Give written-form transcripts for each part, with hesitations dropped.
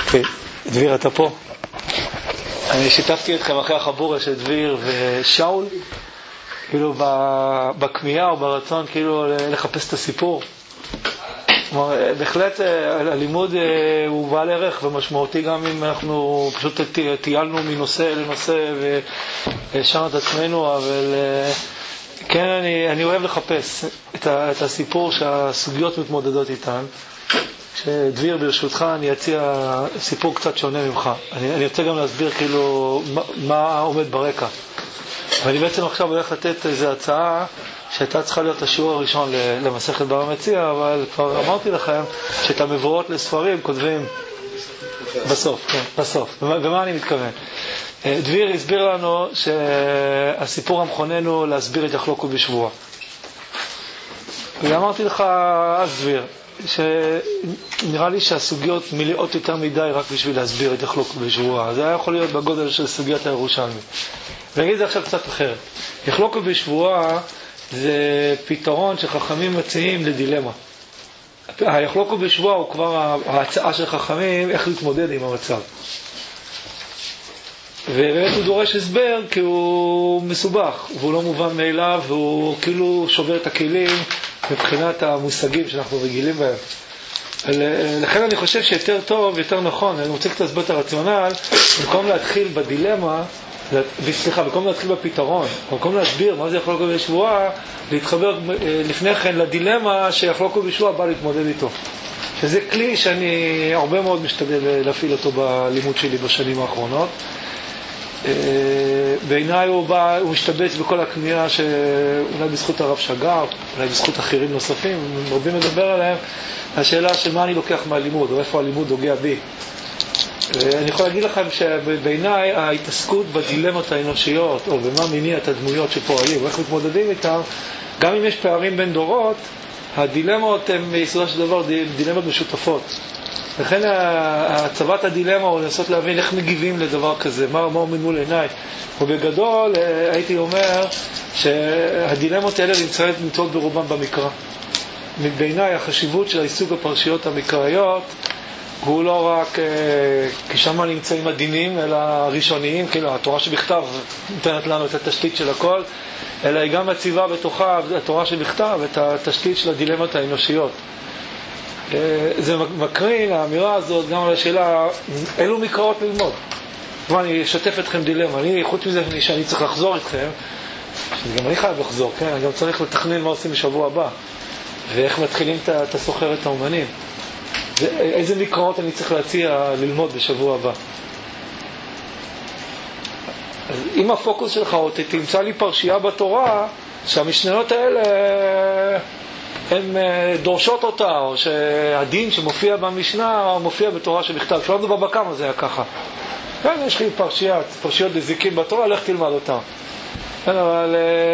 דביר, אתה פה? אני שיתפתי אתכם אחרי החבורה של דביר ושאול, כאילו בכמיהה או ברצון כאילו לחפש את הסיפור. בהחלט הלימוד הוא בעל ערך ומשמעותי, גם אם אנחנו פשוט טיילנו מנושא לנושא ושם את עצמנו, אבל כן, אני אוהב לחפש את הסיפור שהסוגיות מתמודדות איתן. דביר, ברשותך, אני אציע סיפור קצת שונה ממך. אני רוצה גם להסביר כאילו מה עומד ברקע. ואני בעצם עכשיו הולך לתת איזו הצעה שהייתה צריכה להיות השיעור הראשון למסכת בבא מציעא, אבל כבר אמרתי לכם שאת המבואות לספרים כותבים בסוף, כן, בסוף. ומה אני מתכוון? דביר הסביר לנו שהסיפור המכונן הוא להסביר את יחלוקו בשבועה. ואמרתי לך אז, דביר, שנראה לי שהסוגיות מלאות יותר מדי רק בשביל להסביר את יחלוקו בשבועה. זה היה יכול להיות בגודל של סוגיית הירושלמי. ואני אגיד זה עכשיו קצת אחרת. יחלוקו בשבועה זה פתרון שחכמים מציעים לדילמה. היחלוקו בשבועה הוא כבר ההצעה של חכמים איך להתמודד עם המצב. ובאמת הוא דורש הסבר כי הוא מסובך, והוא לא מובן מאליו, והוא כאילו שובר את הכלים מבחינת המושגים שאנחנו רגילים בהם. לכן אני חושב שיותר טוב, יותר נכון, אני רוצה קצת להסביר את הרציונל, במקום להתחיל בדילמה, במקום להתחיל בפתרון, במקום להסביר מה זה יחלוקו בשבועה, להתחבר לפני כן לדילמה שיחלוקו בשבועה בא להתמודד איתו. שזה כלי שאני הרבה מאוד משתדל להפעיל אותו בלימוד שלי בשנים האחרונות. בעיניי הוא משתבץ בכל הכניעה שאולי בזכות הרב שגר, אולי בזכות אחרים נוספים, מרבים לדבר עליהם, השאלה של מה אני לוקח מהלימוד, או איפה הלימוד נוגע בי. אני יכול להגיד לכם שבעיניי ההתעסקות בדילמות האנושיות, או במה מניע את הדמויות שפועלים, ואיך מתמודדים איתם, גם אם יש פערים בין דורות, הדילמות הן ביסודו של דבר דילמות משותפות. לכן הצבת הדילמה הוא לנסות להבין איך מגיבים לדבר כזה, מה עומד מול עיניי. ובגדול הייתי אומר שהדילמות האלה נמצאות ברובם במקרא. בעיניי החשיבות של העיסוק בפרשיות המקראיות הוא לא רק כי שמה נמצאים הדינים אלא הראשוניים, כאילו התורה שבכתב נותנת לנו את התשתית של הכל, אלא היא גם מציבה בתוכה התורה שבכתב את התשתית של הדילמות האנושיות. זה מקרין, האמירה הזאת, גם על השאלה אילו מקראות ללמוד. אני אשתף אתכם דילמה, חוץ מזה שאני צריך לחזור אתכם, שגם אני חייב לחזור, כן? אני גם צריך לתכנן מה עושים בשבוע הבא, ואיך מתחילים את הסוחרת האומנים. איזה מקראות אני צריך להציע ללמוד בשבוע הבא. אז אם הפוקוס שלך תמצא לי פרשייה בתורה, שהמשניות האלה הן דורשות אותה, או שהדין שמופיע במשנה מופיע בתורה שבכתב. שלא מדובר בכמה זה היה ככה. כן, יש לי פרשיות דזיקים בתורה, לך תלמד אותה. כן, אבל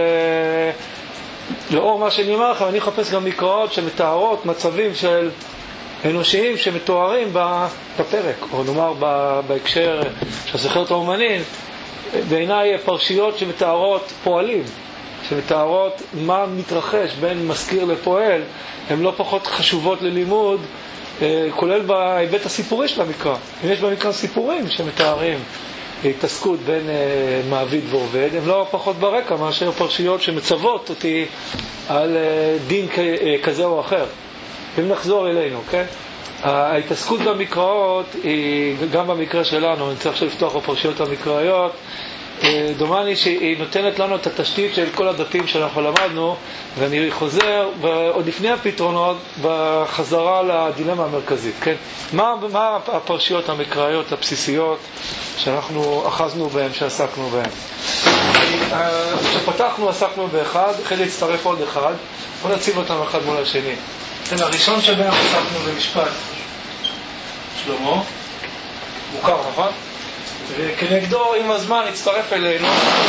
לאור מה שאני אומר לכם, אני אחפש גם מקראות שמתארות מצבים של אנושיים שמתוארים בפרק, או נאמר בהקשר של הסוחרת האומנים, בעיניי פרשיות שמתארות פועלים, שמתארות מה מתרחש בין מזכיר לפועל, הן לא פחות חשובות ללימוד, כולל בהיבט הסיפורי של המקרא. אם יש במקרא סיפורים שמתארים התעסקות בין מעביד ועובד, הן לא פחות ברקע מאשר פרשיות שמצוות אותי על דין כזה או אחר. אם נחזור אלינו, כן? ההתעסקות במקראות, גם במקרה שלנו, אני צריך לפתוח בפרשיות המקראיות, דומני שהיא נותנת לנו את התשתית של כל הדפים שאנחנו למדנו, ואני חוזר עוד לפני הפתרונות בחזרה לדילמה המרכזית, כן? מה הפרשיות המקראיות הבסיסיות שאנחנו אחזנו בהן, שעסקנו בהן? כשפתחנו עסקנו באחד, אחרי להצטרף עוד אחד, בוא נציב אותם אחד מול השני. הראשון שבהם עסקנו במשפט שלמה, מוכר, נכון? וכנגדו עם הזמן הצטרף אלינו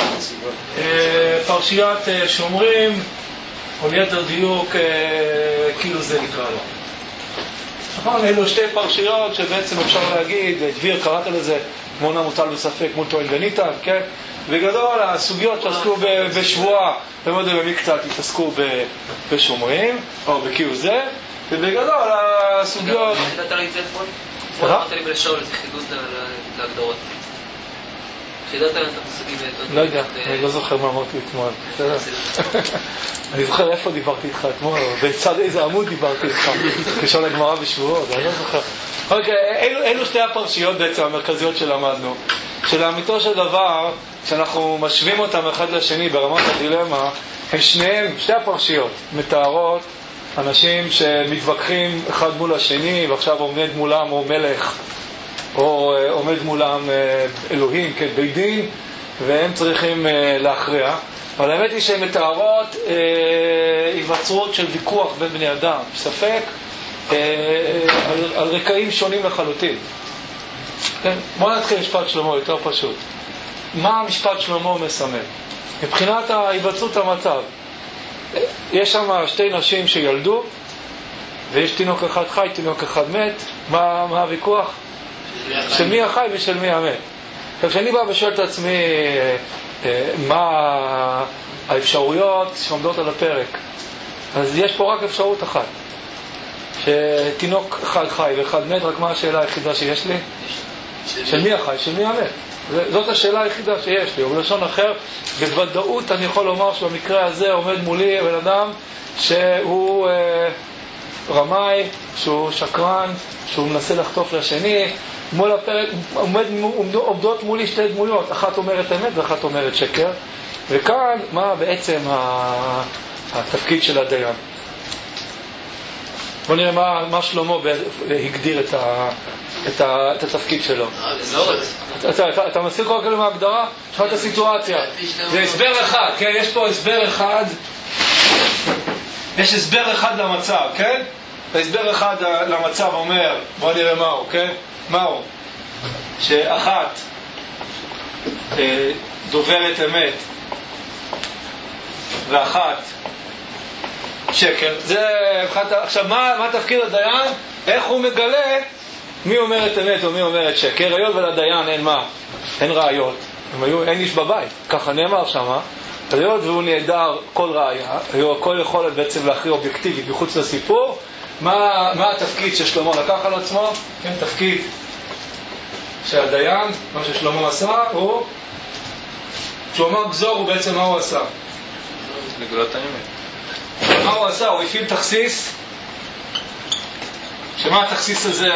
פרשיית שומרים, או ליתר דיוק כאילו זה נקרא לו. נכון, אלו שתי פרשיות שבעצם אפשר להגיד, דביר קראת לזה מונה מוטל בספק מול טוען וניתן, כן? בגדול הסוגיות שעסקו בשבועה במודל במקצת התעסקו בשומרים או בכאילו זה, ובגדול הסוגיות כמו אמרת לי בלשאול, זה חידוד להגדרות. חידדת להם את המושגים. לא יודע, אני לא זוכר מה אמרתי אתמול. אני זוכר איפה דיברתי איתך אתמול, בצד איזה עמוד דיברתי איתך, קשור לגמרא בשבועות, אני לא זוכר. אוקיי, אלו שתי הפרשיות בעצם המרכזיות שלמדנו. שלאמיתו של דבר, כשאנחנו משווים אותם אחד לשני ברמת הדילמה, הם שניהם, שתי הפרשיות, מתארות אנשים שמתווכחים אחד מול השני, ועכשיו עומד מולם או מלך, או עומד מולם אלוהים, כן, בית דין, והם צריכים להכריע. אבל האמת היא שהן מתארות היווצרות של ויכוח בין בני אדם, ספק, על רקעים שונים לחלוטין. כן? בואו נתחיל משפט שלמה, יותר פשוט. מה המשפט שלמה מסמל? מבחינת היווצרות המצב, יש שם שתי נשים שילדו, ויש תינוק אחד חי, תינוק אחד מת. מה הוויכוח? של מי החי ושל מי המת. כשאני בא ושואל את עצמי מה האפשרויות שעומדות על הפרק, אז יש פה רק אפשרות אחת, שתינוק אחד חי ואחד מת. רק מה השאלה היחידה שיש לי? של מי החי, של מי המת. זאת השאלה היחידה שיש לי. ובלשון אחר, בוודאות אני יכול לומר שבמקרה הזה עומד מולי בן אדם שהוא רמאי, שהוא שקרן, שהוא מנסה לחטוף לשני. מול הפרק עומדות מולי שתי דמויות, אחת אומרת אמת ואחת אומרת שקר. וכאן מה בעצם התפקיד של הדיין? בוא נראה מה שלמה הגדיר את התפקיד שלו. אתה מסביר כל כך מההגדרה? יש לך את הסיטואציה. זה הסבר אחד, כן? יש פה הסבר אחד. יש הסבר אחד למצב, כן? ההסבר אחד למצב אומר, בוא נראה מהו, כן? מהו? שאחת דוברת אמת ואחת שקר. זה עכשיו מה תפקיד הדיין? איך הוא מגלה מי אומרת אמת או מי אומרת שקר? היות ולדיין אין מה? אין ראיות. אין איש בבית, ככה נאמר שמה. היות והוא נעדר כל ראיה, כל יכולת בעצם להכריע אובייקטיבית מחוץ לסיפור. מה התפקיד ששלמה לקח על עצמו? כן, תפקיד שהדיין, מה ששלמה עשה, הוא כשהוא אמר גזור, הוא בעצם מה הוא עשה? לגלות האמת. מה הוא עשה? הוא הפעיל תכסיס, שמה התכסיס הזה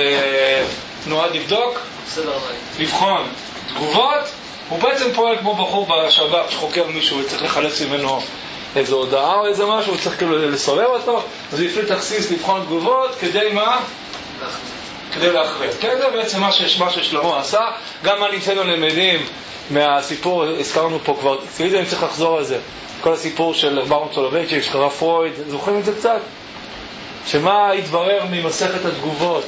נועד לבדוק? לבחון תגובות. הוא בעצם פועל כמו בחור בשב"כ שחוקר מישהו וצריך לחלץ ממנו איזו הודעה או איזה משהו, הוא צריך כאילו לסובב אותו, אז הוא הפעיל תכסיס לבחון תגובות. כדי מה? כדי להכריע. כן, זה בעצם מה ששלמה עשה. גם מה נמצאנו למדים מהסיפור, הזכרנו פה כבר, אני צריך לחזור על זה, כל הסיפור של ברון סולובייצ'יק, שקרא פרויד, זוכרים את זה קצת? שמה התברר ממסכת התגובות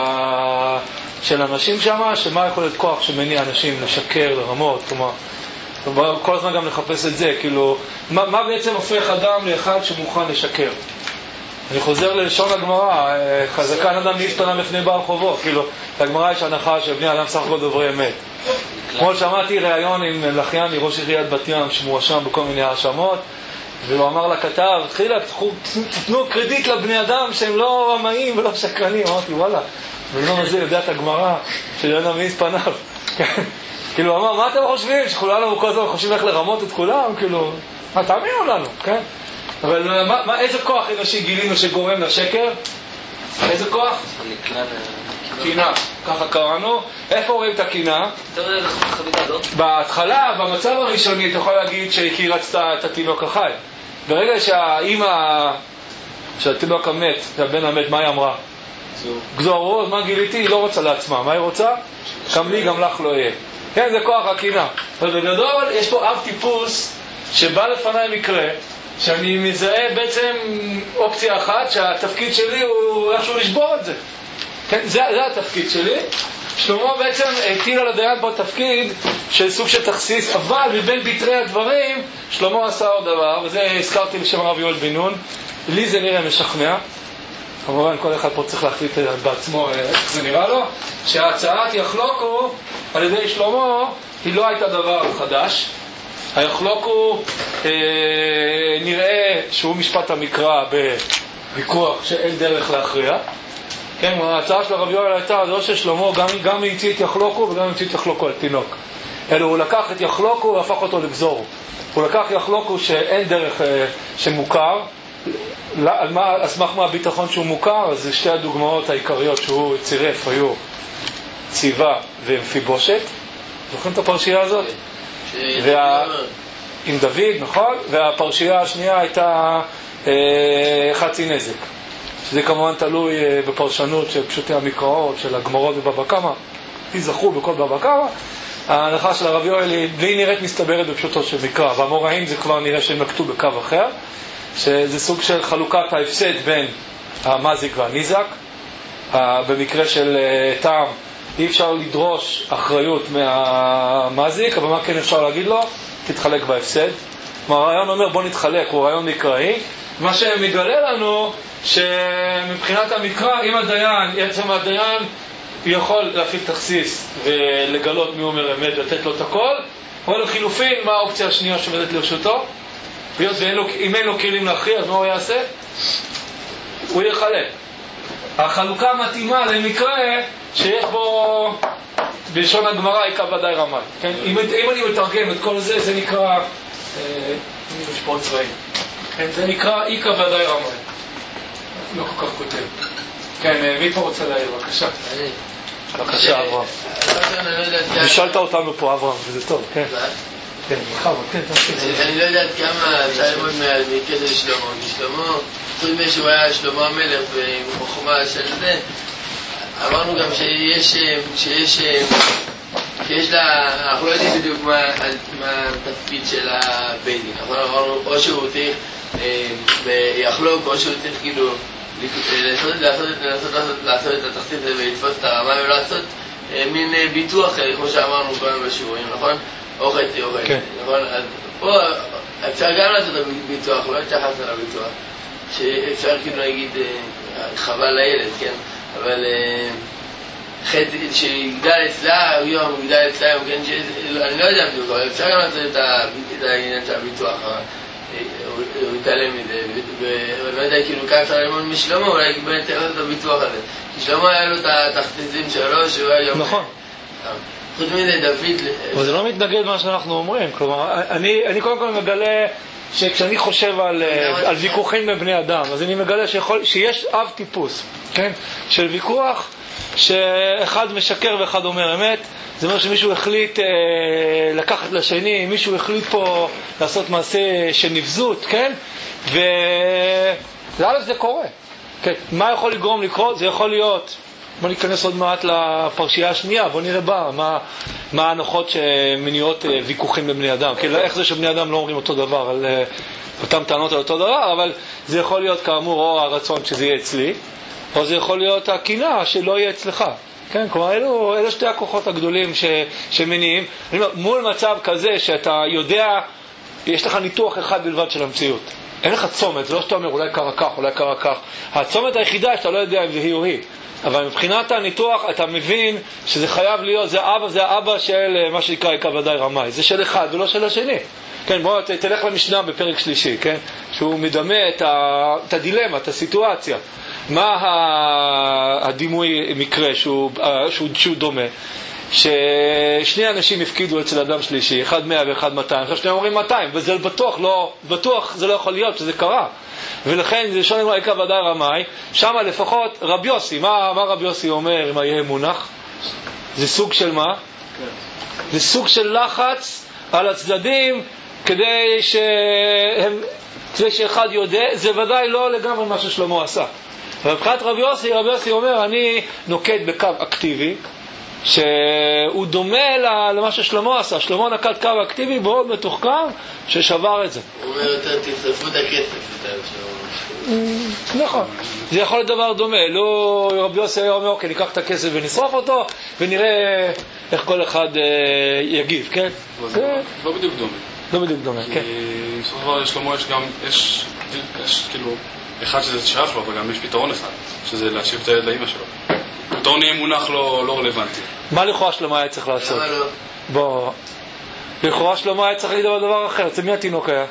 של אנשים שם, שמה יכול להיות כוח שמניע אנשים לשקר, לרמות, כלומר, כל הזמן גם לחפש את זה, כאילו, מה בעצם הופך אדם לאחד שמוכן לשקר? אני חוזר ללשון הגמרא, חזקה אדם להשתנה בפני בעל חובו, כאילו, לגמרא יש הנחה שבני אדם סך הכל דוברי אמת. כמו שמעתי ראיון עם לחיאני, ראש עיריית בת ים, שמואשם בכל מיני האשמות, והוא אמר לכתב, תחילה, תתנו קרדיט לבני אדם שהם לא רמאים ולא שקרנים. אמרתי, וואלה, ולא הזה יודע את הגמרא, שלא נמיס פניו. כאילו, אמר, מה אתם חושבים? שכולנו כל הזמן חושבים איך לרמות את כולם? כאילו, מה, תאמינו לנו, כן? אבל איזה כוח אנושי גילינו שגורם לשקר? איזה כוח? קינה, ככה קראנו. איפה רואים את הקינה? בהתחלה, במצב הראשוני, אתה יכול להגיד שהיא רצתה את התינוק החי. ברגע שהאימא, שהתינוק המת, הבן המת, מה היא אמרה? גזור, מה גיליתי? היא לא רוצה לעצמה. מה היא רוצה? גם לי, גם לך לא יהיה. כן, זה כוח הקינה. אבל בגדול, יש פה אב טיפוס שבא לפניי מקרה, שאני מזהה בעצם אופציה אחת, שהתפקיד שלי הוא איכשהו לשבור את זה. כן, זה התפקיד שלי. שלמה בעצם הטיל על הדיין פה תפקיד של סוג של תכסיס, אבל מבין ביטרי הדברים, שלמה עשה עוד דבר, וזה הזכרתי בשם הרב יואל בן נון. לי זה נראה משכנע. כמובן, כל אחד פה צריך להחליט בעצמו איך זה נראה לו. שההצעת יחלוקו על ידי שלמה היא לא הייתה דבר חדש. היחלוקו נראה שהוא משפט המקרא בוויכוח שאין דרך להכריע. כן, ההצעה של הרב יואל הייתה, לא ששלמה גם המציא את יחלוקו וגם המציא את יחלוקו על תינוק. אלא הוא לקח את יחלוקו והפך אותו לגזור. הוא לקח יחלוקו שאין דרך שמוכר, על סמך מה הביטחון שהוא מוכר, אז שתי הדוגמאות העיקריות שהוא צירף היו ציבה ומפיבושת. זוכרים את הפרשייה הזאת? עם דוד, נכון? והפרשייה השנייה הייתה חצי נזק. זה כמובן תלוי בפרשנות של פשוטי המקראות, של הגמרות ובבא קמא. תזכרו בכל בבא קמא. ההנחה של הרב יואל היא נראית מסתברת בפשוטו של מקרא, והמוראים זה כבר נראה שהם נקטו בקו אחר, שזה סוג של חלוקת ההפסד בין המזיק והניזק. במקרה של טעם אי אפשר לדרוש אחריות מהמזיק, אבל מה כן אפשר להגיד לו? תתחלק בהפסד. הרעיון אומר בוא נתחלק, הוא רעיון מקראי. מה שמגלה לנו שמבחינת המקרא, אם הדיין יכול להפעיל תכסיס ולגלות מי אומר אמת, לתת לו את הכל, או לחילופין, מה האופציה השנייה שעומדת לרשותו? אם אין לו כלים להכריע, אז מה הוא יעשה? הוא יחלק. החלוקה מתאימה למקרה שיש בו, בלשון הגמרא, איקה ודאי רמאי. כן? אם אני מתרגם את כל זה, זה נקרא משפט צבאי. כן? זה נקרא איקה ודאי רמאי. לא כל כך כותב. כן, מי פה רוצה להעיר? בבקשה. בבקשה, אברהם. נשאלת אותנו פה, אברהם, וזה טוב, כן. כן, מחר, כן, תמשיך. אני לא יודעת כמה אפשר ללמוד מהקטע של שלמה. שלמה, חוץ משהוא היה שלמה המלך ובחוכמה של זה, אמרנו גם שיש לה, אנחנו לא יודעים בדיוק מה התפקיד של הבית דין. אמרנו, או שהוא צריך יחלוק, או שהוא צריך כאילו לעשות את התחתית הזה ולתפוס את הרמה ולעשות מין ביטוח, כמו שאמרנו כל הזמן בשיעורים, נכון? או חצי, נכון? אז פה אפשר גם לעשות את הביטוח, לא התייחס על הביטוח, שאפשר כאילו להגיד חבל לילד, כן? אבל חצי שיגדל אצלה, יום יגדל אצלה, אני לא יודע בדיוק, אבל אפשר גם לעשות את העניין של הביטוח, הוא יתעלם מזה, ואני לא יודע, כאילו כאן אפשר ללמוד משלמה, אולי באמת תראה את הביטוח הזה. כי שלמה היה לו את התחתיזים שלו, שהוא היה יום... נכון. חוץ מזה דוד... אבל זה לא מתנגד מה שאנחנו אומרים, כלומר, אני קודם כל מגלה שכשאני חושב על ויכוחים בבני אדם, אז אני מגלה שיש אב טיפוס, כן? של ויכוח שאחד משקר ואחד אומר אמת. זה אומר שמישהו החליט לקחת לשני, מישהו החליט פה לעשות מעשה של נבזות, כן? ולאלף זה קורה. כן. מה יכול לגרום לקרות? זה יכול להיות, בוא ניכנס עוד מעט לפרשייה השנייה, בוא נראה מה ההנחות שמניעות ויכוחים בבני אדם. כן, איך זה שבני אדם לא אומרים אותו דבר, על אותם טענות על אותו דבר, אבל זה יכול להיות כאמור או הרצון שזה יהיה אצלי, או זה יכול להיות הקינה שלא יהיה אצלך. כן, כלומר, אלו שתי הכוחות הגדולים שמניעים. מול מצב כזה שאתה יודע, יש לך ניתוח אחד בלבד של המציאות. אין לך צומת, זה לא שאתה אומר אולי קרה כך, אולי קרה כך. הצומת היחידה שאתה לא יודע אם זה היא או היא. אבל מבחינת הניתוח אתה מבין שזה חייב להיות, זה האבא של מה שנקרא איקה ודאי רמאי. זה של אחד ולא של השני. כן, בוא תלך למשנה בפרק שלישי, כן? שהוא מדמה את הדילמה, את הסיטואציה. מה הדימוי מקרה שהוא דומה? ששני אנשים הפקידו אצל אדם שלישי, אחד 100 ואחד 200, עכשיו שניהם אומרים 200, וזה בטוח זה לא יכול להיות שזה קרה. ולכן זה שונה עם איקה ודאי רמאי, שם לפחות רבי יוסי, מה רבי יוסי אומר אם יהיה מונח? זה סוג של מה? זה סוג של לחץ על הצדדים כדי שאחד יודע, זה ודאי לא לגמרי מה ששלמה עשה. ובבחינת רבי יוסי אומר, אני נוקט בקו אקטיבי, שהוא דומה למה ששלמה עשה. שלמה נקט קו אקטיבי מאוד מתוחכם, ששבר את זה. הוא אומר יותר, תשרפו את הכסף. נכון, זה יכול להיות דבר דומה. לא רבי יוסי היה אומר, אוקיי, ניקח את הכסף ונשרוף אותו, ונראה איך כל אחד יגיב, כן? לא בדיוק דומה. לא בדיוק דומה, כן. בסופו של דבר לשלמה יש כאילו אחד שזה שרף לו, אבל גם יש פתרון אחד, שזה להשיב את הילד לאמא שלו. פתרון יהיה מונח לא רלוונטי. מה לכאורה שלמה היה צריך לעשות? למה לא? בוא, לכאורה שלמה היה צריך לדבר דבר אחר. אצל מי התינוק היה?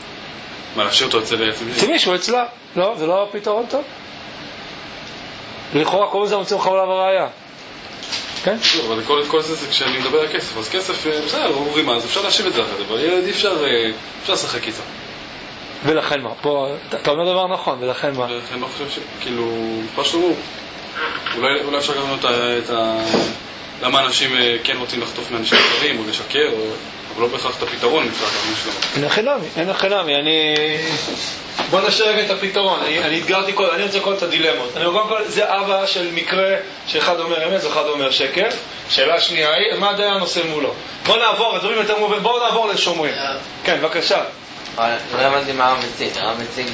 מה, להשאיר אותו אצל מישהו אצלה? לא, זה לא פתרון טוב. לכאורה כל זה מוצאים חבלה וראיה. כן? אבל כל זה כשאני מדבר על כסף, אז כסף, בסדר, אומרים אז אפשר להשיב את זה אחרי, אבל ילד אי אפשר לשחק איתו. ולכן מה? פה, אתה אומר דבר נכון, ולכן מה? ולכן לא חושב שכאילו, פשוט אולי אפשר גם לראות למה אנשים כן רוצים לחטוף מאנשים אחרים, או לשקר, אבל לא בהכרח את הפתרון מבחינת הרעיון שלנו. אין חינמי, בוא נשאר רגע את הפתרון, אני אתגרתי אני רוצה כל את הדילמות. אני אומר כל, זה אבא של מקרה שאחד אומר אמת, אחד אומר שקר. שאלה שנייה היא, מה הדיין עושה מולו? בוא נעבור, הדברים יותר מובנים, בואו נעבור לשומרים. כן, בבקשה. לא הבנתי מה הרב מציג. הרב מציג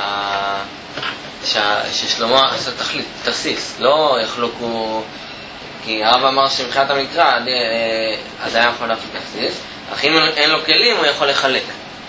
ששלמה עשה תכסיס, לא יחלוקו, כי הרב אמר שמבחינת המקרא אז היה יכול להפעיל תכסיס, אך אם אין לו כלים הוא יכול לחלק.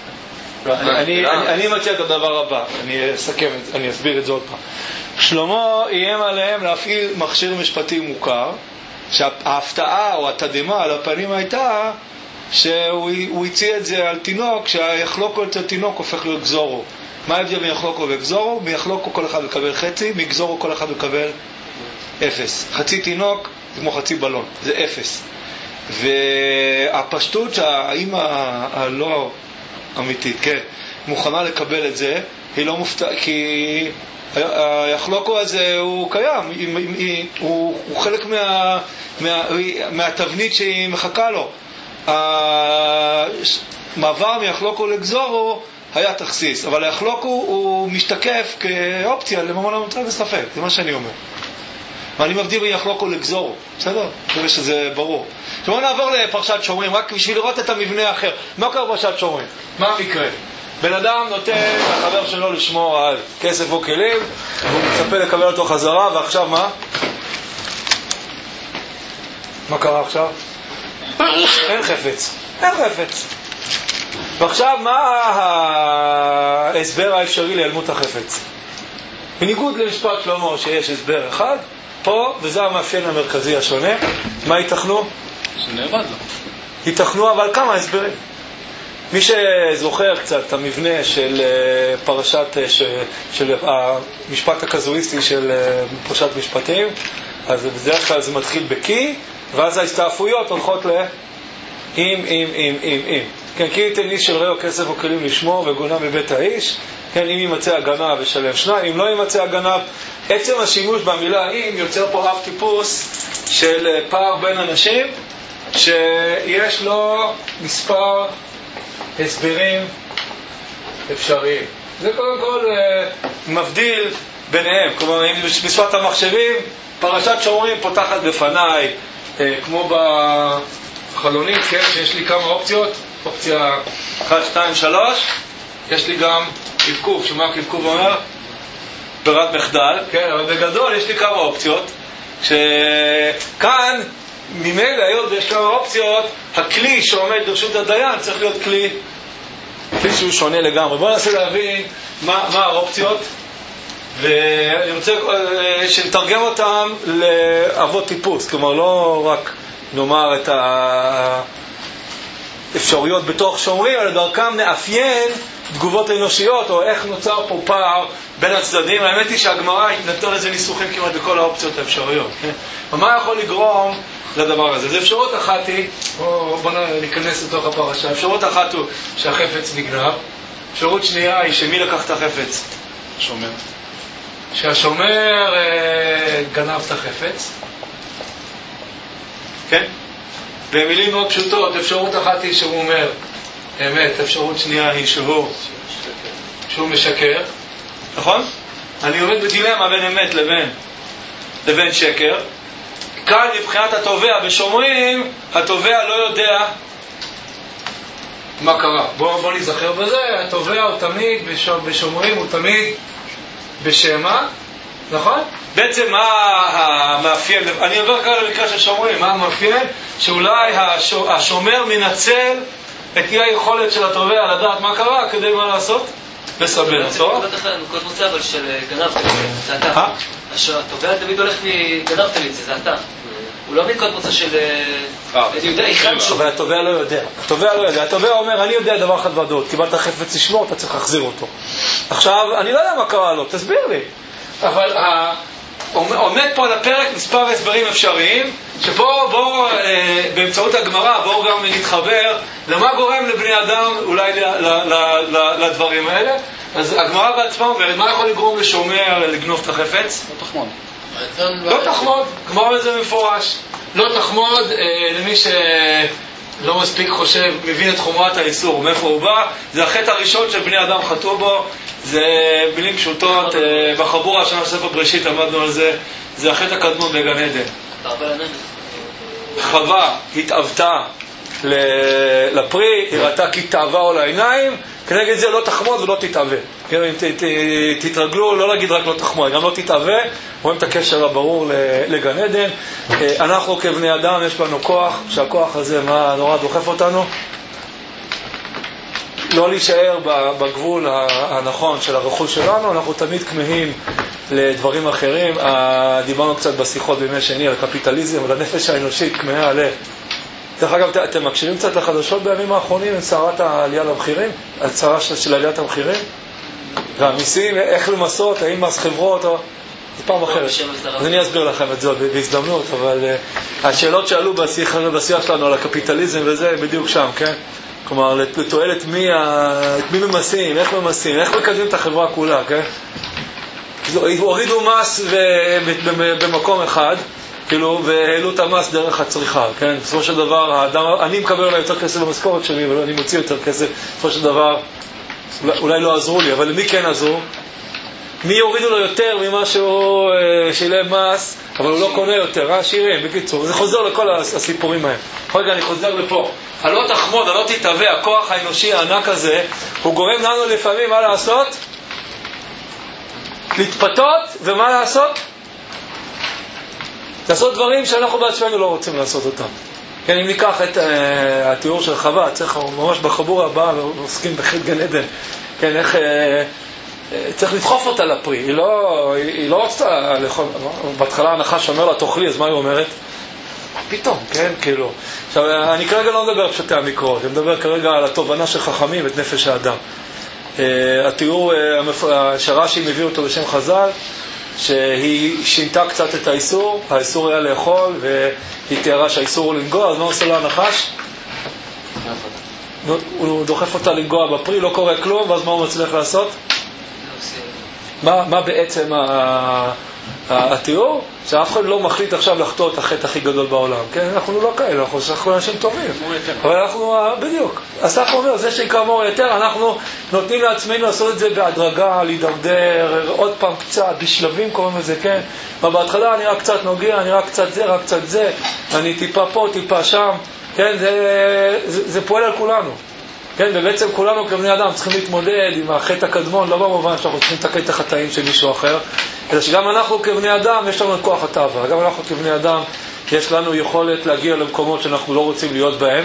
אני מציע את הדבר הבא, אני אסכם, אני אסביר את זה עוד פעם. שלמה איים עליהם להפעיל מכשיר משפטי מוכר, שההפתעה או התדהמה על הפנים הייתה שהוא הציע את זה על תינוק, שהיחלוקו אצל תינוק הופך להיות גזורו. מה ההבדל בין יחלוקו וגזורו? מיחלוקו כל אחד מקבל חצי, מגזורו כל אחד מקבל 0. חצי תינוק זה כמו חצי בלון, זה 0. והפשטות שהאמא הלא אמיתית, כן, מוכנה לקבל את זה, היא לא מופתעת, כי היחלוקו הזה הוא קיים, הוא חלק מהתבנית שהיא מחכה לו. המעבר מיחלוקו לגזורו היה תכסיס, אבל היחלוקו הוא משתקף כאופציה לממון המצב וספק, זה מה שאני אומר. ואני מבדיל בין יחלוקו לגזורו, בסדר? אני חושב שזה ברור. בואו נעבור לפרשת שומרים, רק בשביל לראות את המבנה האחר. מה קורה בפרשת שומרים? מה המקרה? בן אדם נותן לחבר שלו לשמור על כסף או כלים, והוא מצפה לקבל אותו חזרה, ועכשיו מה? מה קרה עכשיו? אין חפץ. ועכשיו מה ההסבר האפשרי להיעלמות החפץ? בניגוד למשפט שלמה שיש הסבר אחד, פה, וזה המאפיין המרכזי השונה, מה ייתכנו? שנאבד לו. ייתכנו, אבל כמה הסברים. מי שזוכר קצת את המבנה של פרשת, של המשפט הקזואיסטי של פרשת משפטים, אז בדרך כלל זה מתחיל בקי, ואז ההסתעפויות הולכות אם. כן, כי ייתן איש של רעהו כסף או כלים לשמור וגונה מבית האיש, כן, אם יימצא הגנב ושלם 2, אם לא יימצא הגנב. עצם השימוש במילה אם יוצר פה אב טיפוס של פער בין אנשים שיש לו מספר הסברים אפשריים. זה קודם כל מבדיל ביניהם. כלומר, אם בשפת המחשבים פרשת שומרים פותחת בפניי כמו בחלונית, כן, שיש לי כמה אופציות, אופציה 1, 2, 3, יש לי גם קבקוב, שמה קבקוב אומר? ברירת מחדל, כן, אבל בגדול יש לי כמה אופציות, שכאן ממילא היות ויש כמה אופציות, הכלי שעומד ברשות הדיין צריך להיות כלי שהוא שונה לגמרי. בואו ננסה להבין מה האופציות, ואני רוצה שנתרגם אותם לאבות טיפוס, כלומר לא רק נאמר את האפשרויות בתוך שומרים, אבל דרכם נאפיין תגובות אנושיות, או איך נוצר פה פער בין הצדדים. האמת היא שהגמרא נתן לזה ניסוחים כמעט בכל האופציות האפשריות. ומה יכול לגרום לדבר הזה? זה אפשרות אחת היא, בואו ניכנס לתוך הפרשה. אפשרות אחת הוא שהחפץ נגנב. אפשרות שנייה היא שמי לקח את החפץ? השומר. שהשומר גנב את החפץ. כן? במילים מאוד פשוטות, אפשרות אחת היא שהוא אומר אמת, אפשרות שנייה היא שהוא משקר. נכון? אני עומד בדילמה בין אמת לבין שקר. כאן מבחינת התובע בשומרים, התובע לא יודע מה קרה. בוא נזכר בזה. התובע הוא תמיד בשומרים, הוא תמיד בשמה, נכון? בעצם מה המאפיין? אני עובר כאן למקרה של שומרים. מה המאפיין? שאולי השומר מנצל את אי היכולת של התובע לדעת מה קרה, כדי מה לעשות? לסבן אותו. נקוד מוצא אבל של גנב תמיד, זה אתה. התובע תמיד הולך מגנב תמיד, זה אתה. הוא לא נקוד מוצא של יהודה איכם שוב. אבל התובע לא יודע. התובע אומר, אני יודע דבר אחד ודאות, קיבלת חפץ לשמור, אתה צריך להחזיר אותו. עכשיו, אני לא יודע מה קרה לו, תסביר לי. אבל עומד פה על הפרק מספר הסברים אפשריים, שבואו באמצעות הגמרא, בואו גם נתחבר למה גורם לבני אדם אולי לדברים האלה. אז הגמרא בעצמה אומרת, מה יכול לגרום לשומר לגנוב את החפץ? לא תחמוד. לא תחמוד, כמו זה מפורש. לא תחמוד, למי שלא מספיק חושב, מבין את חומרת האיסור, מאיפה הוא בא, זה החטא הראשון שבני אדם חטאו בו, זה מילים פשוטות, בחבורה של ספר בראשית עמדנו על זה, זה החטא הקדמון בגן עדן. חווה התאוותה לפרי, היא ראתה כי תאווה או לעיניים, כנגד זה לא תחמוד ולא תתאווה. תתרגלו, לא להגיד רק לא תחמוד, גם לא תתאווה, רואים את הקשר הברור לגן עדן. אנחנו כבני אדם יש לנו כוח, שהכוח הזה מה נורא דוחף אותנו? לא להישאר בגבול הנכון של הרכוש שלנו, אנחנו תמיד כמהים לדברים אחרים. דיברנו קצת בשיחות בימי שני על קפיטליזם, על הנפש האנושית, כמהה עליה. דרך אגב, אתם מקשיבים קצת לחדשות בימים האחרונים עם סערת העלייה למחירים? הצערה של עליית המחירים? והמיסים, איך למסות, האם מס חברות, או... זה פעם אחרת. אז אני אסביר לכם את זה בהזדמנות, אבל השאלות שעלו בשיח שלנו על הקפיטליזם וזה, בדיוק שם, כן? כלומר, לתועלת מי ממסים, איך ממסים, איך מקדמים את החברה כולה, כן? הורידו מס במקום אחד, כאילו, והעלו את המס דרך הצריכה, כן? בסופו של דבר, האדם, אני מקבל אולי יותר כסף במשכורת שלי, אבל אני מוציא יותר כסף, בסופו של דבר, אולי לא עזרו לי, אבל למי כן עזרו? מי יורידו לו יותר ממה שהוא שילם מס, אבל הוא לא קונה יותר, עשירים, בקיצור. זה חוזר לכל הסיפורים האלה. רגע, אני חוזר לפה. הלא תחמוד, הלא תתאווה, הכוח האנושי הענק הזה, הוא גורם לנו לפעמים מה לעשות? להתפתות, ומה לעשות? לעשות דברים שאנחנו בעצמנו לא רוצים לעשות אותם. כן, אם ניקח את התיאור של חווה, צריך ממש בחבור הבא, ועוסקים בחטא גן עדן, כן, איך צריך לדחוף אותה לפרי. היא לא רצתה לאכול, בהתחלה הנחש אומר לה תאכלי, אז מה היא אומרת? פתאום, כן, כאילו. עכשיו, אני כרגע לא מדבר על פשוטי המקרות, אני מדבר כרגע על התובנה של חכמים את נפש האדם. התיאור שרש"י מביא אותו בשם חז"ל, שהיא שינתה קצת את האיסור, האיסור היה לאכול, והיא תיארה שהאיסור הוא לנגוע, אז מה עושה לה הנחש? הוא דוחף אותה לנגוע בפרי, לא קורה כלום, ואז מה הוא מצליח לעשות? מה בעצם התיאור? שאף אחד לא מחליט עכשיו לחטוא את החטא הכי גדול בעולם, כן? אנחנו לא כאלה, אנחנו אנשים טובים, אבל אנחנו, בדיוק, הסך אומר, זה שיקרא מור יותר, אנחנו נותנים לעצמנו לעשות את זה בהדרגה, להידרדר, עוד פעם קצת, בשלבים קוראים לזה, כן? ובהתחלה אני רק קצת נוגע, אני רק קצת זה, רק קצת זה, אני טיפה פה, טיפה שם, כן? זה פועל על כולנו. כן, ובעצם כולנו כבני אדם צריכים להתמודד עם החטא הקדמון, לא במובן שאנחנו צריכים לתקן את החטאים של מישהו אחר, אלא שגם אנחנו כבני אדם יש לנו את כוח התאווה, גם אנחנו כבני אדם יש לנו יכולת להגיע למקומות שאנחנו לא רוצים להיות בהם.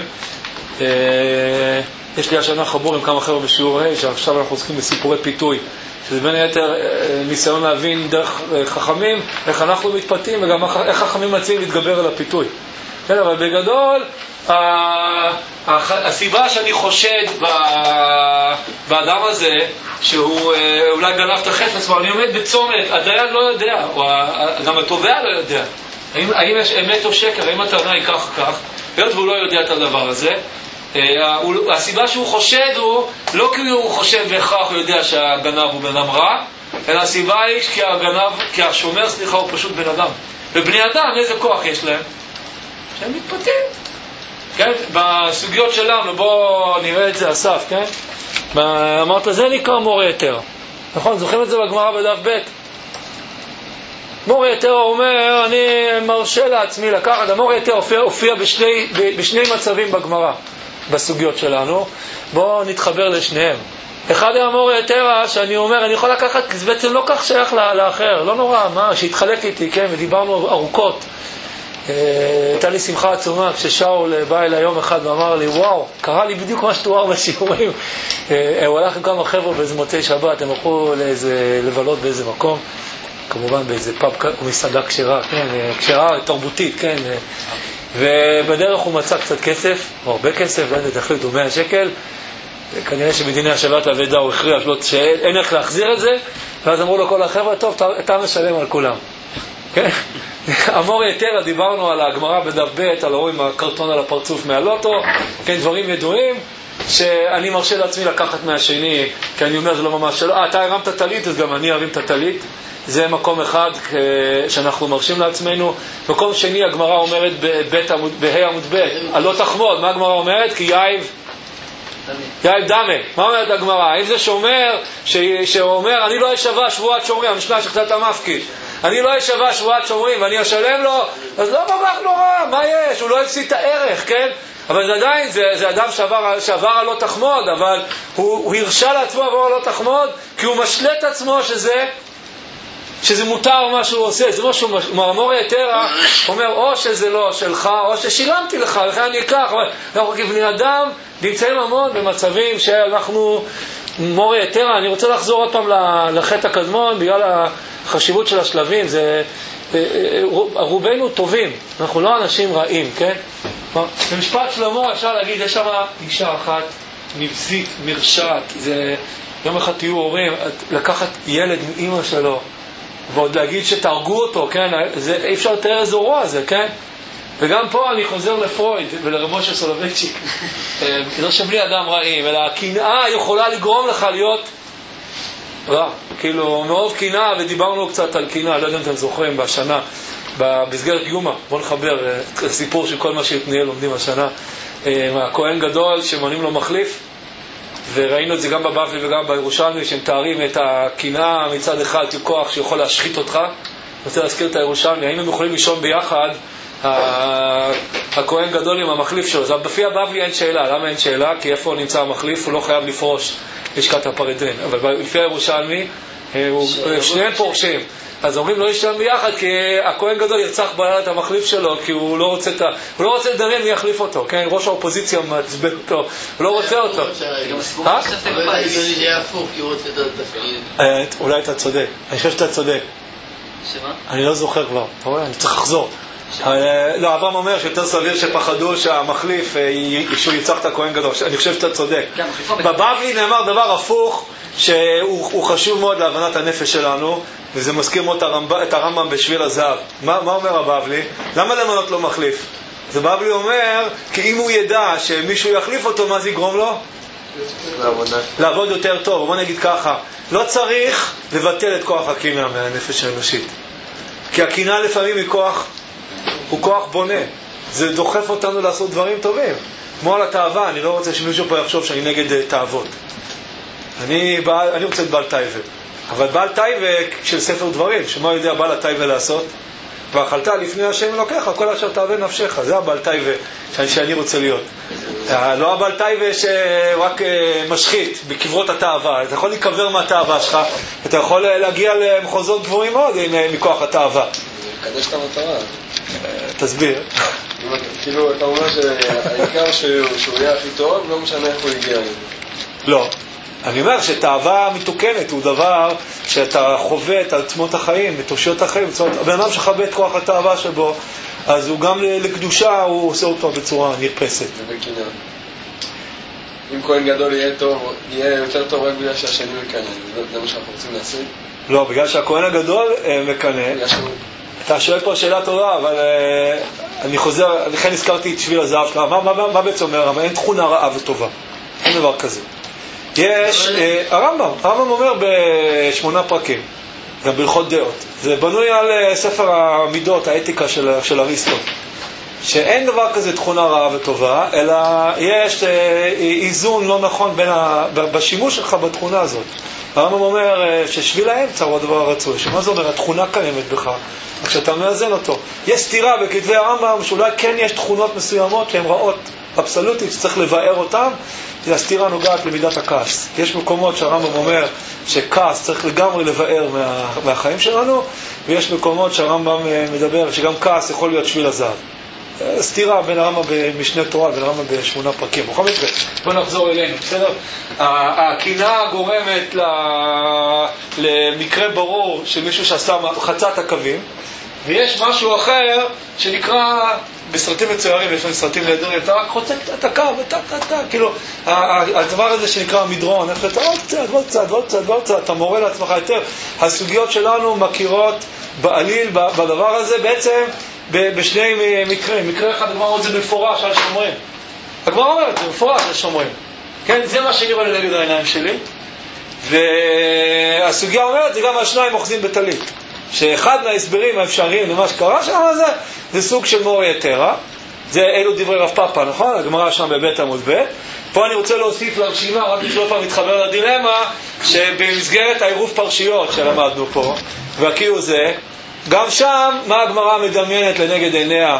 יש לי השנה חבור עם כמה חבר'ה בשיעור ה' שעכשיו אנחנו עוסקים בסיפורי פיתוי, שזה בין היתר ניסיון להבין דרך חכמים איך אנחנו מתפתים וגם איך חכמים מציעים להתגבר על הפיתוי. כן, אבל בגדול הסיבה שאני חושד באדם הזה שהוא אולי גנב את החפץ, אבל אני עומד בצומת, הדיין לא יודע, או גם התובע לא יודע האם יש אמת או שקר, האם הטענה היא כך או כך, היות והוא לא יודע את הדבר הזה. הסיבה שהוא חושד הוא לא כי הוא חושב בהכרח הוא יודע שהגנב הוא בן אדם רע, אלא הסיבה היא כי השומר הוא פשוט בן אדם, ובני אדם איזה כוח יש להם? שהם מתפתים. כן? בסוגיות שלנו, בואו נראה את זה אסף, כן? אמרת, זה נקרא מור יתר. נכון? זוכרים את זה בגמרא בדף ב'. מור יתר אומר, אני מרשה לעצמי לקחת, המור יתר הופיע בשני מצבים בגמרא, בסוגיות שלנו. בואו נתחבר לשניהם. אחד היה מור יתר שאני אומר, אני יכול לקחת, זה בעצם לא כך שייך לאחר, לא נורא, מה? שהתחלק איתי, כן? ודיברנו ארוכות. הייתה לי שמחה עצומה כששאול בא אליי יום אחד ואמר לי, וואו, קרה לי בדיוק מה שתואר בשיעורים. הוא הלך עם כמה חבר'ה באיזה מוצאי שבת, הם הלכו לבלות באיזה מקום, כמובן באיזה פאב או מסעדה כשרה, כן, כשרה תרבותית, כן, ובדרך הוא מצא קצת כסף, או הרבה כסף, תחליטו 100 שקל, כנראה שבדיני השבת האבדה הוא הכריע שאין איך להחזיר את זה, ואז אמרו לו כל החבר'ה, טוב, אתה משלם על כולם. כן? אמור יתרה, דיברנו על הגמרא בדף ב', על רואים הקרטון על הפרצוף מהלוטו, כן, דברים ידועים, שאני מרשה לעצמי לקחת מהשני, כי אני אומר זה לא ממש שלא, אתה הרמת טלית, אז גם אני ארים את הטלית. זה מקום אחד שאנחנו מרשים לעצמנו. מקום שני, הגמרא אומרת בה' עמוד ב', לא תחמוד. מה הגמרא אומרת? כי יאיב דמה. מה אומרת הגמרא? האם זה שאומר אני לא אשבע שבועת שומרים, המשנה שחטאת המפקיד, אני לא אשבע שבועת שומרים ואני אשלם לו, אז לא ממש נורא, מה יש? הוא לא הפסיד את הערך, כן? אבל עדיין זה אדם שעבר על לא תחמוד, אבל הוא הרשה לעצמו עבור לא תחמוד, כי הוא משלט עצמו שזה מותר מה שהוא עושה. זה משהו, אמור יתרה אומר, או שזה לא שלך, או ששילמתי לך, לכן אני אקח. אבל אנחנו כבני אדם נמצאים המון במצבים שאנחנו, אמור יתרה, אני רוצה לחזור עוד פעם לחטא הקדמון, בגלל החשיבות של השלבים. רובנו טובים, אנחנו לא אנשים רעים, כן? במשפט שלמה אפשר להגיד, יש שם אישה אחת מבזית, מרשעת, זה יום אחד תהיו הורים, לקחת ילד מאמא שלו ועוד להגיד שתהרגו אותו, כן? זה, אי אפשר לתאר איזה רוע זה, כן? וגם פה אני חוזר לפרויד ולרב משה סולובייצ'יק, לא שבלי אדם רעים, אלא הקנאה יכולה לגרום לך להיות רע, כאילו מרוב קנאה. ודיברנו קצת על קנאה, לא יודע אם אתם זוכרים, בשנה במסגרת יומה, בוא נחבר סיפור של כל מה שהתנהל לומדים השנה, הכהן גדול שמונים לו מחליף, וראינו את זה גם בבבלי וגם בירושלמי, שהם תארים את הקנאה מצד אחד ככוח שיכול להשחית אותך. אני רוצה להזכיר את הירושלמי, האם הם יכולים לישון ביחד הכהן גדול עם המחליף שלו? אז בפי הבבלי אין שאלה. למה אין שאלה? כי איפה נמצא המחליף? הוא לא חייב לפרוש לשכת הפרידרין. אבל בפי הירושלמי שניהם פורשים, אז אומרים לא ישן ביחד, כי הכהן גדול ירצח בלילה את המחליף שלו, כי הוא לא רוצה לדמיין מי יחליף אותו, כן? ראש האופוזיציה מעצבן אותו, הוא לא רוצה אותו. אולי אתה צודק, אני חושב שאתה צודק. אני לא זוכר כבר, אתה רואה? אני צריך לחזור. לא, אברהם אומר שיותר סביר שפחדו שהמחליף שהוא ירצח את הכהן גדול. אני חושב שאתה צודק. בבבלי נאמר דבר הפוך, שהוא חשוב מאוד להבנת הנפש שלנו, וזה מזכיר מאוד את הרמב"ם בשביל הזהב. מה אומר הבבלי? למה למנות לו מחליף? זה בבלי אומר, כי אם הוא ידע שמישהו יחליף אותו, מה זה יגרום לו? לעבוד יותר טוב. בוא נגיד ככה, לא צריך לבטל את כוח הקנאה מהנפש האנושית, כי הקנאה לפעמים הוא כוח בונה, זה דוחף אותנו לעשות דברים טובים. כמו על התאווה, אני לא רוצה שמישהו פה יחשוב שאני נגד תאוות. אני רוצה את בעל טייבה, אבל בעל טייבה של ספר דברים, שמה יודע בעל הטייבה לעשות? ואכלת לפני השם אלוקיך כל אשר תאווה נפשך. זה הבעל טייבה שאני רוצה להיות, לא הבעל טייבה שרק משחית בקברות התאווה. אתה יכול להיקבר מהתאווה שלך, אתה יכול להגיע למחוזות גבוהים מאוד מכוח התאווה. קדש את המטרה. תסביר. כאילו אתה אומר שהעיקר שהוא יהיה הכי טוב, לא משנה איך הוא הגיע. לא, אני אומר שתאווה מתוקנת הוא דבר שאתה חווה את עצמות החיים, את אושיות החיים. הבן אדם שחווה את כוח התאווה שבו, אז הוא גם לקדושה הוא עושה אותו בצורה נרפסת. ובקנאה, אם כהן גדול יהיה יותר טוב רק בגלל שהשני מקנא, זה מה שאנחנו רוצים להשיג? לא, בגלל שהכהן הגדול מקנא. אתה שואל פה שאלה טובה, אבל אני חוזר, לכן הזכרתי את שביל הזהב שלך. מה בעצם אומר? אין תכונה רעה וטובה, אין דבר כזה. יש, הרמב"ם אומר ב8 פרקים, גם בהלכות דעות. זה בנוי על ספר המידות, האתיקה של אריסטו, שאין דבר כזה תכונה רעה וטובה, אלא יש איזון לא נכון בשימוש שלך בתכונה הזאת. הרמב"ם אומר ששביל האמצע הוא הדבר הרצוי. שמה זה אומר? התכונה קיימת בך, כשאתה מאזן אותו. יש סתירה בכתבי הרמב"ם שאולי כן יש תכונות מסוימות שהן רעות אבסולוטית שצריך לבאר אותן. הסתירה נוגעת למידת הכעס. יש מקומות שהרמב"ם אומר שכעס צריך לגמרי לבאר מהחיים שלנו, ויש מקומות שהרמב"ם מדבר שגם כעס יכול להיות שביל הזהב. סתירה בין הרמב"ם במשנה תורה ובין הרמב"ם ב8 פרקים. בכל מקרה, בוא נחזור אלינו, בסדר? הקנאה גורמת למקרה ברור של מישהו שחצה את הקווים, ויש משהו אחר שנקרא, בסרטים מצוירים, לפעמים סרטים נהדרים, אתה רק חוצה את הקו, כאילו, הדבר הזה שנקרא מדרון, איך אתה עוד קצת, אתה מורה לעצמך יותר. הסוגיות שלנו מכירות בעליל בדבר הזה, בעצם בשני מקרים. מקרה אחד, הגמרא אומרת זה במפורש על שומרים. הגמרא אומרת זה במפורש על שומרים. כן, זה מה שאני רואה לנגד העיניים שלי. והסוגיה אומרת, זה גם השניים אוחזים בטלית. שאחד מההסברים האפשריים למה שקרה שם זה סוג של מור יתרה. זה אלו דברי רב פאפה, נכון? הגמרא שם בבית עמוד ב'. פה אני רוצה להוסיף לרשימה, רק בשביל פעם להתחבר לדילמה, שבמסגרת העירוב פרשיות שלמדנו פה, והכאילו זה, גם שם, מה הגמרא מדמיינת לנגד עיניה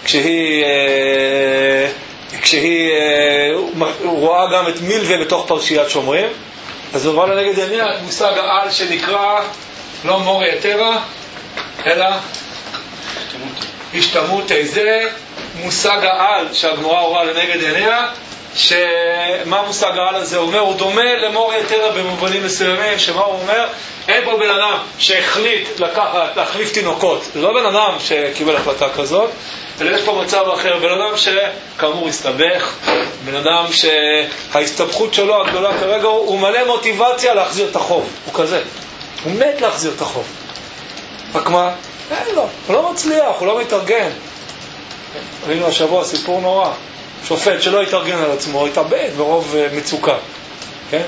כשהיא רואה גם את מילווה בתוך פרשיית שומרים? אז הוא רואה לנגד עיניה את מושג העל שנקרא לא מור יתרה, אלא השתמות. זה מושג העל שהגמרא רואה לנגד עיניה. שמה מושג העל הזה אומר? הוא דומה למור יתרה במובנים מסוימים. שמה הוא אומר? אין פה בן אדם שהחליט להחליף תינוקות. זה לא בן אדם שקיבל החלטה כזאת, אלא יש פה מצב אחר. בן אדם שכאמור הסתבך, בן אדם שההסתבכות שלו הגדולה כרגע הוא מלא מוטיבציה להחזיר את החוב. הוא כזה, הוא מת להחזיר את החוב, רק מה? אין לו, הוא לא מצליח, הוא לא מתארגן. ראינו השבוע סיפור נורא, שופט שלא התארגן על עצמו, התאבד ברוב מצוקה, כן?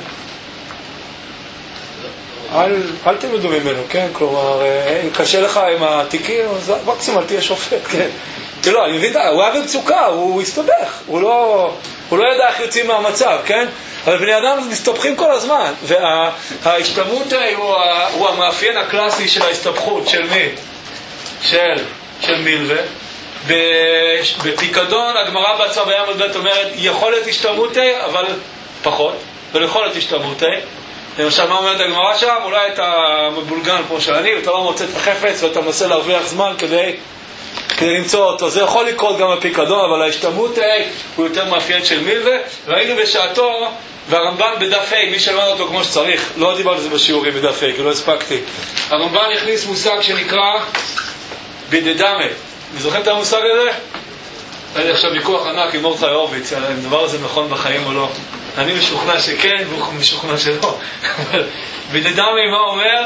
אל תלמדו ממנו, כן? כלומר, קשה לך עם התיקים, אז מקסימום תהיה שופט, כן? לא, אני מבין, הוא היה במצוקה, הוא הסתבך, הוא לא ידע איך יוצאים מהמצב, כן? אבל בני אדם מסתבכים כל הזמן, וההשתמות הוא המאפיין הקלאסי של ההסתבכות. של מי? של מילווה. בפיקדון הגמרא בעצמה בים ב' אומרת יכולת השתמותי אבל פחות, ולכולת השתמותי. למשל מה אומרת הגמרא שם? אולי אתה מבולגן כמו שאני ואתה לא מוצא את החפץ ואתה מנסה להרוויח זמן כדי למצוא אותו. זה יכול לקרות גם בפיקדון, אבל ההשתמות הוא יותר מאפיין של מילווה. ראינו בשעתו, והרמב"ן בדף ה', מי שלמד אותו כמו שצריך, לא דיבר על זה בשיעורים בדף ה' כי לא הספקתי, הרמב"ן הכניס מושג שנקרא בדדמה. זוכרים את המושג הזה? היה לי עכשיו ויכוח ענק עם מורדכי הורוביץ, הדבר הזה נכון בחיים או לא. אני משוכנע שכן, והוא משוכנע שלא. בדדמי מה אומר?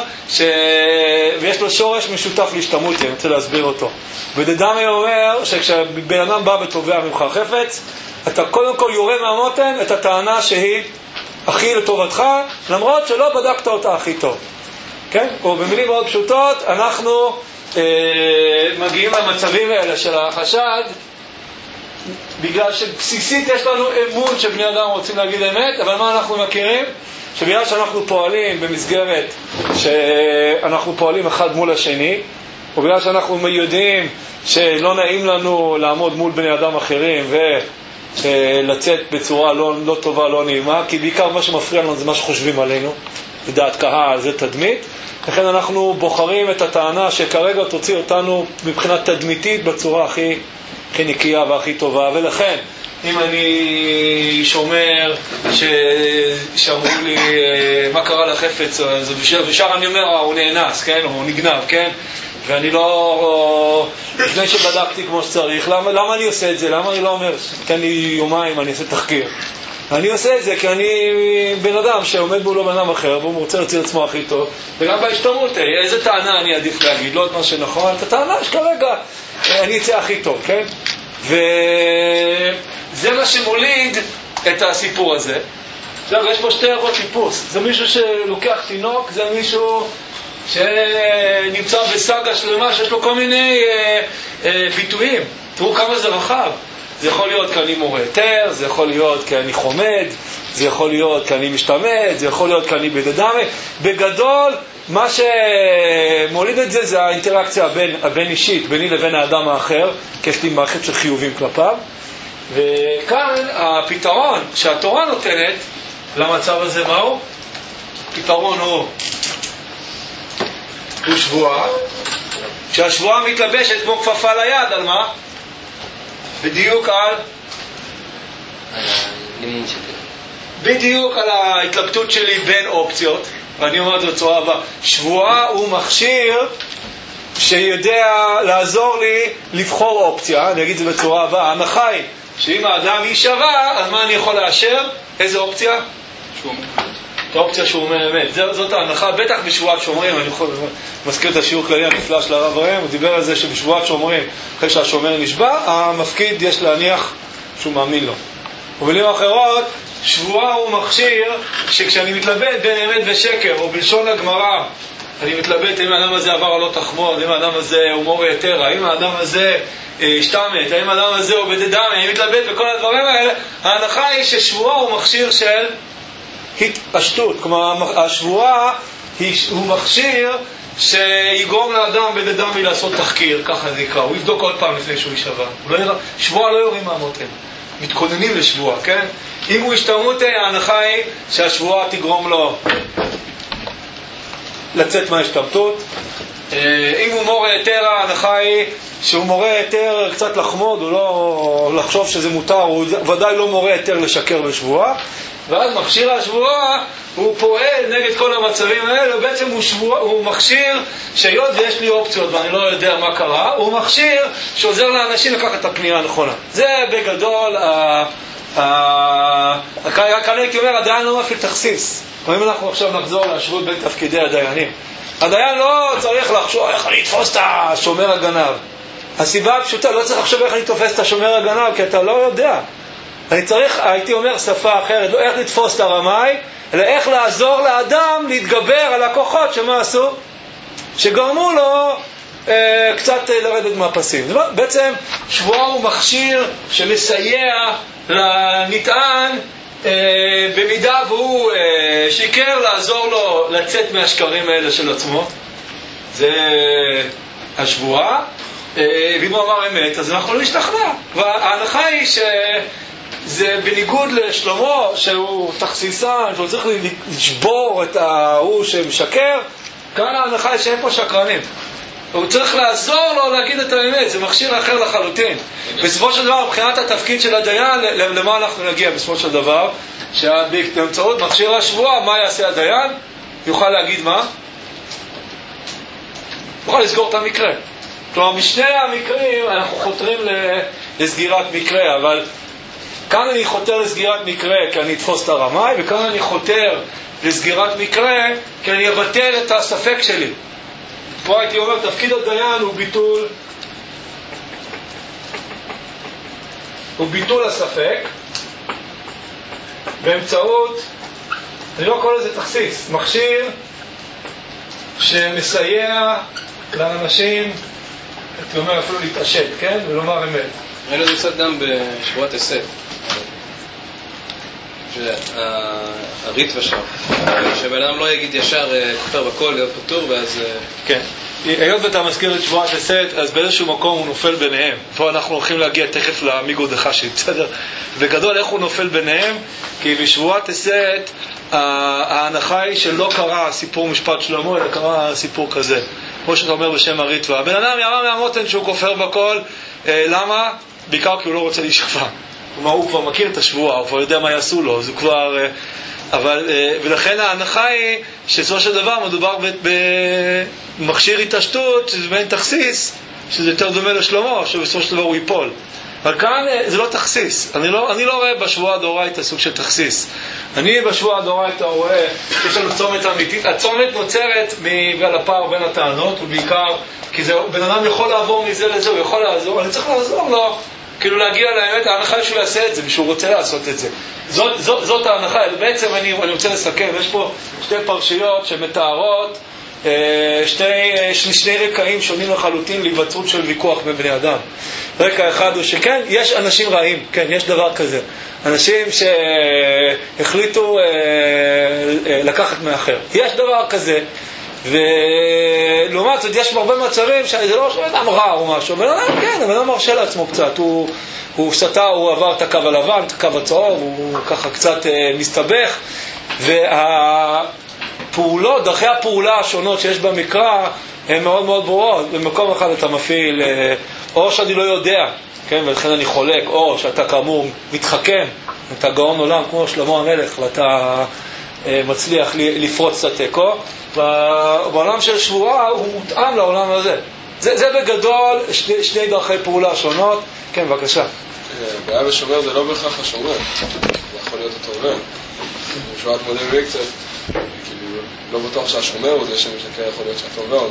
ויש לו שורש משותף להשתמות, אני רוצה להסביר אותו. בדדמי אומר שכשבן אדם בא ותובע ממך חפץ, אתה קודם כל יורה מהמותן את הטענה שהיא הכי לטובתך, למרות שלא בדקת אותה הכי טוב. כן? או במילים מאוד פשוטות, אנחנו מגיעים למצבים האלה של החשד, בגלל שבסיסית יש לנו אמון שבני אדם רוצים להגיד אמת, אבל מה אנחנו מכירים? שבגלל שאנחנו פועלים במסגרת שאנחנו פועלים אחד מול השני, או בגלל שאנחנו יודעים שלא נעים לנו לעמוד מול בני אדם אחרים ולצאת בצורה לא טובה, לא נעימה, כי בעיקר מה שמפריע לנו זה מה שחושבים עלינו, לדעת קהל, זה תדמית. לכן אנחנו בוחרים את הטענה שכרגע תוציא אותנו מבחינת תדמיתית בצורה הכי נקייה והכי טובה. ולכן אם אני שומר שאמרו לי מה קרה לחפץ, אז בשאר אני אומר הוא נאנס, כן? הוא נגנב, כן? ואני לא, לפני שבדקתי כמו שצריך, למה אני עושה את זה? למה אני לא אומר תן לי יומיים אני אעשה תחקיר? אני עושה את זה כי אני בן אדם שעומד מולו בן אדם אחר והוא רוצה להוציא את עצמו הכי טוב. וגם בהשתמות, איזה טענה אני עדיף להגיד? לא את מה שנכון, את הטענה שכרגע אני אצא הכי טוב, כן? וזה מה שמוליד את הסיפור הזה. עכשיו, יש פה שתי ערות טיפוס. זה מישהו שלוקח תינוק, זה מישהו שנמצא בסגה שלמה שיש לו כל מיני ביטויים. תראו כמה זה רחב. זה יכול להיות כי אני מורה יותר, זה יכול להיות כי אני חומד, זה יכול להיות כי אני משתמד, זה יכול להיות כי אני בדדמה. בגדול, מה שמוליד את זה זה האינטראקציה הבין אישית, ביני לבין האדם האחר, כי יש לי מערכת של חיובים כלפיו. וכאן הפתרון שהתורה נותנת למצב הזה מהו? הפתרון הוא שבועה, שהשבועה מתלבשת כמו כפפה ליד, על מה? בדיוק על בדיוק על ההתלבטות שלי בין אופציות. ואני אומר את זה בצורה הבאה, שבועה הוא מכשיר שיודע לעזור לי לבחור אופציה. אני אגיד את זה בצורה הבאה, ההנחה היא שאם האדם יישבע, אז מה אני יכול לאשר? איזה אופציה? את האופציה שהוא אומר אמת. זאת ההנחה, בטח בשבועת שומרים. אני מזכיר את השיעור כללי הנפלא של הרב ראם, הוא דיבר על זה שבשבועת שומרים, אחרי שהשומר נשבע, המפקיד יש להניח שהוא מאמין לו. ובמילים אחרות, שבועה הוא מכשיר שכשאני מתלבט בין אמת ושקר, או בלשון הגמרא, אני מתלבט אם האדם הזה עבר או לא תחמוד, אם האדם הזה הוא מורי יתרה, אם האדם הזה השתמת, אם האדם הזה הוא בדדם, אני מתלבט בכל הדברים האלה. ההנחה היא ששבועה הוא מכשיר של התפשטות. כלומר, השבועה הוא מכשיר שיגרום לאדם בדדם לעשות תחקיר, ככה זה יקרא. הוא יבדוק עוד פעם לפני שהוא יישבע. שבועה לא יורים מהמותן. מתכוננים לשבועה, כן? אם הוא השתמות, ההנחה היא שהשבועה תגרום לו לצאת מההשתמטות. אם הוא מורה יותר, ההנחה היא שהוא מורה יותר קצת לחמוד, הוא לא לחשוב שזה מותר, הוא ודאי לא מורה יותר לשקר בשבועה. ואז מכשיר השבועה הוא פועל נגד כל המצבים האלה. בעצם הוא מכשיר שהיות ויש לי אופציות ואני לא יודע מה קרה, הוא מכשיר שעוזר לאנשים לקחת את הפנייה הנכונה. זה בגדול רק הייתי אומר, הדיין לא מפעיל תכסיס. אם אנחנו עכשיו נחזור להשוות בין תפקידי הדיינים, הדיין לא צריך לחשוב איך אני אתפוס את השומר הגנב. הסיבה הפשוטה, לא צריך לחשוב איך אני תופס את השומר הגנב, כי אתה לא יודע. אני צריך, הייתי אומר שפה אחרת, לא איך לתפוס את הרמאי, אלא איך לעזור לאדם להתגבר על הכוחות שמה עשו, שגרמו לו קצת לרדת מהפסים. בעצם שבועה הוא מכשיר שמסייע לנטען במידה והוא שיקר, לעזור לו לצאת מהשקרים האלה של עצמו. זה השבועה. ואם הוא אמר אמת, אז אנחנו לא נשתכנע. וההנחה היא שזה בניגוד לשלמה, שהוא תכסיסן, שהוא צריך לשבור את ההוא שמשקר. כאן ההנחה היא שאין פה שקרנים. הוא צריך לעזור לו להגיד את האמת. זה מכשיר אחר לחלוטין. בסופו של דבר, מבחינת התפקיד של הדיין, למה אנחנו נגיע בסופו של דבר? שבאמצעות מכשיר השבועה, מה יעשה הדיין? יוכל להגיד מה? יוכל לסגור את המקרה. כלומר, משני המקרים אנחנו חותרים לסגירת מקרה, אבל כאן אני חותר לסגירת מקרה כי אני אתפוס את הרמאי, וכאן אני חותר לסגירת מקרה כי אני אבטל את הספק שלי. פה הייתי אומר, תפקיד הדיין הוא ביטול הספק באמצעות, אני לא קורא לזה תכסיס, מכשיר שמסייע לאנשים, הייתי אומר אפילו להתעשת, כן? ולומר אמת. ראינו את זה גם בשבועת הסת. הריטווה שם, שבן אדם לא יגיד ישר כופר בכל, להיות פטור, ואז... כן. היות ואתה מזכיר את שבועת הסת, אז באיזשהו מקום הוא נופל ביניהם. פה אנחנו הולכים להגיע תכף למיגו דחשי, בסדר? בגדול, איך הוא נופל ביניהם? כי בשבועת הסת, ההנחה היא שלא קרה סיפור משפט שלמה, אלא קרה סיפור כזה. כמו שאתה אומר בשם הריטווה. הבן אדם ירה מהמותן שהוא כופר בכל, למה? בעיקר כי הוא לא רוצה להישבע. כלומר, הוא כבר מכיר את השבועה, הוא כבר יודע מה יעשו לו, אז הוא כבר... ולכן ההנחה היא שסופו של דבר מדובר במכשיר התעשתות, שזה בין תכסיס, שזה יותר דומה לשלמה, שבסופו של דבר הוא ייפול. אבל כאן זה לא תכסיס. אני לא רואה בשבועה דאורייתא סוג של תכסיס. אני בשבועה דאורייתא רואה שיש לנו צומת אמיתית. הצומת נוצרת בגלל הפער בין הטענות, ובעיקר כי בן אדם יכול לעבור מזה לזה, הוא יכול לעזור, אני צריך לעזור לו, כאילו להגיע לאמת. ההנחה היא שהוא יעשה את זה, ושהוא רוצה לעשות את זה. זאת ההנחה. בעצם אני רוצה לסכם, יש פה שתי פרשיות שמתארות שני רקעים שונים לחלוטין להיווצרות של ויכוח בין בני אדם. רקע אחד הוא שכן, יש אנשים רעים, כן, יש דבר כזה. אנשים שהחליטו לקחת מאחר. יש דבר כזה. ולעומת זאת, יש הרבה מצבים שזה לא בן אדם רע או משהו. בן אדם, כן, בן אדם מרשה לעצמו קצת. הוא סטה, הוא עבר את הקו הלבן, את הקו הצהוב, הוא ככה קצת מסתבך. והפעולות, דרכי הפעולה השונות שיש במקרא, הן מאוד מאוד ברורות. במקום אחד אתה מפעיל, או שאני לא יודע, כן, ולכן אני חולק, או שאתה כאמור מתחכם, אתה גאון עולם כמו שלמה המלך, ואתה מצליח לפרוץ את התיקו. בעולם של שבועה הוא מותאם לעולם הזה. זה בגדול שני דרכי פעולה שונות. כן, בבקשה. הבעיה בשומר זה לא בהכרח השומר, זה יכול להיות התובע. בשביל מודל לי קצת, כאילו, לא בטוח שהשומר הוא זה שמשקר, יכול להיות שהתובע הוא זה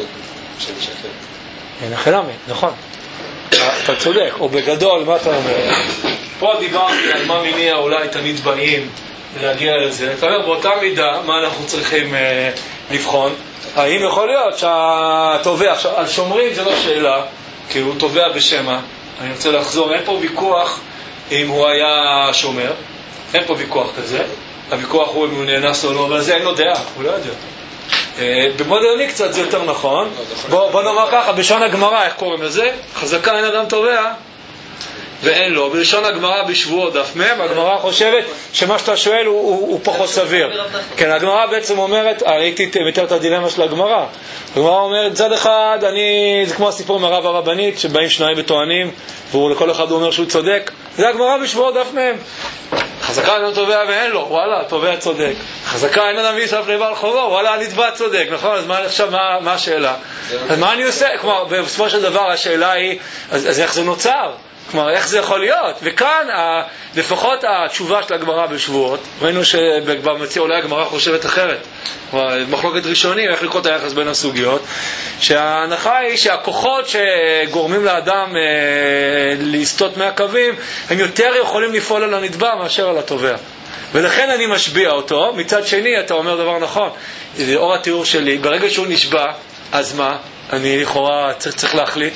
שמשקר. נכון. אתה צודק, או בגדול, מה אתה אומר? פה דיברתי על מה מניע אולי את הנתבעים להגיע לזה. אתה אומר, באותה מידה, מה אנחנו צריכים לבחון? האם יכול להיות שהתובע, על שומרים זה לא שאלה, כי הוא תובע בשמה. אני רוצה לחזור, אין פה ויכוח אם הוא היה שומר, אין פה ויכוח כזה. הוויכוח הוא אם הוא נאנס או לא, אבל זה אין לו דעה, הוא לא יודע. במודרני קצת זה יותר נכון. בוא נאמר ככה, בשון הגמרא, איך קוראים לזה? חזקה אין אדם תובע ואין לו. בלשון הגמרא בשבועות דף מ', הגמרא חושבת שמה שאתה שואל הוא פחות סביר. כן, הגמרא בעצם אומרת, ראיתי יותר את הדילמה של הגמרא. הגמרא אומרת, צד אחד, זה כמו הסיפור מהרב הרבנית, שבאים שניים וטוענים, ולכל אחד הוא אומר שהוא צודק. זה הגמרא בשבועות דף מ'. חזקה אין אדם תובע ואין לו, וואלה, תובע צודק. חזקה אין אדם ויסף לבעל חובו, וואלה, הנתבע צודק, נכון? אז עכשיו מה השאלה? אז מה אני עושה? כלומר, בסופו של דבר השאלה היא, אז איך זה נוצר? כלומר, איך זה יכול להיות? וכאן, לפחות התשובה של הגמרא בשבועות, ראינו שבמציע אולי הגמרא חושבת אחרת. כלומר, מחלוקת ראשונים, איך לקרוא את היחס בין הסוגיות, שההנחה היא שהכוחות שגורמים לאדם להסתות מהקווים, הם יותר יכולים לפעול על הנתבע מאשר על התובע. ולכן אני משביע אותו. מצד שני, אתה אומר דבר נכון, זה אור התיאור שלי, ברגע שהוא נשבע, אז מה? אני לכאורה צריך להחליט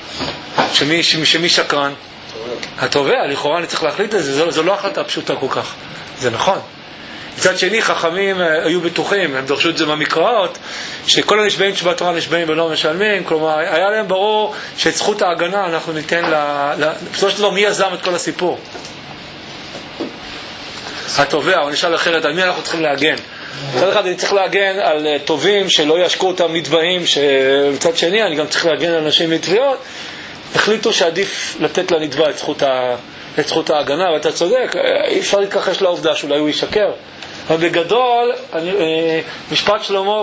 שמי שקרן? התובע, לכאורה אני צריך להחליט את זה, זו לא החלטה פשוטה כל כך, זה נכון. מצד שני, חכמים היו בטוחים, הם דרשו את זה במקראות, שכל הנשבעים שבתורה נשבעים ולא משלמים, כלומר, היה להם ברור שאת זכות ההגנה אנחנו ניתן בסופו של דבר, מי יזם את כל הסיפור? התובע, או נשאל אחרת, על מי אנחנו צריכים להגן? מצד אחד אני צריך להגן על טובים שלא ישקו אותם נתבעים, שמצד שני אני גם צריך להגן על אנשים מתביעות. החליטו שעדיף לתת לנתבע את זכות ההגנה, ואתה צודק, אי אפשר להתכחש לעובדה שאולי הוא ישקר. אבל בגדול, משפט שלמה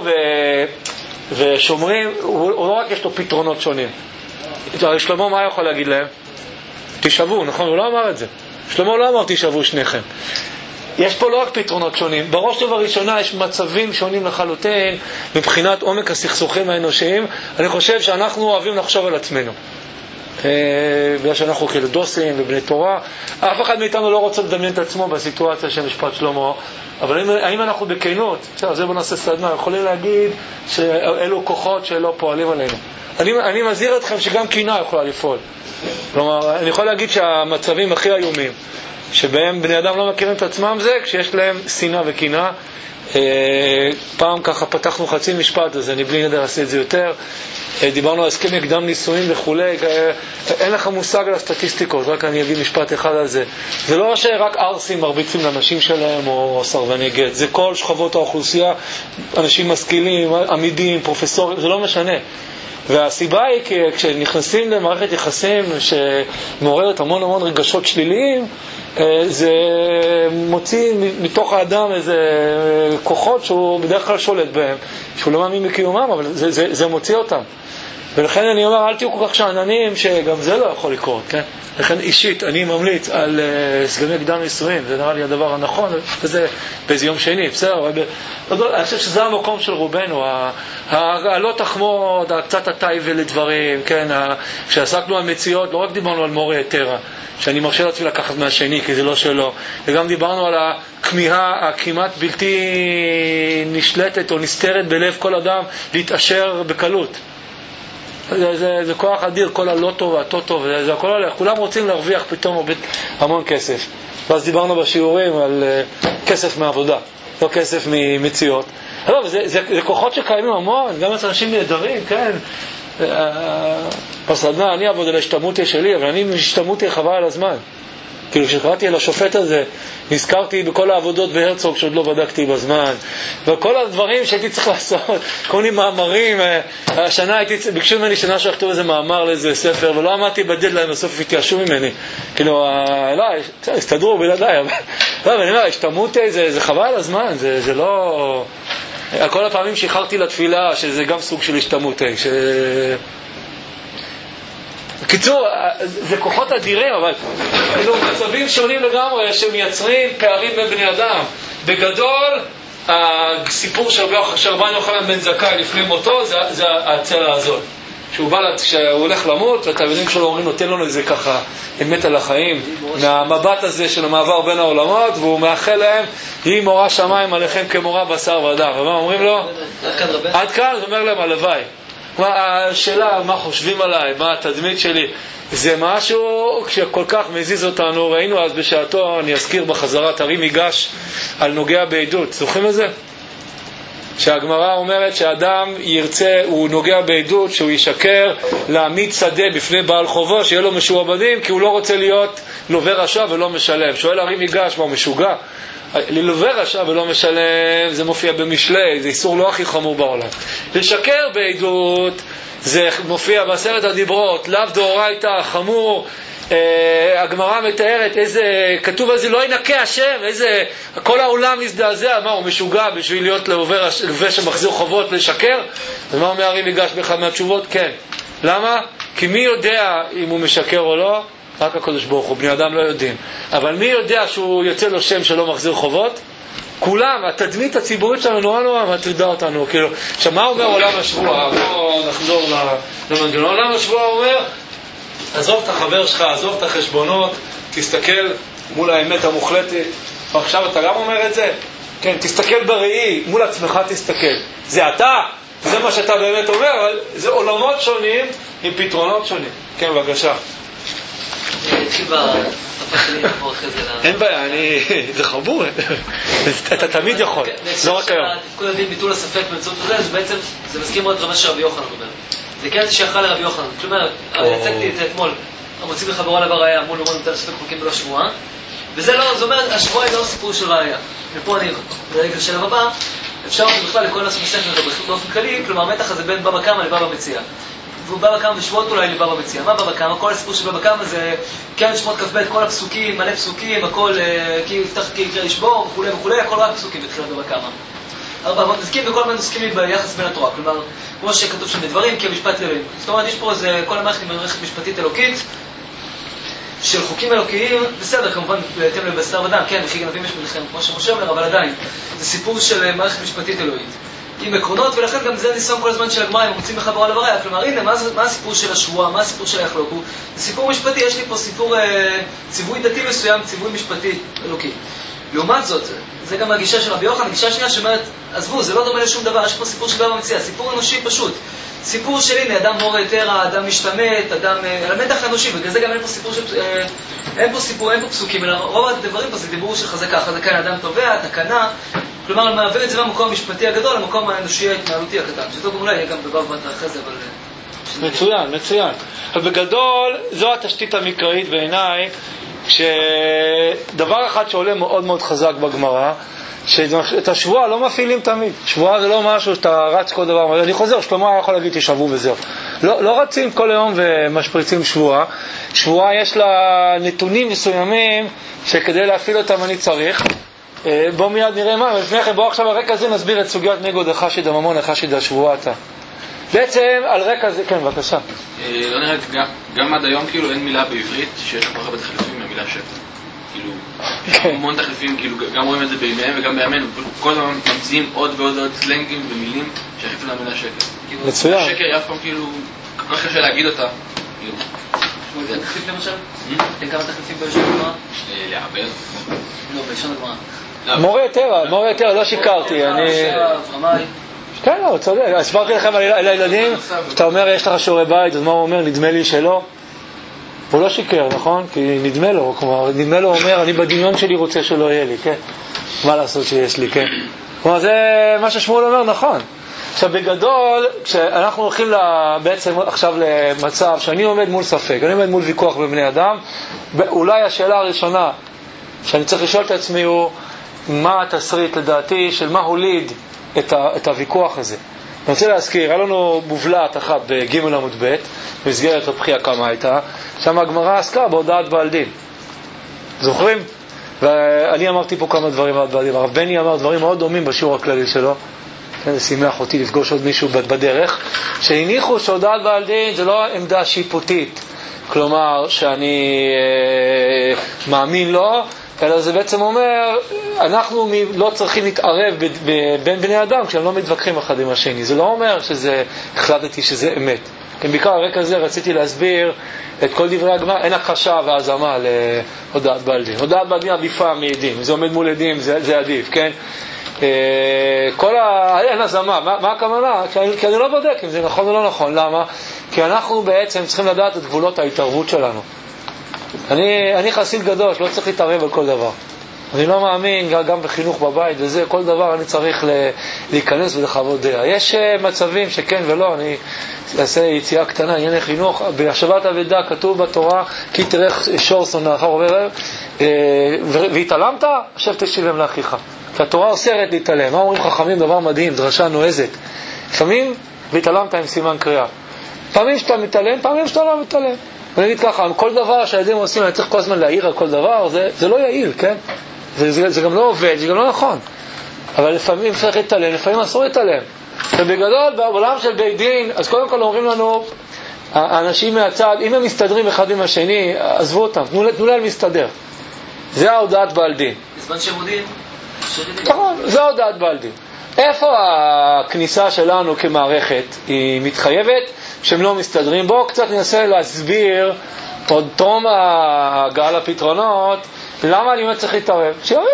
ושומרים, הוא לא רק יש לו פתרונות שונים. שלמה מה יכול להגיד להם? תשבו, נכון? הוא לא אמר את זה. שלמה לא אמר תשבו שניכם. יש פה לא רק פתרונות שונים, בראש ובראשונה יש מצבים שונים לחלוטין מבחינת עומק הסכסוכים האנושיים. אני חושב שאנחנו אוהבים לחשוב על עצמנו, בגלל שאנחנו כאילו דוסים ובני תורה. אף אחד מאיתנו לא רוצה לדמיין את עצמו בסיטואציה של משפט שלמה, אבל האם אנחנו בכנות, זה בוא נעשה סדנה, יכולים להגיד שאלו כוחות שלא פועלים עלינו. אני מזהיר אתכם שגם קינה יכולה לפעול. כלומר, אני יכול להגיד שהמצבים הכי איומים שבהם בני אדם לא מכירים את עצמם זה כשיש להם שנאה וקינה. פעם ככה פתחנו חצי משפט, אז אני בלי נדר אעשה את זה יותר. דיברנו על הסכמי קדם נישואים וכולי. אין לך מושג על הסטטיסטיקות, רק אני אגיד משפט אחד על זה. זה לא שרק ארסים מרביצים לאנשים שלהם או סרבני גט, זה כל שכבות האוכלוסייה, אנשים משכילים, עמידים, פרופסורים, זה לא משנה. והסיבה היא כי כשנכנסים למערכת יחסים שמעוררת המון רגשות שליליים, זה מוציא מתוך האדם איזה כוחות שהוא בדרך כלל שולט בהם, שהוא לא מאמין בקיומם, אבל זה מוציא אותם. ולכן אני אומר, אל תהיו כל כך שעננים, שגם זה לא יכול לקרות, כן? לכן אישית, אני ממליץ על סגמי קדם נישואים, זה נראה לי הדבר הנכון, וזה באיזה יום שני, בסדר? אני חושב שזה המקום של רובנו, הלא תחמוד, קצת הטייבל לדברים, כן? כשעסקנו על מציאות, לא רק דיברנו על מורה יתרה, שאני מרשה לעצמי לקחת מהשני, כי זה לא שלו, וגם דיברנו על הכמיהה הכמעט בלתי נשלטת או נסתרת בלב כל אדם, להתאשר בקלות. זה כוח אדיר, כל הלא טוב והטוב טוב, זה הכל הולך, כולם רוצים להרוויח פתאום המון כסף. ואז דיברנו בשיעורים על כסף מעבודה, לא כסף ממציאות. זה כוחות שקיימים המון, גם אנשים נהדרים, כן. בסדנה אני אעבוד על ההשתמותי שלי, אבל אני השתמותי חבל על הזמן. כאילו כשקראתי על השופט הזה, נזכרתי בכל העבודות בהרצוג שעוד לא בדקתי בזמן, וכל הדברים שהייתי צריך לעשות, כל מיני מאמרים. השנה ביקשו ממני שנה שאכתוב איזה מאמר לאיזה ספר, ולא עמדתי בדדליין, בסוף התייאשו ממני. כאילו, לא, הסתדרו בלעדיי. לא, אבל אני אומר, השתמותי זה חבל על הזמן, זה לא... כל הפעמים שחררתי לתפילה, שזה גם סוג של השתמותי, קיצור, זה כוחות אדירים, אבל אלו מצבים שונים לגמרי שמייצרים פערים בין בני אדם. בגדול, הסיפור של רבן יוחנן בן זכאי לפני מותו זה הצלע הזאת. כשהוא הולך למות, והתלמידים שלו אומרים, נותן לנו איזה ככה אמת על החיים, מהמבט הזה של המעבר בין העולמות, והוא מאחל להם, יהי מורה שמיים עליכם כמורה בשר ודם. ומה אומרים לו? עד כאן, הוא אומר להם, הלוואי. השאלה, מה חושבים עליי, מה התדמית שלי, זה משהו שכל כך מזיז אותנו. ראינו אז בשעתו, אני אזכיר בחזרת הרי מיגש על נוגע בעדות. זוכרים את זה? שהגמרא אומרת שאדם ירצה, הוא נוגע בעדות, שהוא ישקר להעמיד שדה בפני בעל חובו, שיהיה לו משועבדים, כי הוא לא רוצה להיות לווה רשע ולא משלם. שואל הרי מיגש, מה הוא משוגע? ללווה רשע ולא משלם, זה מופיע במשלי, זה איסור לא הכי חמור בעולם. לשקר בעדות, זה מופיע בעשרת הדיברות, לאו דאורייתא חמור. הגמרא מתארת איזה, כתוב על זה, לא ינקה השם, איזה, כל העולם נזדעזע, מה הוא משוגע בשביל להיות לווה שמחזיר חובות לשקר? אז מה אומר הרי מיגש באחד מהתשובות? כן. למה? כי מי יודע אם הוא משקר או לא? רק הקדוש ברוך הוא, בני אדם לא יודעים. אבל מי יודע שהוא יוצא לו שם שלא מחזיר חובות? כולם, התדמית הציבורית שלנו נורא מטרידה אותנו. כאילו, עכשיו מה אומר עולם השבוע? בואו נחזור למנגנון. עולם השבוע אומר, עזוב את החבר שלך, עזוב את החשבונות, תסתכל מול האמת המוחלטת. ועכשיו אתה גם אומר את זה? כן, תסתכל בראי, מול עצמך תסתכל. זה אתה, זה מה שאתה באמת אומר, אבל זה עולמות שונים עם פתרונות שונים. כן, בבקשה. התחיל בשפה שלי לבוא אחרי זה. אין בעיה, זה חמור. אתה תמיד יכול, לא רק היום. כל הדין ביטול הספק באמצעות הזה, אז בעצם זה מסכים מאוד רמה שרבי יוחנן אומר. זה כן זה שיכל לרבי יוחנן. כלומר, הצגתי את זה אתמול, המוצאים לחברו על הראיה, מול אומרים נותן ספק חוקים בלא שבועה, וזה לא, זאת אומרת, השבועה היא לא סיפור של ראיה. ופה אני, ברגע לשלב הבא, אפשר בכלל לכל הספק באופן כללי, כלומר, המתח הזה בין בבא קמא לבבא מציעא. והוא בבא קמא ושבועות אולי לבבא מציעא. מה בבא קמא? כל הסיפור של בבא קמא זה כן שמות כ"ב, כל הפסוקים, מלא פסוקים, הכל כי יפתח כי יקרא ישבור וכו' וכו', הכל רק פסוקים בתחילת בבא קמא. 400 עוסקים וכל הזמן עוסקים ביחס בין התורה, כלומר, כמו שכתוב שם בדברים, כמשפט אלוהים. זאת אומרת, יש פה איזה, כל המערכת היא מערכת משפטית אלוקית, של חוקים אלוקיים, בסדר, כמובן, בהתאם לבשר ודם, כן, וכי גנבים יש מלחם, כמו שמשה אומר, אבל עדיין, זה סיפור של מערכת משפטית אלוהית. עם עקרונות, ולכן גם זה ניסיון כל הזמן של הגמרא, הם רוצים לחברו על הראיה. כלומר, הנה, מה הסיפור של השבועה, מה הסיפור של היחלוקו? זה סיפור משפטי, יש לי פה סיפור ציווי דתי מסוים, ציווי משפטי אלוקי. לעומת זאת, זה גם הגישה של רבי יוחנן, הגישה השנייה שאומרת, עזבו, זה לא דומה לשום דבר, יש פה סיפור של בבא מציעא, סיפור אנושי פשוט. סיפור של הנה, אדם מורה היתרה, אדם משתמט, אדם, על המתח האנושי, ובגלל זה גם אין פה סיפור של, אין פה סיפור, אין פה פסוקים, אלא רוב הדברים פה זה דיבור של חזקה, חזקה, אדם תובע, תקנה, כלומר, אני מעביר את זה מהמקום המשפטי הגדול, למקום האנושי ההתנהלותי הקטן, שזו גם אולי יהיה גם בבא אחרי זה, אבל... מצוין, מצוין. אבל בגדול, זו התשתית המקראית בעיניי, שדבר אחד שעולה מאוד מאוד חזק בגמרא, שאת השבועה לא מפעילים תמיד. שבועה זה לא משהו שאתה רץ כל דבר. אני חוזר, שלמה יכול להגיד תשבו וזהו. לא רצים כל היום ומשפריצים שבועה. שבועה יש לה נתונים מסוימים שכדי להפעיל אותם אני צריך. בואו מיד נראה מה. ולפני כן בואו עכשיו על רקע זה נסביר את סוגיית נגוד החשד הממון, החשד השבועתה. בעצם על רקע זה, כן, בבקשה. לא נראית, גם עד היום כאילו אין מילה בעברית שיש כל כך הרבה תחליפים מהמילה שקר. כאילו, המון תחליפים, כאילו, גם רואים את זה בימיהם וגם בימינו, כל הזמן ממציאים עוד ועוד סלנגים ומילים שהחליפו למילה שקר. מצוין. שקר אף פעם כאילו, כל כך קשה להגיד אותה. זה תחליף למשל? אין כמה תחליפים בלשון הגמרא? לעבר. לא, בלשון הגמרא. מורה יותר, לא שיקרתי, אני... כן, לא, צודק. הסברתי לכם על הילדים, שאתה אומר, יש לך שיעורי בית, אז מה הוא אומר? נדמה לי שלא. הוא לא שיקר, נכון? כי נדמה לו, כלומר, נדמה לו אומר, אני בדמיון שלי רוצה שלא יהיה לי, כן? מה לעשות שיש לי, כן? כלומר, זה מה ששמואל אומר, נכון. עכשיו, בגדול, כשאנחנו הולכים בעצם עכשיו למצב שאני עומד מול ספק, אני עומד מול ויכוח בבני אדם, אולי השאלה הראשונה שאני צריך לשאול את עצמי הוא, מה התסריט לדעתי של מה הוליד את הוויכוח הזה. אני רוצה להזכיר, היה לנו מובלעת אחת בג' עמוד ב' במסגרת הבחייה כמה הייתה, שם הגמרא עסקה בהודעת בעל דין. זוכרים? ואני אמרתי פה כמה דברים על בעל דין. הרב בני אמר דברים מאוד דומים בשיעור הכללי שלו. זה שימח אותי לפגוש עוד מישהו בדרך, שהניחו שהודעת בעל דין זה לא עמדה שיפוטית, כלומר שאני מאמין לו, אלא זה בעצם אומר, אנחנו לא צריכים להתערב בין בני אדם כשהם לא מתווכחים אחד עם השני. זה לא אומר שזה, החלטתי שזה אמת. כן, בעיקר הרקע הזה רציתי להסביר את כל דברי הגמרא, אין הכחשה והזמה להודעת בעל דין. הודעת בעל דין עדיפה מעדים, אם זה עומד מול עדים זה עדיף, כן? אין הזמה, מה הכוונה? כי אני לא בודק אם זה נכון או לא נכון. למה? כי אנחנו בעצם צריכים לדעת את גבולות ההתערבות שלנו. אני חסיד גדול, שלא צריך להתערב על כל דבר. אני לא מאמין, גם בחינוך בבית וזה, כל דבר אני צריך להיכנס ולחוות דעה. יש מצבים שכן ולא, אני אעשה יציאה קטנה, ענייני חינוך. בהשבת אבדה כתוב בתורה, כי תרך שור שונאך עובר והתעלמת, עכשיו תשיבם לאחיך. כי התורה אוסרת להתעלם. מה אומרים חכמים? דבר מדהים, דרשה נועזת. לפעמים והתעלמת עם סימן קריאה. פעמים שאתה מתעלם, פעמים שאתה לא מתעלם. אני אגיד ככה, כל דבר שהילדים עושים, אני צריך כל הזמן להעיר על כל דבר, זה לא יעיל, כן? זה גם לא עובד, זה גם לא נכון. אבל לפעמים צריך להתעלם, לפעמים אסור להתעלם. ובגדול, בעולם של בית דין, אז קודם כל אומרים לנו, האנשים מהצד, אם הם מסתדרים אחד עם השני, עזבו אותם, תנו להם להסתדר. זה ההודעת בעל דין. בזמן שמודים, נכון, זה ההודעת בעל דין. איפה הכניסה שלנו כמערכת היא מתחייבת שהם לא מסתדרים? בואו קצת ננסה להסביר עוד תום ההגעה לפתרונות למה אני צריך להתערב. שיריבו.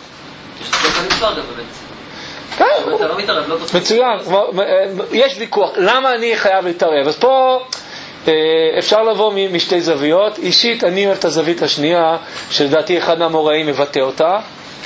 כן, אתה לא מתערב, לא תוצא. מצוין. יש ויכוח, למה אני חייב להתערב? אז פה אפשר לבוא משתי זוויות. אישית אני אוהב את הזווית השנייה, שלדעתי אחד מהמוראים מבטא אותה,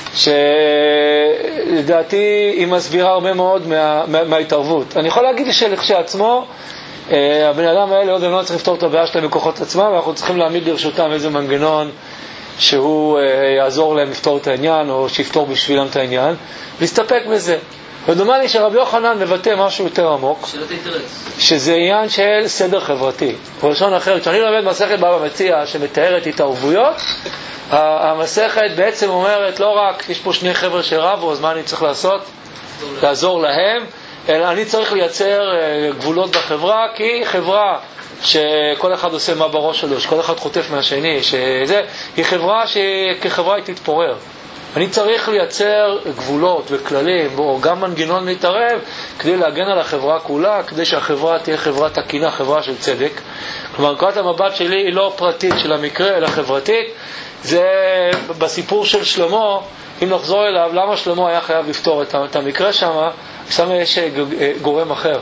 שלדעתי היא מסבירה הרבה מאוד מההתערבות. אני יכול להגיד שלכשעצמו הבן אדם האלה עוד לא צריך לפתור את הבעיה שלהם בכוחות עצמם, ואנחנו צריכים להעמיד לרשותם איזה מנגנון שהוא יעזור להם לפתור את העניין או שיפתור בשבילם את העניין, להסתפק בזה. ודומה לי שרבי יוחנן מבטא משהו יותר עמוק, שזה עניין של סדר חברתי. בלשון אחרת, כשאני לומד מסכת בבא מציעא שמתארת התערבויות, המסכת בעצם אומרת לא רק יש פה שני חבר'ה שרבו, אז מה אני צריך לעשות? לעזור להם, אלא אני צריך לייצר גבולות בחברה, כי חברה שכל אחד עושה מה בראש שלו, שכל אחד חוטף מהשני, שזה, היא חברה שכחברה היא תתפורר. אני צריך לייצר גבולות וכללים, או גם מנגנון להתערב, כדי להגן על החברה כולה, כדי שהחברה תהיה חברה תקינה, חברה של צדק. כלומר, נקודת המבט שלי היא לא פרטית של המקרה, אלא חברתית. זה בסיפור של שלמה, אם נחזור אליו, למה שלמה היה חייב לפתור את המקרה שם, שם יש גורם אחר.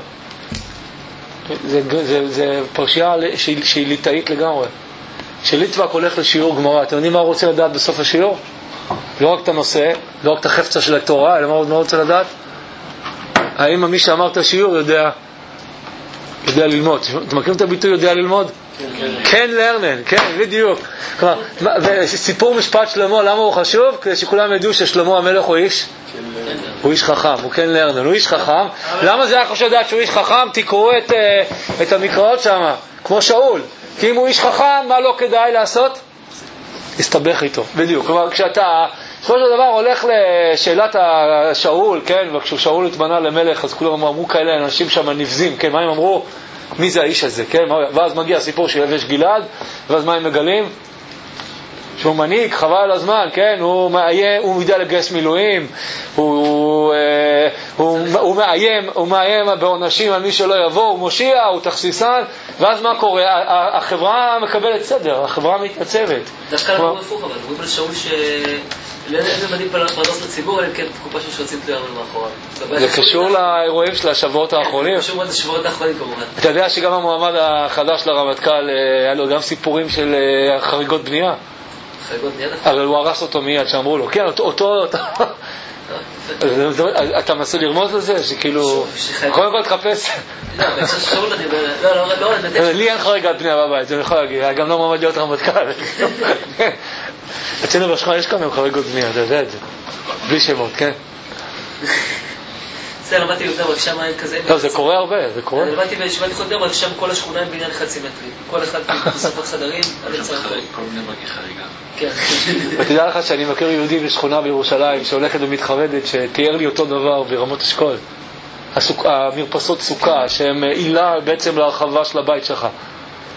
זה פרשייה שהיא ליטאית לגמרי. שליטבק הולך לשיעור גמרא, אתם יודעים מה הוא רוצה לדעת בסוף השיעור? לא רק את הנושא, לא רק את החפצה של התורה, אלא מה הוא רוצה לדעת? האם מי שאמר את השיעור יודע ללמוד? אתם מכירים את הביטוי יודע ללמוד? כן לרנן, כן, בדיוק. וסיפור משפט שלמה, למה הוא חשוב? כדי שכולם ידעו ששלמה המלך הוא איש? הוא איש חכם, הוא כן לרנן, הוא איש חכם. למה זה היה חשוב לדעת שהוא איש חכם? תקראו את המקראות שם, כמו שאול. כי אם הוא איש חכם, מה לא כדאי לעשות? להסתבך איתו, בדיוק. כלומר, כשאתה בסופו של דבר הולך לשאלת השאול, כן, וכששאול התמנה למלך, אז כולם אמרו כאלה אנשים שם נבזים, כן, מה הם אמרו? מי זה האיש הזה, כן? ואז מגיע הסיפור של יבש גלעד, ואז מה הם מגלים? שהוא מנהיג, חבל על הזמן, כן? הוא יודע לגייס מילואים, הוא מאיים בעונשים על מי שלא יבוא, הוא מושיע, הוא תכסיסן, ואז מה קורה? החברה מקבלת סדר, החברה מתעצבת. דווקא לא מפוך, אבל אומרים לשאול איזה מדהים פרדוס לציבור, אלא כן תקופה שרצים תלויים מאחוריו. זה קשור לאירועים של השבועות האחרונים? קשור מאוד לשבועות האחרונים כמובן. אתה יודע שגם המועמד החדש לרמטכ"ל היה לו גם סיפורים של חריגות בנייה? אבל הוא הרס אותו מיד שאמרו לו, כן, אותו אתה מנסה לרמוז לזה שכאילו קודם כל תחפש לי אין חריגת בנייה בבית, זה יכול להגיד, גם לא מועמד להיות רמטכ"ל. אצלנו בשכונה יש כמה חריגות בנייה, אתה יודע את זה, בלי שמות, כן? זה למדתי יותר, רק שם אין כזה... לא, זה קורה הרבה, זה קורה. למדתי בישיבת תיכון יותר, רק שם כל השכונה עם בניין חצי מטרי. כל אחד בספק חדרים, עד לצורך חדרים. כל מיני מגיע חריגה. כן. ותדע לך שאני מכיר יהודי בשכונה בירושלים שהולכת ומתחרדת, שתיאר לי אותו דבר ברמות אשכול. המרפסות סוכה, שהן עילה בעצם להרחבה של הבית שלך.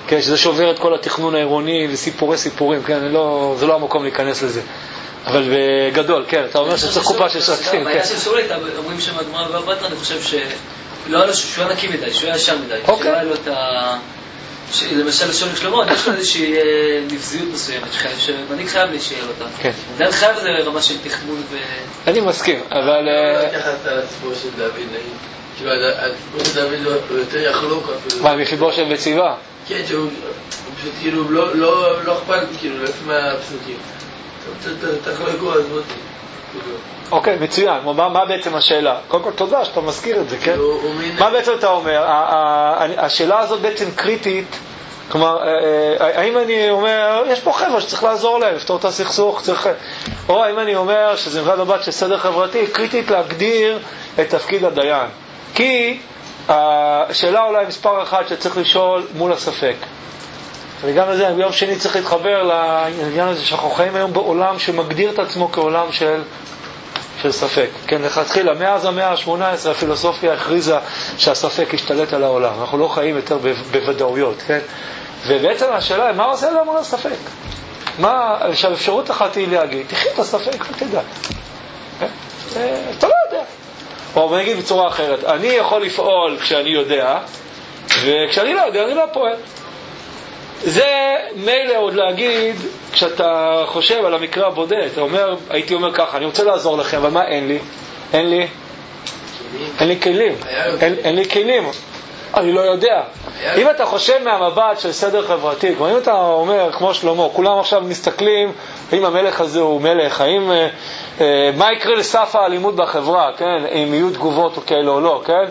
כן, שזה שובר את כל התכנון העירוני וסיפורים, כן, זה לא המקום להיכנס לזה. אבל בגדול, כן, אתה אומר שצריך קופה של שרצים. הבעיה של שאול הייתה, אומרים שמגמר בבטרה, אני חושב שלא היה לו שהוא היה נקי מדי, שהוא היה ישר מדי, שלא היה לו את ה... למשל לשאול שלמה, יש לו איזושהי נבזיות מסוימת, שמנהיג חייב לי שיהיה לו אותה. זה חייב איזה רמה של תכנון ו... אני מסכים, אבל... לא לקחת על הציבור של דוד, כאילו הציבור של דוד הוא יותר יחלוק אפילו. מה, מחיבושת וציבה? כן, שהוא פשוט כאילו לא אכפת, כאילו, לפי מהפסוקים. תחלקו, אז בוטי. אוקיי, מצוין. מה בעצם השאלה? קודם כל תודה שאתה מזכיר את זה, כן? מה בעצם אתה אומר? השאלה הזאת בעצם קריטית, כלומר, האם אני אומר, יש פה חבר'ה שצריך לעזור להם, לפתור את הסכסוך, או האם אני אומר שזה מבחינת מבט של סדר חברתי, קריטית להגדיר את תפקיד הדיין. כי השאלה אולי מספר אחד שצריך לשאול מול הספק. וגם לזה, ביום שני צריך להתחבר לעניין הזה שאנחנו חיים היום בעולם שמגדיר את עצמו כעולם של ספק. כן, לכתחילה, מאז המאה ה-18 הפילוסופיה הכריזה שהספק השתלט על העולם. אנחנו לא חיים יותר בוודאויות, כן? ובעצם השאלה היא, מה עושה לנו הספק? שהאפשרות אחת היא להגיד, תחי את הספק ותדע. אתה לא יודע. או נגיד בצורה אחרת, אני יכול לפעול כשאני יודע, וכשאני לא יודע, אני לא פועל. זה מילא עוד להגיד, כשאתה חושב על המקרה הבודד, אתה אומר, הייתי אומר ככה, אני רוצה לעזור לכם, אבל מה אין לי? אין לי כלים. אין לי כלים. אני לא יודע. אם אתה חושב מהמבט של סדר חברתי, אם אתה אומר, כמו שלמה, כולם עכשיו מסתכלים, האם המלך הזה הוא מלך, האם, מה יקרה לסף האלימות בחברה, כן? אם יהיו תגובות או כאלה או לא, כן?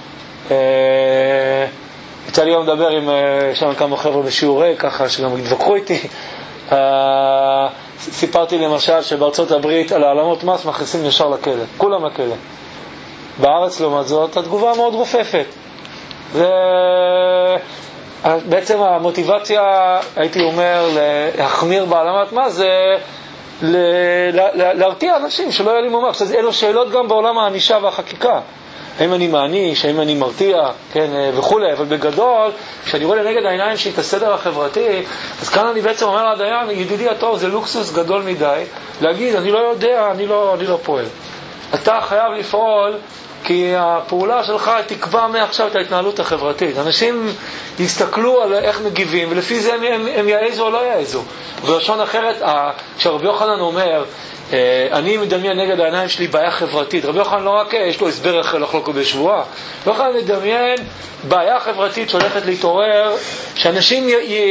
יצא לי היום לדבר עם שם כמה חבר'ה בשיעורי, ככה שגם התווכחו איתי. סיפרתי למשל שבארצות הברית על העלמות מס מכניסים ישר לכלא, כולם לכלא. בארץ לעומת זאת התגובה מאוד רופפת. בעצם המוטיבציה, הייתי אומר, להחמיר בעלמת מס זה להרתיע אנשים שלא יהיה לי מומח. אלו שאלות גם בעולם הענישה והחקיקה. האם אני מעניש, האם אני מרתיע, כן, וכו'. אבל בגדול, כשאני רואה לנגד העיניים שלי את הסדר החברתי, אז כאן אני בעצם אומר לדיין, ידידי הטוב, זה לוקסוס גדול מדי, להגיד, אני לא יודע, אני לא פועל. אתה חייב לפעול, כי הפעולה שלך תקבע מעכשיו את ההתנהלות החברתית. אנשים יסתכלו על איך מגיבים, ולפי זה הם יעזו או לא יעזו. בלשון אחרת, כשרבי יוחנן אומר, אני מדמיין נגד העיניים שלי בעיה חברתית. רבי יוחנן לא רק יש לו הסבר אחר לחלוק בשבועה. רבי יוחנן מדמיין בעיה חברתית שהולכת להתעורר, שאנשים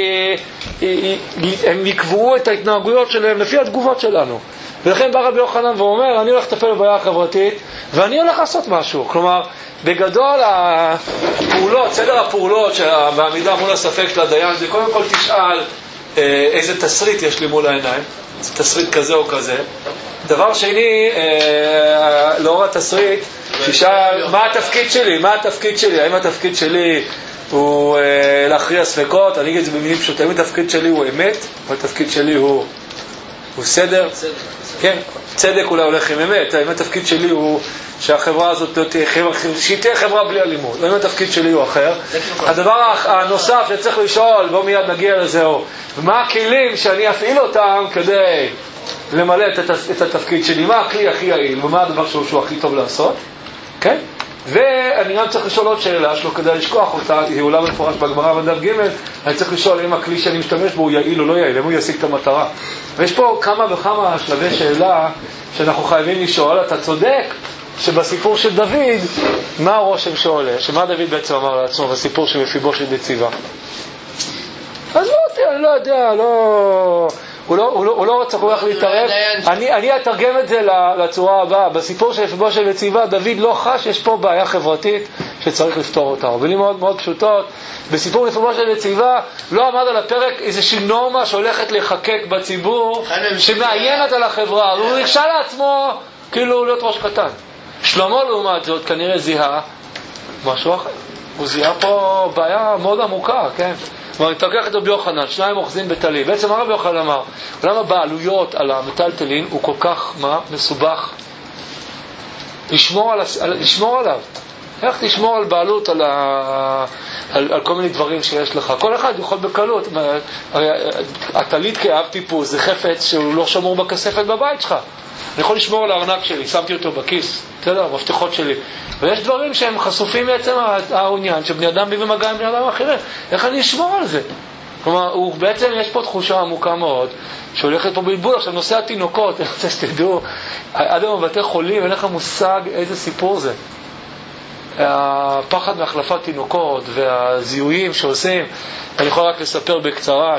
הם יקבעו את ההתנהגויות שלהם לפי התגובות שלנו. ולכן בא רבי יוחנן ואומר, אני הולך לטפל בבעיה החברתית, ואני הולך לעשות משהו. כלומר, בגדול הפעולות, סדר הפעולות בעמידה מול הספק של הדיין, זה קודם כל תשאל איזה תסריט יש לי מול העיניים. זה תסריט כזה או כזה. דבר שני, לאור התסריט, תשאל מה התפקיד שלי, האם התפקיד שלי הוא להכריע ספקות, אני אגיד את זה במילים פשוטות, האם התפקיד שלי הוא אמת, או התפקיד שלי הוא סדר? כן, צדק אולי הולך עם אמת, האם התפקיד שלי הוא שהחברה הזאת שהיא תהיה חברה בלי אלימות, האם התפקיד שלי הוא אחר. הדבר הנוסף שצריך לשאול, בוא מיד נגיע לזה, ומה הכלים שאני אפעיל אותם כדי למלא את התפקיד שלי, מה הכלי הכי יעיל ומה הדבר שהוא הכי טוב לעשות, כן? ואני גם צריך לשאול עוד שאלה שלא כדאי לשכוח אותה, היא עולה מפורש בגמרא בדף ג', אני צריך לשאול אם הכלי שאני משתמש בו הוא יעיל או לא יעיל, אם הוא ישיג את המטרה. ויש פה כמה וכמה שלבי שאלה שאנחנו חייבים לשאול. אתה צודק שבסיפור של דוד, מה הרושם שעולה? שמה דוד בעצם אמר לעצמו בסיפור של מפיבושת וציבה? אז לא יודע, הוא לא רוצה כל כך להתערב. אני אתרגם את זה לצורה הבאה. בסיפור של מפיבושת וציבה, דוד לא חש, יש פה בעיה חברתית שצריך לפתור אותה. במילים מאוד מאוד פשוטות, בסיפור מפיבושת וציבה לא עמד על הפרק איזושהי נורמה שהולכת לחקק בציבור, שמאיימת על החברה. הוא הרשה לעצמו כאילו להיות ראש קטן. שלמה לעומת זאת כנראה זיהה משהו אחר. הוא זיהה פה בעיה מאוד עמוקה, כן? כלומר, אם תלקח את רבי יוחנן, שניים אוחזים בטלי. בעצם מה רבי יוחנן אמר? למה בעלויות על המטלטלין הוא כל כך מסובך? לשמור עליו. איך תשמור על בעלות על כל מיני דברים שיש לך. כל אחד יכול בקלות. הרי הטלית כאב טיפוס זה חפץ שהוא לא שמור בכספת בבית שלך. אני יכול לשמור על הארנק שלי, שמתי אותו בכיס, בסדר, מפתחות שלי. ויש דברים שהם חשופים בעצם העניין, שבני אדם בי במגע עם בני אדם אחרים. איך אני אשמור על זה? כלומר, בעצם יש פה תחושה עמוקה מאוד, שהולכת פה בלבול. עכשיו, נושא התינוקות, אני רוצה שתדעו, עד היום בבתי חולים, אין לך מושג איזה סיפור זה. הפחד מהחלפת תינוקות והזיהויים שעושים. אני יכול רק לספר בקצרה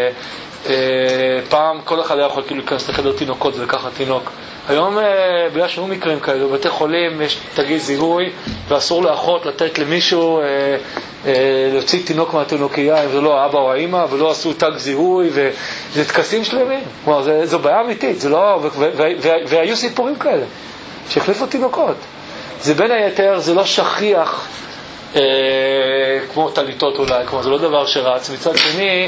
פעם כל אחד היה יכול כאילו להיכנס לחדר תינוקות ולקחת תינוק. היום בגלל שהיו מקרים כאלו, בבתי חולים יש תגי זיהוי ואסור לאחות לתת למישהו להוציא תינוק מהתינוקייה אם זה לא האבא או האמא, ולא עשו תג זיהוי, וזה תקסים שלמים. כלומר, זו בעיה אמיתית, זה לא, והיו סיפורים כאלה שהחליפו תינוקות. זה בין היתר, זה לא שכיח כמו טליתות אולי, כלומר זה לא דבר שרץ. מצד שני,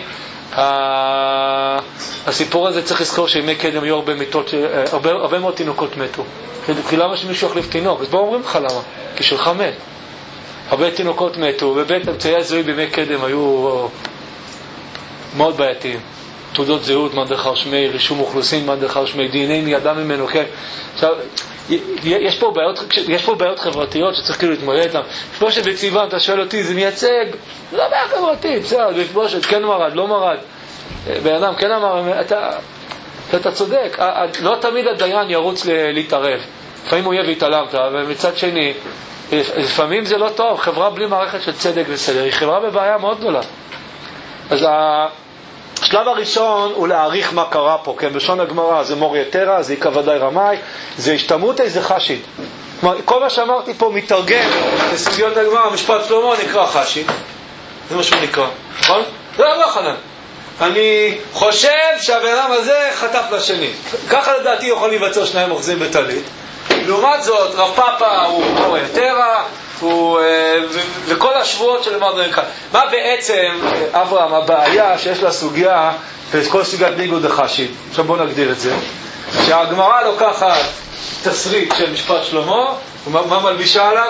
הסיפור הזה צריך לזכור שימי קדם היו הרבה מיטות, הרבה מאוד תינוקות מתו. כי למה שמישהו יחליף תינוק? אז בואו אומרים לך למה, כי שלך מת. הרבה תינוקות מתו, ובית אמצעי הזיהוי בימי קדם היו מאוד בעייתיים. תעודות זהות, מה דחר שמי, רישום אוכלוסין, מה דחר שמי, די.אן.איי מידם ממנו, כן. עכשיו, יש פה בעיות חברתיות שצריך כאילו להתמודד איתן. לפבושת בצבעם, אתה שואל אותי, זה מייצג? זה לא בעיה חברתית, בסדר, לפבושת, כן מרד, לא מרד. בן אדם, כן אמר, אתה צודק, לא תמיד הדיין ירוץ להתערב. לפעמים הוא יהיה והתעלמת, ומצד שני, לפעמים זה לא טוב. חברה בלי מערכת של צדק וסדר, היא חברה בבעיה מאוד גדולה. אז השלב הראשון הוא להעריך מה קרה פה, כן, בשון הגמרא זה מור יתרה, זה עיקה ודאי רמאי, זה השתמות איזה חשית. כלומר, כל מה שאמרתי פה מתרגם לסוגיות הגמרא, משפט שלמה נקרא חשית, זה מה שהוא נקרא, נכון? זה לא חנן. אני חושב שהבן אדם הזה חטף לשני. ככה לדעתי יכול להיווצר שניים אוחזים בטלית. לעומת זאת, רב פאפה הוא מור יתרה, וכל השבועות של אמרנו כאן. מה בעצם, אברהם, הבעיה שיש לה סוגיה, כל סוגיית ניגוד החשית? עכשיו בואו נגדיר את זה. שהגמרא לוקחת תסריט של משפט שלמה, ומה מלבישה עליו?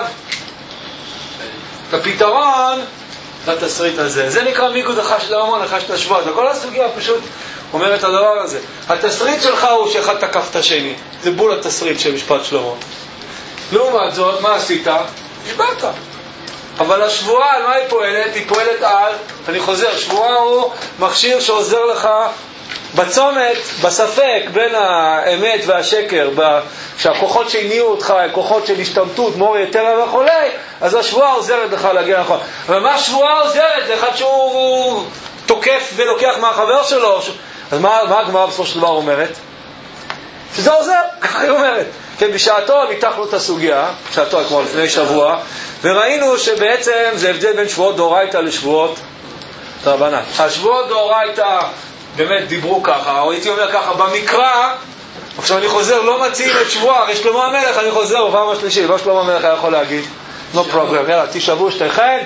את הפתרון לתסריט הזה. זה נקרא ניגוד החשית, המון החשית השבועות. וכל הסוגיה פשוט אומרת את הדבר הזה. התסריט שלך הוא שאחד תקף את השני. זה בול התסריט של משפט שלמה. לעומת זאת, מה עשית? נשבעת. אבל השבועה, על מה היא פועלת? היא פועלת על, אני חוזר, שבועה הוא מכשיר שעוזר לך בצומת, בספק בין האמת והשקר, שהכוחות שהניעו אותך, הכוחות של השתמטות, מור יתרה וכו', אז השבועה עוזרת לך להגיע נכון. אבל מה השבועה עוזרת? זה אחד שהוא תוקף ולוקח מהחבר שלו. אז מה הגמרא בסופו של דבר אומרת? שזה עוזר, ככה היא אומרת. כן, בשעתו ניתחנו את הסוגיה, בשעתו כמו לפני שבוע, וראינו שבעצם זה הבדל בין שבועות דאורייתא לשבועות רבנן. השבועות דאורייתא באמת דיברו ככה, או הייתי אומר ככה, במקרא, עכשיו אני חוזר, לא מציעים את שבועה, הרי שלמה המלך, אני חוזר בפעם השלישית, לא שלמה המלך היה יכול להגיד, no problem, יאללה, תשבו שתיכן,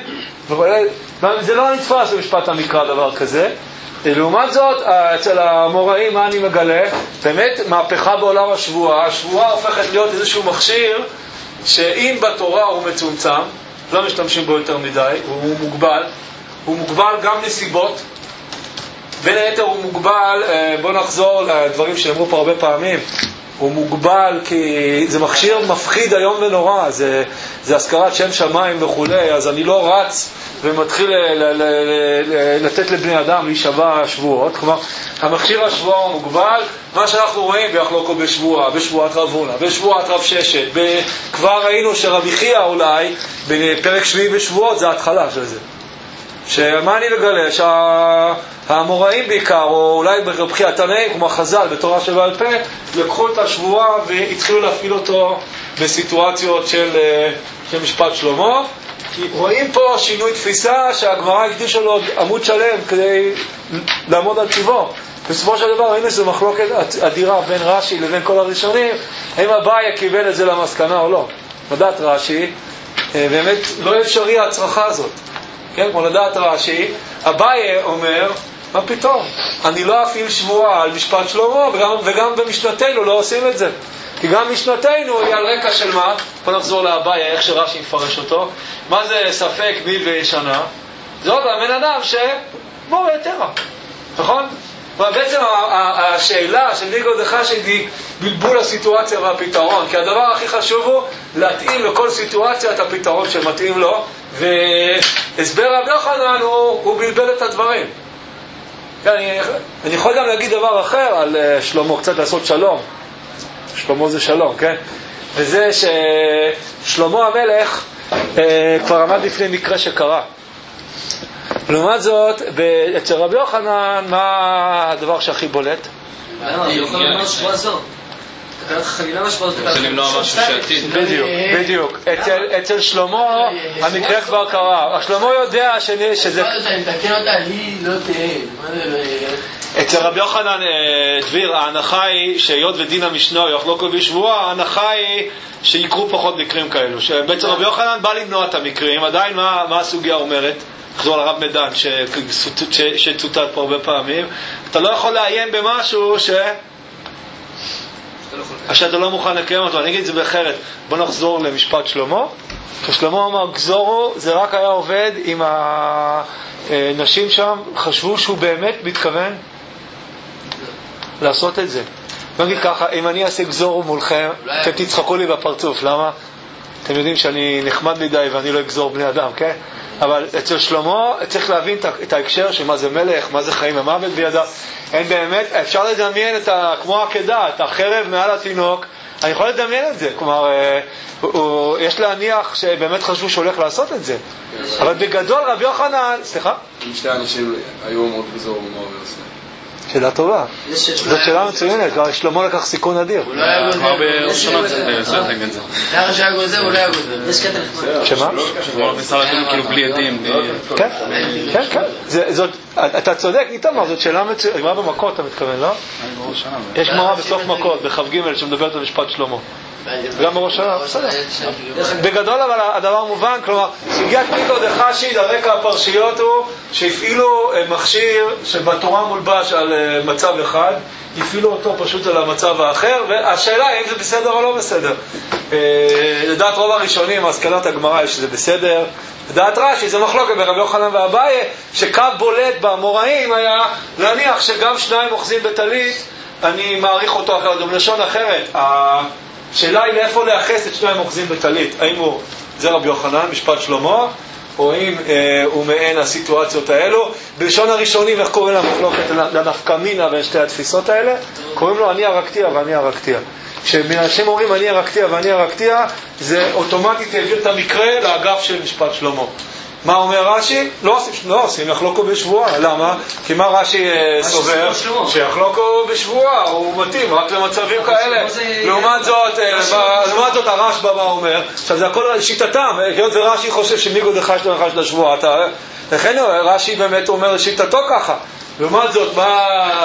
זה לא נתפס במשפט המקרא דבר כזה. לעומת זאת, אצל המוראים, מה אני מגלה? באמת, מהפכה בעולם השבועה. השבועה הופכת להיות איזשהו מכשיר שאם בתורה הוא מצומצם, לא משתמשים בו יותר מדי, הוא מוגבל. הוא מוגבל גם נסיבות. בין היתר הוא מוגבל, בוא נחזור לדברים שנאמרו פה הרבה פעמים. הוא מוגבל כי זה מכשיר מפחיד היום ונורא, זה הזכרת שם שמיים וכולי, אז אני לא רץ ומתחיל לתת לבני אדם להישבע שבועות. כלומר, המכשיר השבועה הוא מוגבל. מה שאנחנו רואים ביחלוקו בשבועה, בשבועת רב הונא, בשבועת רב ששת, כבר ראינו שרבי חייא אולי בפרק שביעי בשבועות זה ההתחלה של זה. שמה אני מגלה? שהאמוראים בעיקר, או אולי ברב חייא התנאים, כמו חז"ל בתורה שבעל פה, לקחו את השבועה והתחילו להפעיל אותו בסיטואציות של משפט שלמה. כי רואים פה שינוי תפיסה שהגמרא הקדישה לו עמוד שלם כדי לעמוד על טיבו. בסופו של דבר ראינו שזו מחלוקת אדירה בין רש"י לבין כל הראשונים, האם אביי קיבל את זה למסקנה או לא. לדעת רש"י, באמת לא אפשרי ההצרחה הזאת. כן, כמו לדעת רש"י, אביי אומר, מה פתאום? אני לא אפעיל שבועה על משפט שלמה, וגם במשנתנו לא עושים את זה. כי גם משנתנו היא על רקע של מה? בוא נחזור לאביי, איך שרש"י מפרש אותו. מה זה ספק בי וישנה? זה עוד הבן אדם שבוא יתרה, נכון? ובעצם השאלה של ניגוד דחש היא בלבול הסיטואציה והפתרון, כי הדבר הכי חשוב הוא להתאים לכל סיטואציה את הפתרון שמתאים לו, והסבר רבי יוחנן הוא בלבל את הדברים. אני יכול גם להגיד דבר אחר על שלמה, קצת לעשות שלום. שלמה זה שלום, כן? וזה ששלמה המלך כבר עמד לפני מקרה שקרה. לעומת זאת, אצל רבי יוחנן, מה הדבר שהכי בולט? רבי יוחנן אמר שבועה זו. תקנת חלילה משמעות. רוצה למנוע משהו שעתיד. בדיוק. אצל שלמה המקרה כבר קרה. שלמה יודע שזה... אני מתקן אותה, היא לא תהיה. אצל רבי יוחנן דביר, ההנחה היא שהיות ודין המשנה יחלוקו בשבועה, ההנחה היא שיקרו פחות מקרים כאלו. שבעצם רבי יוחנן בא למנוע את המקרים. עדיין מה הסוגיה אומרת? חזור על הרב מדן שצוטט פה הרבה פעמים. אתה לא יכול לאיים במשהו שאתה לא מוכן לקיים אותו. אני אגיד את זה באחרת. בוא נחזור למשפט שלמה. כששלמה אמר גזורו, זה רק היה עובד עם הנשים שם, חשבו שהוא באמת מתכוון לעשות את זה. בוא נגיד ככה, אם אני אעשה גזורו מולכם, אתם תצחקו לי בפרצוף. למה? אתם יודעים שאני נחמד מדי ואני לא אגזור בני אדם, כן? אבל אצל שלמה צריך להבין את ההקשר של מה זה מלך, מה זה חיים ומוות בידיו. אין באמת, אפשר לדמיין כמו העקדה, את החרב מעל התינוק, אני יכול לדמיין את זה. כלומר, יש להניח שבאמת חשבו שהולך לעשות את זה. אבל בגדול רבי יוחנן, סליחה? אם שתי אנשים היו אומרות גזור ומה הוא עושה? שאלה טובה. זאת שאלה מצוינת, שלמה לקח סיכון אדיר. הוא לא היה גוזר. הרבה שנה את זה. לאחר שהיה גוזר, הוא לא היה גוזר. יש קטע נחמד. שמה? הוא לא ניסה לדון כאילו בלי עדים. כן, כן, כן. אתה צודק, איתמר, זאת שאלה מצוינת. גמרא במכות, אתה מתכוון, לא? יש גמרא בסוף מכות, בחב ג' שמדברת על משפט שלמה. גם בראש שנה, בסדר. בגדול אבל הדבר מובן, כלומר, סוגיית ניגוד דחש, הרקע הפרשיות הוא שהפעילו מכשיר שבתורה מולבש על מצב אחד, הפעילו אותו פשוט על המצב האחר, והשאלה היא אם זה בסדר או לא בסדר. לדעת רוב הראשונים, השכלת הגמרא היא שזה בסדר, לדעת רש"י זה מחלוקת ברבי יוחנן ואביי, שקו בולט באמוראים היה להניח שגם שניים אוחזים בטלית, אני מעריך אותו אחרת, גם לשון אחרת. השאלה היא לאיפה לאחס את שניים אוחזים בטלית, האם הוא זה רבי יוחנן, משפט שלמה, או אם הוא מעין הסיטואציות האלו. בלשון הראשונים, איך קוראים למחלוקת לנפקא מינה בין שתי התפיסות האלה? קוראים לו אני הרקתיה ואני הרקתיה. כשאנשים אומרים אני הרקתיה ואני הרקתיה, זה אוטומטית העביר את המקרה לאגף של משפט שלמה. מה אומר רש"י? לא עושים, יחלוקו בשבועה. למה? כי מה רש"י סובר? שיחלוקו בשבועה, הוא מתאים רק למצבים כאלה. לעומת זאת הרשב"א מה אומר? עכשיו זה הכל שיטתם, היות ורש"י חושב שניגוד דחש לנחש לשבועה, לכן רש"י באמת אומר לשיטתו ככה. לעומת זאת מה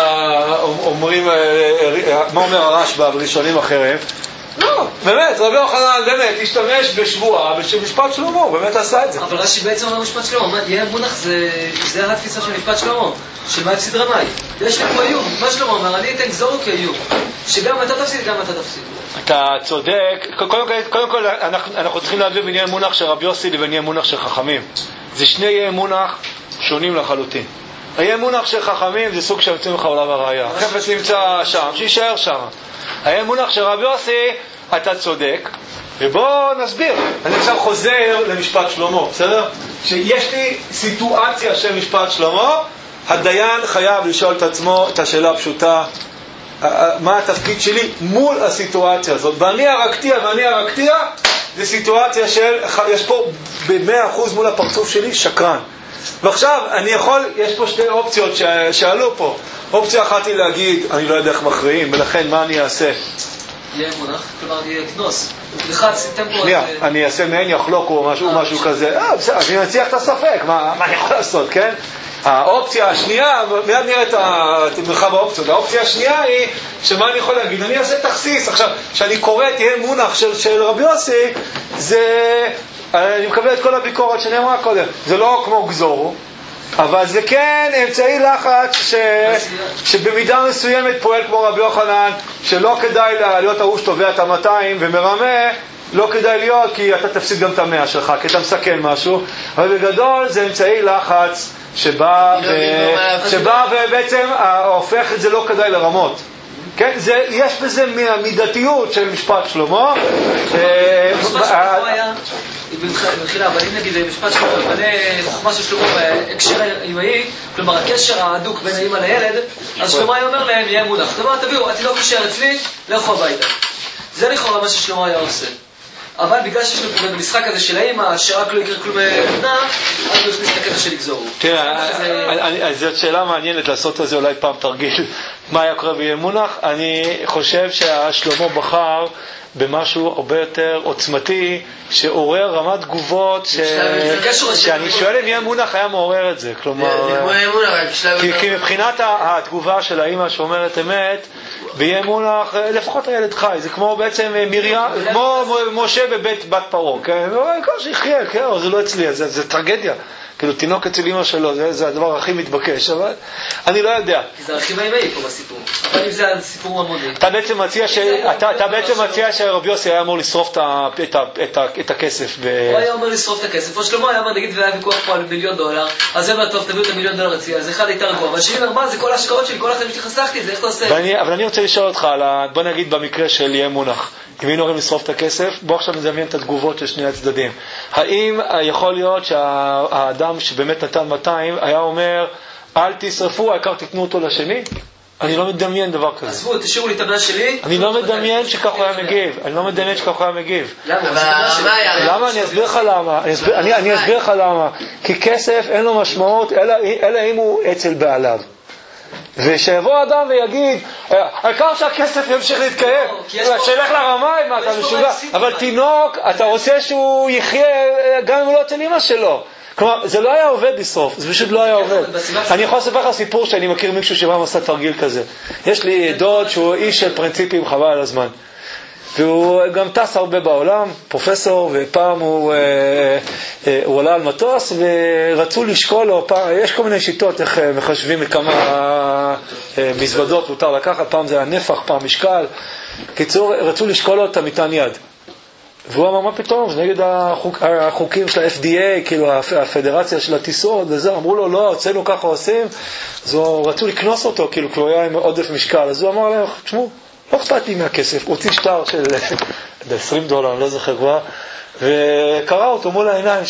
אומר הרשב"א בראשונים אחרים? לא, באמת, רבי יוחנן באמת השתמש בשבועה בשמשפט שלמה, הוא באמת עשה את זה. אבל רש"י בעצם אומר משפט שלמה, יהיה מונח זה התפיסה של משפט שלמה, שמה הפסיד רמאי. יש לי פה איום, מה שלמה אומר, אני אתן גזורו כאיום, שגם אתה תפסיד, גם אתה תפסיד. אתה צודק, קודם כל אנחנו צריכים להביא בעניין מונח של רבי יוסי לבעניין מונח של חכמים. זה שני יהיה מונח שונים לחלוטין. היהיה מונח של חכמים זה סוג שיוצאים לך עולם הראייה. החפץ נמצא שם, שישאר שם. היה מונח של רבי יוסי, אתה צודק, ובוא נסביר. אני עכשיו חוזר למשפט שלמה, בסדר? שיש לי סיטואציה של משפט שלמה, הדיין חייב לשאול את עצמו את השאלה הפשוטה, מה התפקיד שלי מול הסיטואציה הזאת. ואני הרקתיה, זה סיטואציה של, יש פה ב100% מול הפרצוף שלי שקרן. ועכשיו, יש פה שתי אופציות שעלו פה. אופציה אחת היא להגיד, אני לא יודע איך מכריעים, ולכן מה אני אעשה? יהיה מונח, כלומר אני אכנוס. לחץ, טמפו... שנייה, אני אעשה מעין יחלוק או משהו כזה. בסדר, אני מציח את הספק, מה אני יכול לעשות, כן? האופציה השנייה, מיד נראה את מרחב האופציות. האופציה השנייה היא, שמה אני יכול להגיד? אני אעשה תכסיס. עכשיו, כשאני קורא, תהיה מונח של רבי יוסי, אני מקבל את כל הביקורת שאני אמרה קודם. זה לא כמו גזורו, אבל זה כן אמצעי לחץ שבמידה מסוימת פועל כמו רבי יוחנן, שלא כדאי להיות ההוא שתובע את ה200 ומרמה, לא כדאי להיות, כי אתה תפסיד גם את המאה שלך, כי אתה מסכן משהו, אבל בגדול זה אמצעי לחץ שבא ובעצם הופך את זה לא כדאי לרמות. כן, יש בזה מהמידתיות של משפט שלמה. במחילה, אבל אם נגיד משפט שלמה מבנה חוכמה של שלמה בהקשר האימהי, כלומר הקשר ההדוק בין האמא לילד, אז שלמה היה אומר להם, יהיה מונח. זאת אומרת, תביאו, התינוק יישאר אצלי, לכו הביתה. זה לכאורה מה ששלמה היה עושה. אבל בגלל שיש לנו במשחק הזה של האמא, שרק לא יקרה כלום בבנה, אז הוא הכניס את הקטע של לגזור. תראה, זאת שאלה מעניינת לעשות על זה אולי פעם תרגיל. מה היה קורה ביהיה מונח? אני חושב שהשלמה בחר במשהו הרבה יותר עוצמתי, שעורר רמת תגובות, שאני שואל אם יהיה מונח היה מעורר את זה. כלומר, כי מבחינת התגובה של האמא שאומרת אמת, ביהיה מונח, לפחות הילד חי, זה כמו בעצם מרים, כמו משה בבית בת פרעה, כן? כמו שיחיה, כן? זה לא אצלי, זה טרגדיה. כאילו תינוק אצל אמא שלו, זה הדבר הכי מתבקש, אבל אני לא יודע. כי זה הרכיב האימהי פה בסיפור, אבל אם זה הסיפור ממוני. אתה בעצם מציע שרבי יוסי היה אמור לשרוף את הכסף. הוא היה אמור לשרוף את הכסף, או שלמה היה אמור, נגיד, והיה ויכוח פה על $1,000,000, אז זה טוב, תביאו את $1,000,000 אצלי, אז אחד הייתה רגוע, אבל 74 זה כל ההשקעות שלי, כל החיים שחסכתי, זה איך אתה עושה? אבל אני רוצה לשאול אותך, בוא נגיד במקרה של יהיה מונח, אם היינו הולכים לשרוף את הכסף, בוא עכשיו נדמיין את התגובות של שני הצדדים. האם יכול להיות שהאדם שבאמת נתן 200 היה אומר, אל תשרפו, העיקר תתנו אותו לשני? אני לא מדמיין דבר כזה. עזבו, תשאירו לי את הבן שלי. אני לא מדמיין שכך הוא היה מגיב. למה? אני אסביר לך למה. אני אסביר לך למה. כי כסף אין לו משמעות, אלא אם הוא אצל בעליו. ושיבוא אדם ויגיד, העיקר שהכסף ימשיך להתקיים, שילך לרמאי, מה אתה משוגע? אבל תינוק, אתה רוצה שהוא יחיה גם אם הוא לא אצל אמא שלו. כלומר, זה לא היה עובד לשרוף, זה פשוט לא היה עובד. אני יכול לספר לך סיפור שאני מכיר מישהו שבא עשה תרגיל כזה. יש לי דוד שהוא איש של פרינציפים חבל על הזמן. והוא גם טס הרבה בעולם, פרופסור, ופעם הוא עלה על מטוס ורצו לשקול לו, יש כל מיני שיטות איך מחשבים מכמה מזוודות מותר לקחת, פעם זה היה נפח, פעם משקל. קיצור, רצו לשקול לו את המטען יד. והוא אמר, מה פתאום? זה נגד החוקים של ה-FDA, כאילו הפדרציה של הטיסות וזה. אמרו לו, לא, אצלנו ככה עושים. אז רצו לקנוס אותו, כאילו הוא היה עם עודף משקל. אז הוא אמר להם, תשמעו, לא אכפת לי מהכסף. הוא הוציא שטר של $20, אני לא זוכר כבר, וקרא אותו מול העיניים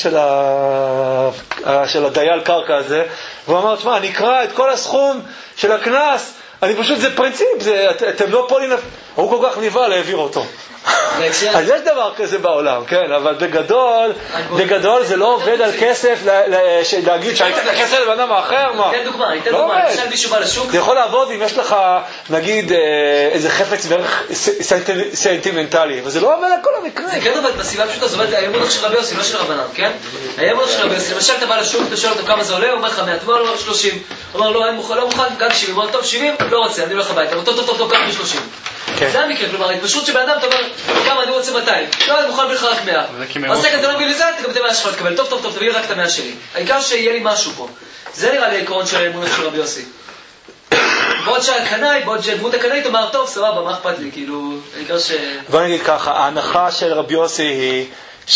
של הדייל קרקע הזה. והוא אמר, תשמע, אני אקרא את כל הסכום של הכנס, אני פשוט, זה פרינציפ, אתם לא פה לי הוא כל כך נבהל להעביר אותו. אז יש דבר כזה בעולם, כן, אבל בגדול זה לא עובד על כסף להגיד שהיית את הכסף לבן אדם האחר, מה? ניתן דוגמה, למשל מישהו בא לשוק. זה יכול לעבוד אם יש לך, נגיד, איזה חפץ בערך סנטימנטלי, אבל זה לא עובד על כל המקרה. זה כן עובד, בסיבה פשוט זה עובד, הימונח של רבי יוסי, לא של רבנן, כן? הימונח של רבי יוסי, למשל אתה בא לשוק, אתה שואל אותו כמה זה עולה, הוא אומר לך 100, הוא אומר 30, הוא אומר לא, אני לא מוכן, גם 70, הוא אומר טוב 70, לא רוצה, אני הולך הביתה, טוב, כמה ב-30. זה המקרה, כלומר, ההתפשרות שבאדם אתה אומר, כמה אני רוצה 200, לא, אני מוכן בלך רק 100. אז רגע, אתה לא מביא לי זה, אתה גם את 100 שלך תקבל, טוב, תביא לי רק את 100 שלי. העיקר שיהיה לי משהו פה. זה נראה לי העיקרון של האמונה של רבי יוסי. בעוד שהקנאי, בעוד שדמות הקנאי תאמר, טוב, סבבה, מה אכפת לי, כאילו, העיקר ש... בוא נגיד ככה, ההנחה של רבי יוסי היא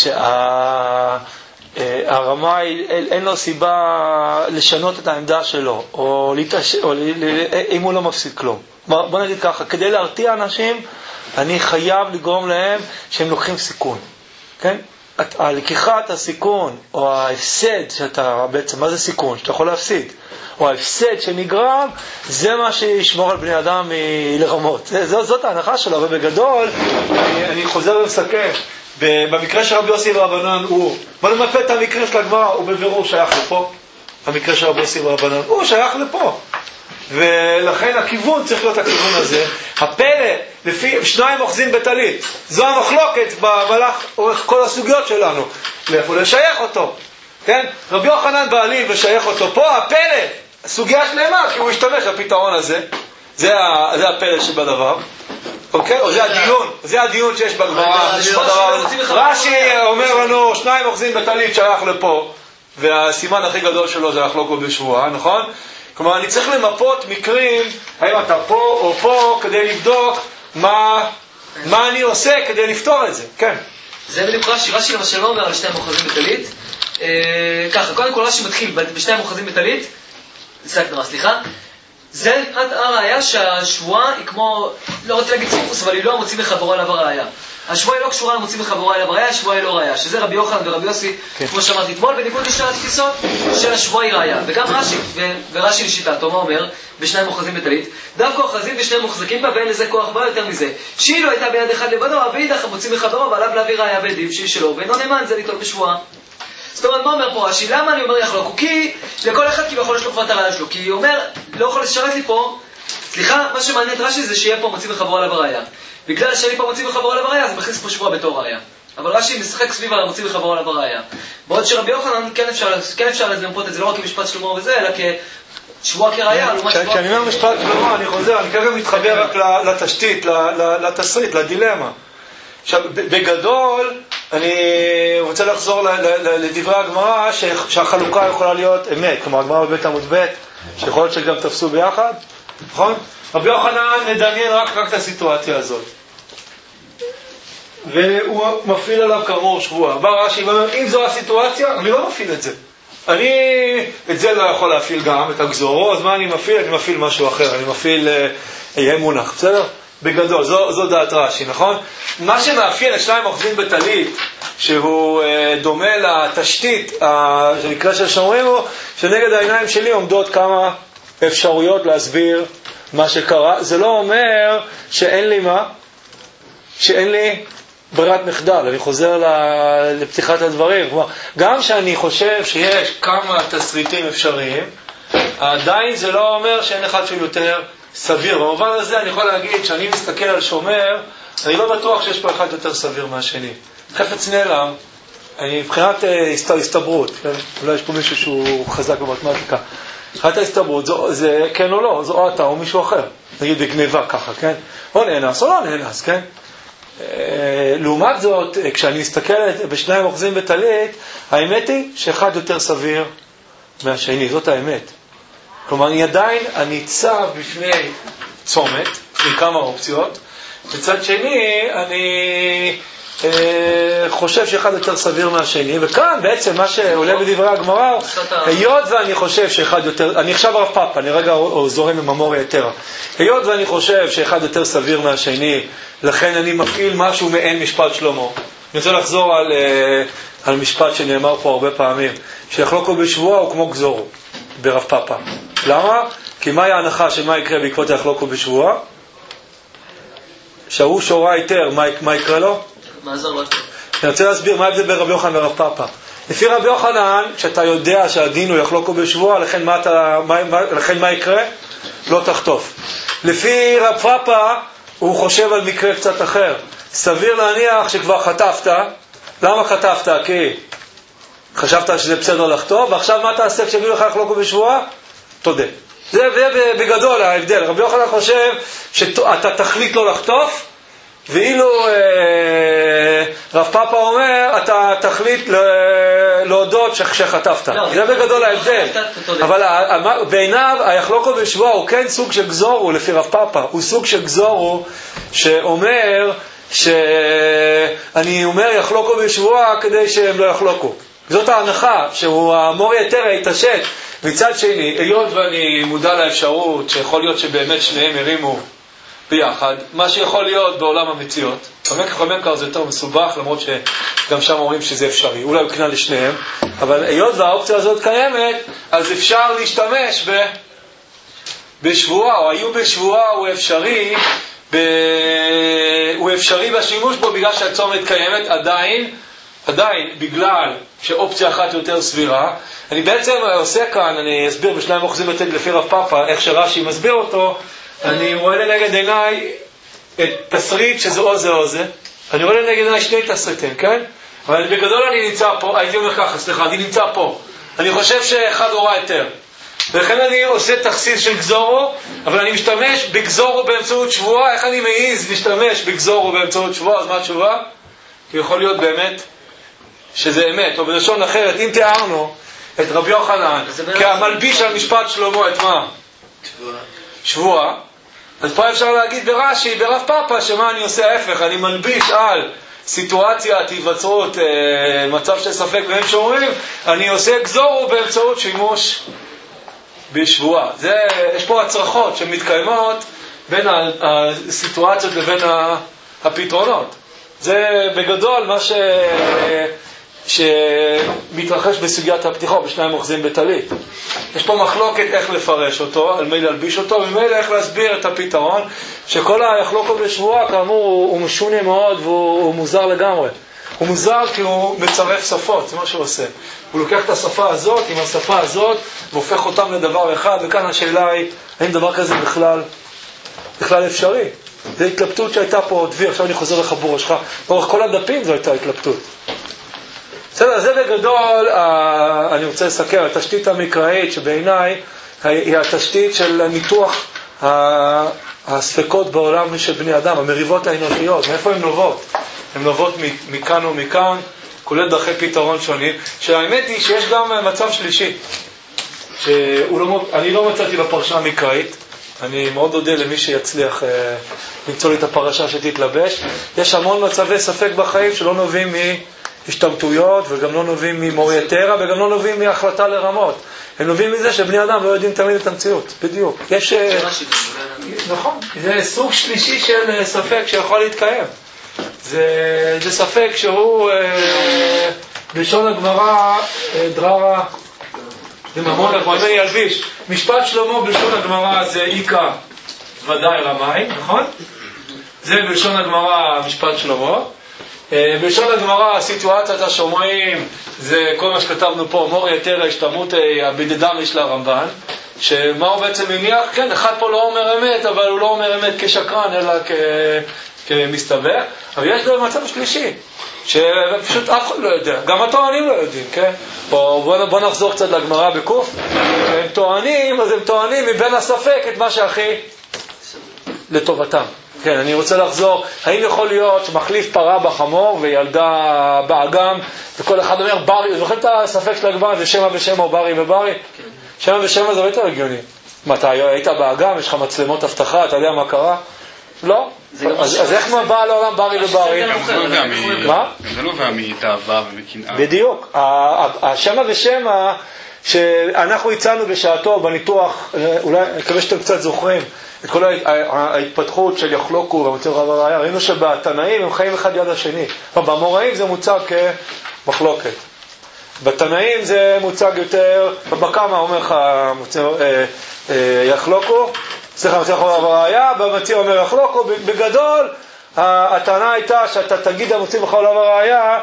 הרמאי אין לו סיבה לשנות את העמדה שלו, או אם הוא לא מפסיד כלום. בוא נגיד ככה, כדי להרתיע אנשים, אני חייב לגרום להם שהם לוקחים סיכון. כן? הלקיחת הסיכון, או ההפסד שאתה, בעצם, מה זה סיכון? שאתה יכול להפסיד. או ההפסד שנגרם, זה מה שישמור על בני אדם לרמות. זאת ההנחה שלו, ובגדול, אני חוזר ומסכם. במקרה של רבי יוסי ורבנן בוא נמפה את המקרה של הגמרא, הוא בבירור שייך לפה. המקרה של רבי יוסי ורבנן הוא שייך לפה. ולכן הכיוון צריך להיות הכיוון הזה. הפלא, לפי שניים אוחזים בטלית, זו המחלוקת במהלך אורך כל הסוגיות שלנו. לאיפה לשייך אותו? כן? רבי יוחנן בעליל ושייך אותו. פה הפלא, הסוגיה שלמה, כי הוא השתמש בפתרון הזה. זה הפלא שבדבר. אוקיי? או זה הדיון שיש בגמרא. רש"י אומר לנו, שניים אוחזים בטלית שייך לפה. והסימן הכי גדול שלו זה לחלוק בשבועה, נכון? כלומר, אני צריך למפות מקרים, האם אתה פה או פה, כדי לבדוק מה אני עושה כדי לפתור את זה. כן. זה בדיוק רש"י למשל לא אומר על שני המאחזים בטלית. ככה, קודם כל רש"י מתחיל בשני המאחזים בטלית, זה הראיה שהשבועה היא כמו, לא רוצה להגיד סיפוס, אבל היא לא המוציא מחברו עליו הראיה. השבועה היא לא קשורה למוציא מחברו עליו הראיה, השבועה היא לא ראיה, שזה רבי יוחנן ורבי יוסי, כמו שאמרתי אתמול, בניגוד לשתי התפיסות של השבועה היא ראיה. וגם רש"י לשיטתו, מה אומר? בשני המאחזים בטלית, דווקא אוחזים ושני מוחזקים בה, ואין לזה כוח בה יותר מזה. שאילו הייתה ביד אחד לבדו, ואידך המוציא מחברו, ועליו להביא ראיה בעדים שהיא שלו, ואינו נאמן, זה ליטול בשבועה. זאת אומרת, מה אומר פה רש"י? למה אני אומר יחלוקו? כי לכל אחד כביכול יש לו כבר את הראיה שלו. כי הוא אומר, לא יכול לשרת לי פה, מה שמעניין את רש"י זה שיהיה פה מוציא מחברו עליו הראיה. בגלל שאני פה מוציא מחברו עליו הראיה, אז מכניס פה שבועה בתור ראיה. אבל רש"י משחק סביב על המוציא מחברו עליו הראיה. בעוד שרבי יוחנן כן אפשר למפות את זה לא רק כמשפט שלמה וזה, אלא כשבועה כראיה. כשאני אומר משפט שלמה, אני חוזר, אני כרגע מתחבר רק לתשתית, לתסריט, לדילמה. עכשיו, בגדול, אני רוצה לחזור לדברי הגמרא שהחלוקה יכולה להיות אמת, כלומר הגמרא בבית עמוד ב' שיכול להיות שגם תפסו ביחד, נכון? רבי יוחנן מדמיין רק את הסיטואציה הזאת והוא מפעיל עליו כאמור שבועה. בא רש"י ואומר, אם זו הסיטואציה, אני לא מפעיל את זה, אני את זה לא יכול להפעיל גם, את הגזורו, אז מה אני מפעיל? אני מפעיל משהו אחר, אני מפעיל יהיה מונח, בסדר? בגדול, זו דעת רש"י, נכון? מה שמאפיין את שניים אוחזים בטלית, שהוא דומה לתשתית, שנקרא ששומרים הוא, שנגד העיניים שלי עומדות כמה אפשרויות להסביר מה שקרה. זה לא אומר שאין לי מה? שאין לי ברירת מחדל. אני חוזר לפתיחת הדברים. כלומר, גם שאני חושב שיש כמה תסריטים אפשריים, עדיין זה לא אומר שאין אחד שהוא יותר סביר. במובן הזה אני יכול להגיד שאני מסתכל על שומר, אני לא בטוח שיש פה אחד יותר סביר מהשני. חפץ נעלם, מבחינת הסתברות, אולי יש פה מישהו שהוא חזק במתמטיקה, מבחינת ההסתברות, זה כן או לא, זה או אתה או מישהו אחר, נגיד בגניבה ככה, כן? או נאנס או לא נאנס, כן? לעומת זאת, כשאני מסתכל בשניים אוחזים בטלית, האמת היא שאחד יותר סביר מהשני, זאת האמת. כלומר, אני צב בפני צומת, מכמה אופציות, בצד שני, אני חושב שאחד יותר סביר מהשני, וכאן בעצם מה שעולה בדברי הגמרא, היות ואני חושב שאחד יותר, אני עכשיו הרב פאפה, אני רגע זורם עם המורי היתרה, היות ואני חושב שאחד יותר סביר מהשני, לכן אני מפעיל משהו מעין משפט שלמה. אני רוצה לחזור על משפט שנאמר פה הרבה פעמים, שיחלוקו בשבועה הוא כמו גזורו, ברב פאפה. למה? כי מהי ההנחה שמה יקרה בעקבות יחלוקו בשבועה? שהוא שורה היתר, מה יקרה לו? מה עזר לו? אני רוצה להסביר מה זה ברבי יוחנן ורב פאפה. לפי רבי יוחנן, כשאתה יודע שהדין הוא יחלוקו בשבועה, לכן מה יקרה? לא תחטוף. לפי רב פאפה, הוא חושב על מקרה קצת אחר. סביר להניח שכבר חטפת. למה חטפת? כי חשבת שזה בסדר לחטוף, ועכשיו מה תעשה כשגידו לך יחלוקו בשבועה? תודה. זה בגדול ההבדל. רבי יוחנן חושב שאתה תחליט לא לחטוף, ואילו רב פאפה אומר אתה תחליט להודות שחטפת. זה בגדול ההבדל. אבל בעיניו היחלוקו בשבועה הוא כן סוג של גזורו. לפי רב פאפה הוא סוג של גזורו שאומר שאני אומר יחלוקו בשבועה כדי שהם לא יחלוקו. זאת ההנחה שהוא המורי היתרה יתעשת. מצד שני, היות ואני מודע לאפשרות שיכול להיות שבאמת שניהם הרימו ביחד, מה שיכול להיות בעולם המציאות, במקרה זה יותר מסובך, למרות שגם שם אומרים שזה אפשרי, אולי הוא קנה לשניהם, אבל היות והאופציה הזאת קיימת, אז אפשר להשתמש בשבועה, או היו בשבועה הוא אפשרי בשימוש בו בגלל שהצומת קיימת, עדיין בגלל שאופציה אחת יותר סבירה. אני בעצם עושה כאן, אני אסביר בשניים אוחזים בטלית לפי רב פאפה, איך שרש"י מסביר אותו, אני רואה לנגד עיניי את תסריט שזה או זה או זה, אני רואה לנגד עיניי שני תסריטים, כן? אבל בגדול אני נמצא פה, הייתי אומר ככה, סליחה, אני נמצא פה, אני חושב שאחד הורא יותר, ולכן אני עושה תכסיס של גזורו, אבל אני משתמש בגזורו באמצעות שבועה. איך אני מעיז להשתמש בגזורו באמצעות שבועה? אז מה התשובה? כי יכול להיות באמת שזה אמת, או בלשון אחרת, אם תיארנו את רבי יוחנן כמלביש על משפט שלמה, את מה? שבועה. אז פה אפשר להגיד ברש"י, ברב פאפה, שמה אני עושה ההפך, אני מלביש על סיטואציית היווצרות מצב של ספק והם שאומרים, אני עושה גזור באמצעות שימוש בשבועה. יש פה הצרכות שמתקיימות בין הסיטואציות לבין הפתרונות. זה בגדול מה שמתרחש בסוגיית הפתיחה, בשניים אוחזים בטלית. יש פה מחלוקת איך לפרש אותו, על מי להלביש אותו, ומילא איך להסביר את הפתרון, שכל היחלוקו בשבועה, כאמור, הוא משונה מאוד והוא מוזר לגמרי. הוא מוזר כי הוא מצרף שפות, זה מה שהוא עושה. הוא לוקח את השפה הזאת עם השפה הזאת, והופך אותם לדבר אחד, וכאן השאלה היא, האם דבר כזה בכלל אפשרי? זו התלבטות שהייתה פה דבי, עכשיו אני חוזר לחבור שלך, לאורך כל הדפים זו הייתה התלבטות. בסדר, זה בגדול, אני רוצה לסכם, התשתית המקראית שבעיניי היא התשתית של ניתוח הספקות בעולם של בני אדם, המריבות האנושיות, מאיפה הן נובעות? הן נובעות מכאן ומכאן, כולל דרכי פתרון שונים, שהאמת היא שיש גם מצב שלישי, אני לא מצאתי בפרשה המקראית, אני מאוד אודה למי שיצליח למצוא לי את הפרשה שתתלבש. יש המון מצבי ספק בחיים שלא נובעים מהשתמטויות וגם לא נובעים ממורייתרה וגם לא נובעים מהחלטה לרמות. הם נובעים מזה שבני אדם לא יודעים תמיד את המציאות. בדיוק. יש... נכון. זה סוג שלישי של ספק שיכול להתקיים. זה ספק שהוא בלשון הגמרא דררה דממון לפעמים ילביש. משפט שלמה בלשון הגמרא זה איקה ודאי רמיים, נכון? זה בלשון הגמרא משפט שלמה. בלשון הגמרא הסיטואציית השומעים זה כל מה שכתבנו פה, מור יתר השתמות הבדדם יש לרמב"ן, שמה הוא בעצם מניח? כן, אחד פה לא אומר אמת, אבל הוא לא אומר אמת כשקרן אלא כמסתבר. אבל יש לו מצב שלישי שפשוט אף אחד לא יודע, גם הטוענים לא יודעים, כן? בוא נחזור קצת לגמרא בקוף. הם טוענים, אז הם טוענים מבין הספק את מה שהכי לטובתם. כן, אני רוצה לחזור, האם יכול להיות שמחליף פרה בחמור וילדה באגם, וכל אחד אומר ברי, זוכרים את הספק של הגמרא, זה שמה ושמה או ברי וברי? כן. שמה ושמה זה יותר הגיוני. מה, אתה היית באגם, יש לך מצלמות הבטחה, אתה יודע מה קרה? לא. אז איך בא לעולם ברי וברי? מה? זה לא בא מתאווה ומקנאה. בדיוק. השמה ושמה שאנחנו הצענו בשעתו בניתוח, אולי, אני מקווה שאתם קצת זוכרים, את כל ההתפתחות של יחלוקו ומצב רב הראיה, ראינו שבתנאים הם חיים אחד יד השני. במוראים זה מוצג כמחלוקת. בתנאים זה מוצג יותר, בכמה אומר לך יחלוקו, סליחה, מצב רב הראיה, במציא אומר יחלוקו, בגדול הטענה הייתה שאתה תגיד המוציא בכל רב הראיה,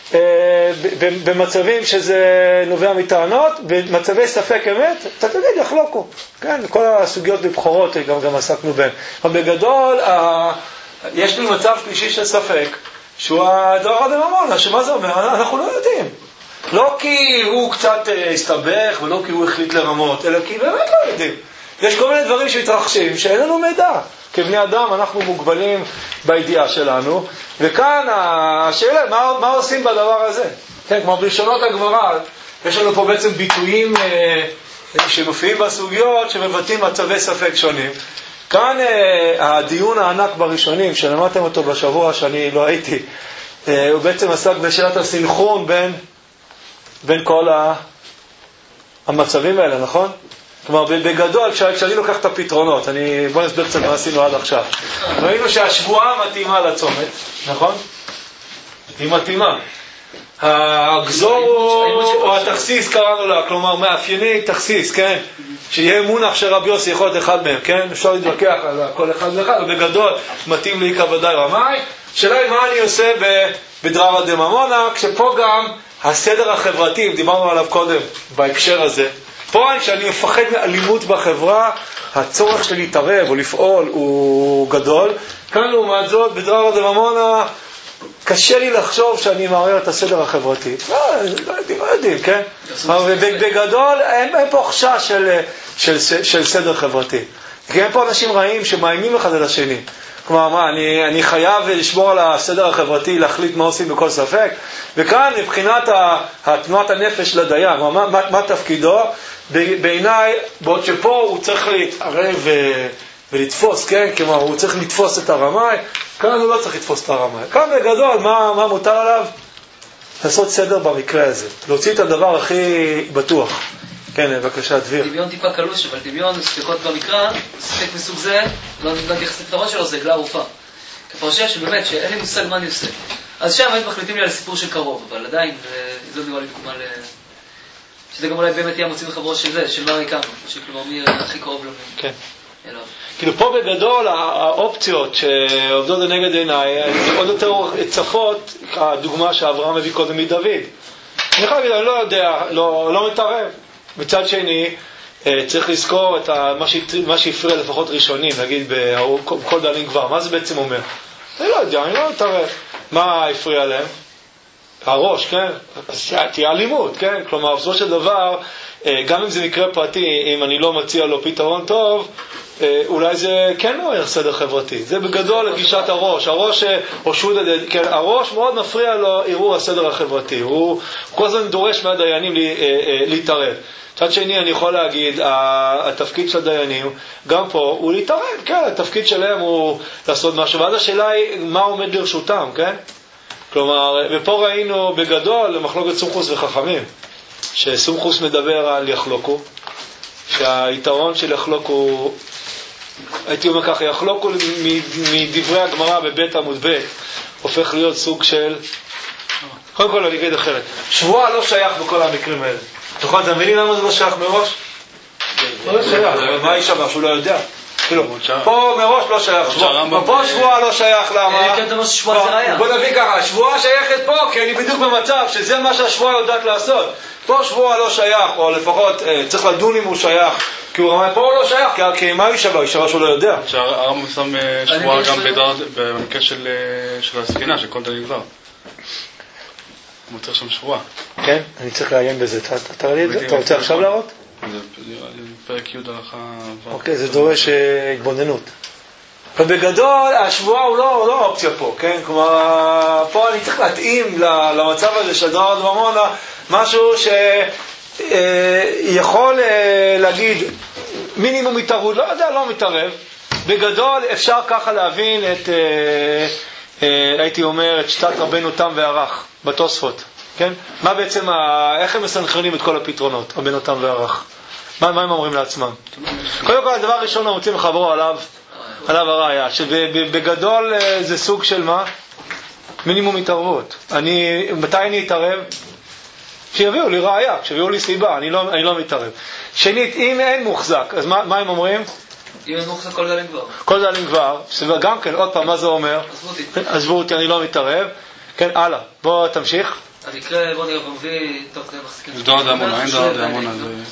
במצבים שזה נובע מטענות, במצבי ספק אמת, אתה תגיד יחלוקו. כן, כל הסוגיות בבחורות גם עסקנו בהן. אבל בגדול, יש לי מצב שלישי של ספק, שהוא הדבר דממון, שמה זה אומר? אנחנו לא יודעים. לא כי הוא קצת הסתבך, ולא כי הוא החליט לרמות, אלא כי באמת לא יודעים. יש כל מיני דברים שמתרחשים שאין לנו מידע. כבני אדם אנחנו מוגבלים בידיעה שלנו, וכאן השאלה, מה עושים בדבר הזה? כן, כמו בלשונות הגמרא, יש לנו פה בעצם ביטויים שמופיעים בסוגיות שמבטאים מצבי ספק שונים. כאן הדיון הענק בראשונים, שלמדתם אותו בשבוע שאני לא הייתי, הוא בעצם עסק בשאלת הסינכרון בין כל המצבים האלה, נכון? כלומר, בגדול, כשאני לוקח את הפתרונות, בוא נסביר קצת מה עשינו עד עכשיו. ראינו שהשבועה מתאימה לצומת, נכון? היא מתאימה. הגזור או התכסיס קראנו לה, כלומר, מאפייני תכסיס, כן? שיהיה מונח שרבי יוסי יכול להיות אחד מהם, כן? אפשר להתווכח על כל אחד ואחד, ובגדול מתאים לי כוודאי רמאי. שאלה היא מה אני עושה בדררה דממונה, כשפה גם הסדר החברתי, דיברנו עליו קודם בהקשר הזה, פה כשאני מפחד מאלימות בחברה, הצורך שלי להתערב או לפעול הוא גדול. כאן לעומת זאת, בדררה דממונה, קשה לי לחשוב שאני מערער את הסדר החברתי. לא יודעים, כן? בגדול, אין פה חשש של סדר חברתי. כי אין פה אנשים רעים שמאיימים אחד על השני. כלומר, מה, אני חייב לשמור על הסדר החברתי, להחליט מה עושים בכל ספק. וכאן, מבחינת תנועת הנפש לדיין, מה תפקידו? בעיניי, בעוד שפה הוא צריך להתערב ולתפוס, כן? כלומר, הוא צריך לתפוס את הרמאי, כאן הוא לא צריך לתפוס את הרמאי. כאן בגדול, מה מוטל עליו? לעשות סדר במקרה הזה. להוציא את הדבר הכי בטוח. כן, בבקשה, דביר. דמיון טיפה קלוש, אבל דמיון ספקות במקרה, ספק מסוג זה, לא נתייחס לפתרון שלו, זה גלה ערופה. כפרשיה שבאמת, שאין לי מושג מה אני עושה. אז שם הם מחליטים לי על סיפור של קרוב, אבל עדיין, זה לא נראה לי דוגמה שזה גם אולי באמת יהיה מוצאים לחברו של זה, של מרי קאנו, שכלומר מי הכי קרוב לו. כן. כאילו פה בגדול האופציות שעובדות לנגד עיניי עוד יותר צפות, הדוגמה שאברהם מביא קודם מדוד. אני יכול להגיד, אני לא יודע, לא מתערב. מצד שני, צריך לזכור את מה שהפריע לפחות ראשונים, נגיד בכל דלים כבר. מה זה בעצם אומר? אני לא יודע, אני לא מתערב. מה הפריע להם? הראש, כן? אז תהיה אלימות, כן? כלומר, בסופו של דבר, גם אם זה מקרה פרטי, אם אני לא מציע לו פתרון טוב, אולי זה כן לא סדר חברתי. זה בגדול לגישת הראש. הראש מאוד מפריע לו ערעור הסדר החברתי. הוא כל הזמן דורש מהדיינים להתערב. מצד שני, אני יכול להגיד, התפקיד של הדיינים, גם פה, הוא להתערב, כן? התפקיד שלהם הוא לעשות משהו. ואז השאלה היא, מה עומד לרשותם, כן? כלומר, ופה ראינו בגדול למחלוקת סומכוס וחכמים, שסומכוס מדבר על יחלוקו, שהיתרון של יחלוקו, הייתי אומר ככה, יחלוקו מדברי הגמרא בבית עמוד ב', הופך להיות סוג של, קודם כל אני אגיד אחרת, שבועה לא שייך בכל המקרים האלה. נכון, אתם מבינים למה זה לא שייך מראש? לא שייך, מה יש שם, שהוא לא יודע? פה מראש לא שייך שבועה, פה שבועה לא שייך, למה? בוא נביא ככה, שבועה שייכת פה, כי אני בדיוק במצב שזה מה שהשבועה יודעת לעשות. פה שבועה לא שייך, או לפחות צריך לדון אם הוא שייך, כי הוא רמי פה הוא לא שייך, כי מה יש שווה? יש שווה שהוא לא יודע. הרמב"ם שם שבועה גם במקרה של הספינה, של כל דלים כבר. הוא צריך שם שבועה. כן, אני צריך לעיין בזה. תראה לי את זה? אתה רוצה עכשיו להראות? זה פרק י' הלכה. אוקיי, זה דורש התבוננות. ובגדול, השבועה הוא לא אופציה פה, כן? כלומר, פה אני צריך להתאים למצב הזה של דבר דממונה, משהו שיכול להגיד מינימום התערבות, לא יודע, לא מתערב. בגדול אפשר ככה להבין את, הייתי אומר, את שיטת רבנו תם וערך בתוספות, כן? מה בעצם, איך הם מסנכרנים את כל הפתרונות, רבנו תם וערך? מה הם אומרים לעצמם? קודם כל, הדבר הראשון הם רוצים לחברו עליו הראיה, שבגדול זה סוג של מה? מינימום התערבות. מתי אני אתערב? שיביאו לי ראיה, שיביאו לי סיבה, אני לא מתערב. שנית, אם אין מוחזק, אז מה הם אומרים? אם אין מוחזק, כל דלים כבר. כל דלים כבר, גם כן, עוד פעם, מה זה אומר? עזבו אותי, אני לא מתערב. כן, הלאה, בוא תמשיך. המקרה, בוא נראה, מביא תוך כדי מחזיקים. זה דוד המונה, אין דוד המונה.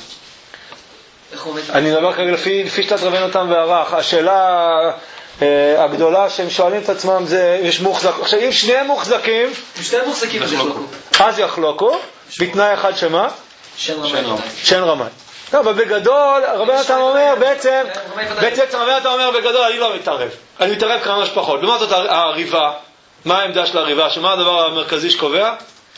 אני מדבר כרגע לפי שיטת רבנו תם וערך. השאלה הגדולה שהם שואלים את עצמם זה, יש מוחזק, עכשיו אם שניהם מוחזקים, אז יחלוקו. אז יחלוקו, בתנאי אחד שמה? שאין רמאי. אבל בגדול, רבנו תם אומר, בעצם רבנו תם אומר בגדול, אני לא מתערב. אני מתערב כמה שפחות. במה זאת הריבה? מה העמדה של הריבה? שמה הדבר המרכזי שקובע?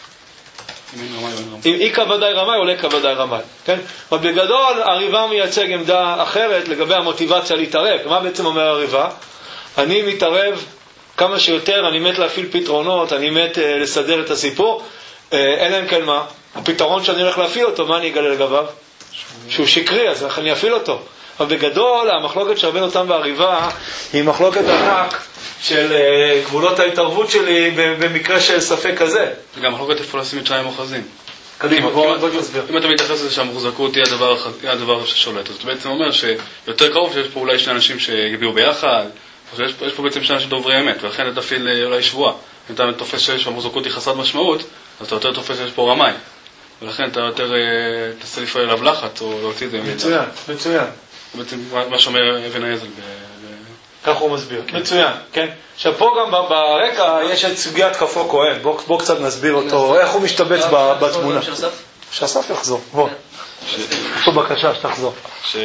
אם אי כוודאי רמאי או לא כוודאי רמאי, כן? אבל בגדול הריבה מייצג עמדה אחרת לגבי המוטיבציה להתערב. מה בעצם אומר הריבה? אני מתערב כמה שיותר, אני מת להפעיל פתרונות, אני מת לסדר את הסיפור, אלא אם כן מה? הפתרון שאני הולך להפעיל אותו, מה אני אגלה לגביו? שהוא שקרי, אז אני אפעיל אותו. אבל בגדול המחלוקת של רבנו תם והריבה היא מחלוקת ענק של גבולות ההתערבות שלי במקרה של ספק כזה. גם מחלוקת איפה לשים את שיים אוחזים. קדימה, בוא נסביר. אם אתה מתייחס לזה שהמוחזקות היא הדבר ששולט, אז אתה בעצם אומר שיותר קרוב שיש פה אולי שני אנשים שיביאו ביחד, או שיש פה בעצם שני אנשים דוברי אמת, ולכן אתה תפעיל אולי שבועה. אם אתה תופס שיש המוחזקות היא חסרת משמעות, אז אתה יותר תופס שיש פה רמאי. ולכן אתה יותר תנסה לפעול אליו לחץ או להוציא את זה. מצוין, מצוין. זה בעצם מה שאומר אבן העזל. כך הוא מסביר. מצוין, כן. עכשיו פה גם ברקע יש את סוגיית כפו כהן. בוא קצת נסביר אותו, איך הוא משתבץ בתמונה. שאסף יחזור, בוא. יש פה בקשה שתחזור.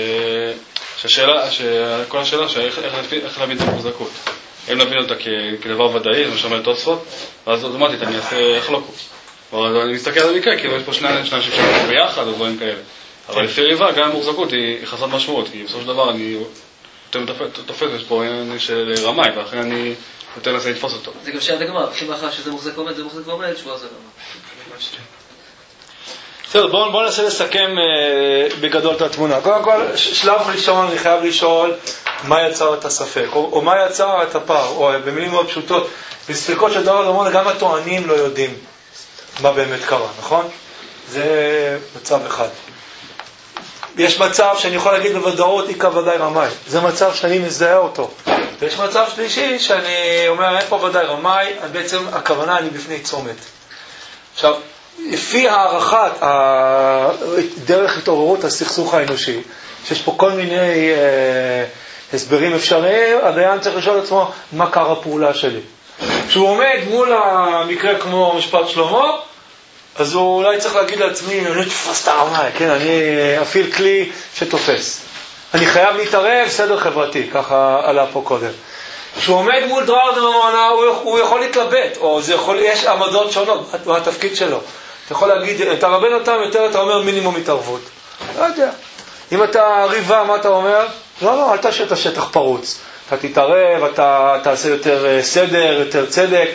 כל השאלה איך להבין את המוחזקות. אם להבין אותה כדבר ודאי, זה מה שאומר תוספות, ואז אוטומטית אני אעשה חלוקו. אני מסתכל על המקרה, כאילו יש פה שני אנשים שהם ביחד או דברים כאלה. אבל לפי ריבה, גם המוחזקות היא חסרת משמעות, כי בסופו של דבר אני תופס, יש פה עניין של רמאי, ואחרי אני נותן לזה לתפוס אותו. זה גם שאלה גמר, כי מאחר שזה מוחזק עומד, זה מוחזק עומד, שבוע זה רמה. בסדר, בואו ננסה לסכם בגדול את התמונה. קודם כל, שלב ראשון אני חייב לשאול מה יצר את הספק, או מה יצר את הפער, או במילים מאוד פשוטות, בספקות של דבר למון, גם הטוענים לא יודעים מה באמת קרה, נכון? זה מצב אחד. יש מצב שאני יכול להגיד בוודאות, איקה ודאי רמאי. זה מצב שאני מזהה אותו. ויש מצב שלישי שאני אומר, אין פה ודאי רמאי, בעצם הכוונה אני בפני צומת. עכשיו, לפי הערכת דרך התעוררות הסכסוך האנושי, שיש פה כל מיני הסברים אפשריים, הדיין צריך לשאול עצמו מה קרה הפעולה שלי. כשהוא עומד מול המקרה כמו משפט שלמה, אז הוא אולי צריך להגיד לעצמי, אני לא תפס את הרמאי, כן, אני אפעיל כלי שתופס. אני חייב להתערב, סדר חברתי, ככה עלה פה קודם. כשהוא עומד מול דרר וממונה, הוא יכול להתלבט, או יש עמדות שונות, מה התפקיד שלו. אתה יכול להגיד, אתה רבן אותם יותר, אתה אומר מינימום התערבות. לא יודע. אם אתה ריבה, מה אתה אומר? לא, אל תשאיר את השטח פרוץ. אתה תתערב, אתה תעשה יותר סדר, יותר צדק.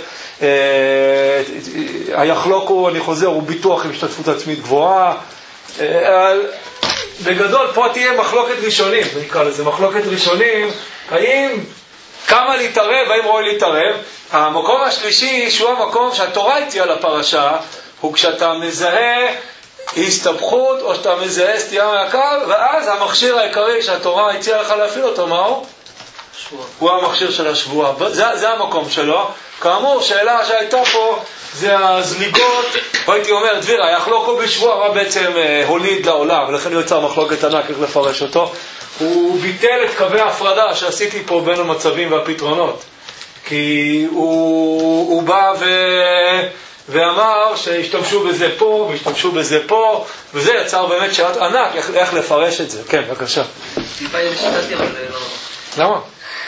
היחלוק הוא, אני חוזר, הוא ביטוח עם השתתפות עצמית גבוהה. בגדול, פה תהיה מחלוקת ראשונים, נקרא לזה, מחלוקת ראשונים, האם כמה להתערב, האם רואי להתערב. המקום השלישי, שהוא המקום שהתורה הציעה לפרשה, הוא כשאתה מזהה הסתבכות, או שאתה מזהה סטייה מהקו, ואז המכשיר העיקרי שהתורה הציעה לך להפעיל אותו, מהו? הוא המכשיר של השבוע. זה המקום שלו. כאמור, שאלה שהייתה פה זה הזליגות, הייתי אומר, דביר, היחלוקו בשבוע, מה בעצם הוליד לעולם, ולכן הוא יצר מחלוקת ענק איך לפרש אותו. הוא ביטל את קווי ההפרדה שעשיתי פה בין המצבים והפתרונות. כי הוא בא ואמר שהשתמשו בזה פה, והשתמשו בזה פה, וזה יצר באמת שאלת ענק, איך לפרש את זה. כן, בבקשה. טיפה ישתתי, אבל לא. למה?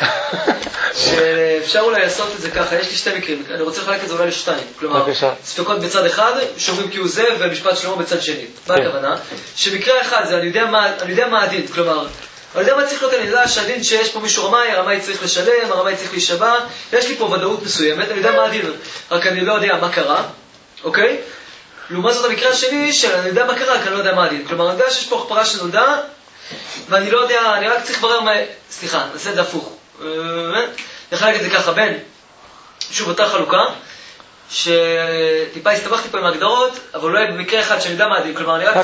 שאפשר אולי לעשות את זה ככה, יש לי שתי מקרים, אני רוצה לחלק את זה אולי לשתיים, כלומר, ספקות בצד אחד, שאומרים כי הוא זה, ומשפט שלמה בצד שני. מה הכוונה? שמקרה אחד זה, אני יודע מה הדין, כלומר, אני יודע מה צריך להיות, אני יודע שהדין שיש פה מישהו רמאי, הרמאי צריך לשלם, הרמאי צריך להישבע, יש לי פה ודאות מסוימת, אני יודע מה הדין, רק אני לא יודע מה קרה, אוקיי? לעומת זאת המקרה השני, שאני יודע מה קרה, כי אני לא יודע מה הדין, כלומר, אני יודע שיש פה החפרה שנולדה, ואני לא יודע, אני רק צריך לברר מה... סליחה, נעשה את זה הפוך. נחלק את זה ככה, בין, שוב, אותה חלוקה, שטיפה הסתבכתי פה עם ההגדרות, אבל אולי במקרה אחד שאני יודע מה הדין, כלומר, אני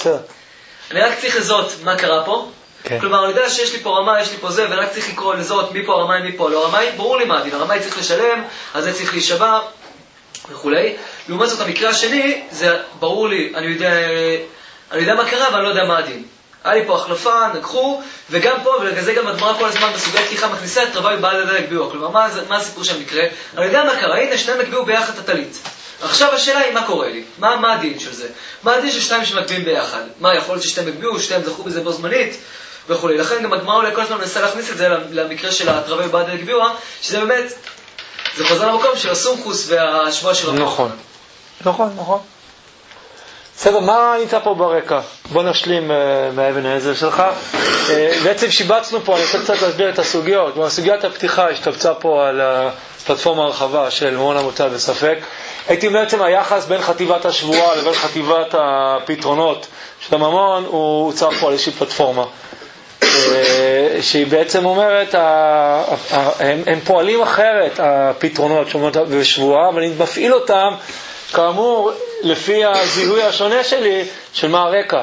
רק צריך לזהות מה קרה פה, כלומר, אני יודע שיש לי פה רמה, יש לי פה זה, ואני רק צריך לקרוא לזהות מי פה הרמאי, מי פה לא רמאי, ברור לי מה הדין, הרמאי צריך לשלם, אז זה צריך להישבע, וכולי. לעומת זאת, המקרה השני, זה ברור לי, אני יודע מה קרה, אבל אני לא יודע מה הדין. היה לי פה החלפה, נגחו, וגם פה, ולגלל זה גם הדמרה כל הזמן בסוגי פתיחה מכניסה את רבי בעל ידי הגביעו. כלומר, מה הסיפור שם מקרה? אני יודע מה קרה, הנה שניהם הגביעו ביחד את הטלית. עכשיו השאלה היא מה קורה לי? מה הדין של זה? מה הדין של שתיים שמגביעים ביחד? מה יכול להיות ששתיים הגביעו, שתיים זכו בזה בו זמנית, וכו'. לכן גם הדמרה אולי כל הזמן מנסה להכניס את זה למקרה של רבי בעל ידי הגביעו, שזה באמת, זה חוזר למקום של הסומכוס והשבוע של רבי. נכון. בסדר, מה נמצא פה ברקע? בוא נשלים מהאבן העזר שלך. בעצם שיבצנו פה, אני רוצה קצת להסביר את הסוגיות. סוגיית הפתיחה השתבצה פה על הפלטפורמה הרחבה של ממון המוצא בספק. הייתי בעצם היחס בין חטיבת השבועה לבין חטיבת הפתרונות של הממון, הוא הוצא פה על איזושהי פלטפורמה. שהיא בעצם אומרת, הם פועלים אחרת, הפתרונות בשבועה, אבל אני מפעיל אותם כאמור, לפי הזיהוי השונה שלי, של מה הרקע.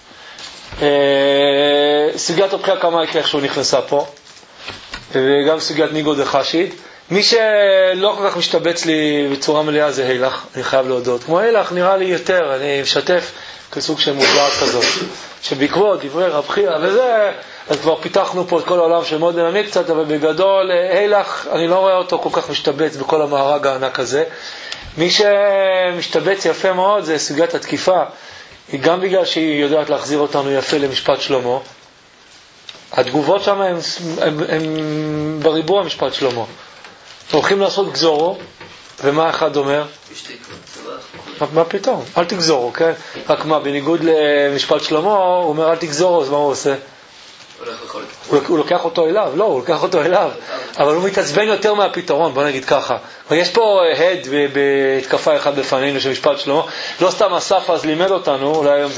סוגיית הבחירה כמה איך שהוא נכנסה פה, וגם סוגיית ניגוד החשית. מי שלא כל כך משתבץ לי בצורה מלאה זה הילך, אני חייב להודות. כמו הילך נראה לי יותר, אני משתף כסוג של מובלעת כזאת, שבעקבות דברי רב חייא וזה, אז כבר פיתחנו פה את כל העולם של מאוד דינמי קצת, אבל בגדול הילך, אני לא רואה אותו כל כך משתבץ בכל המארג הענק הזה. מי שמשתבץ יפה מאוד זה סוגיית התקיפה, היא גם בגלל שהיא יודעת להחזיר אותנו יפה למשפט שלמה. התגובות שם הם בריבוע משפט שלמה. הולכים לעשות גזורו, ומה אחד אומר? מה פתאום? אל תגזורו, כן? רק מה, בניגוד למשפט שלמה, הוא אומר אל תגזורו, אז מה הוא עושה? הוא לוקח אותו אליו, לא, הוא לוקח אותו אליו, אבל הוא מתעצבן יותר מהפתרון, בוא נגיד ככה. יש פה הד בהתקפה אחד בפנינו של משפט שלמה, לא סתם אסף אז לימד אותנו, אולי היום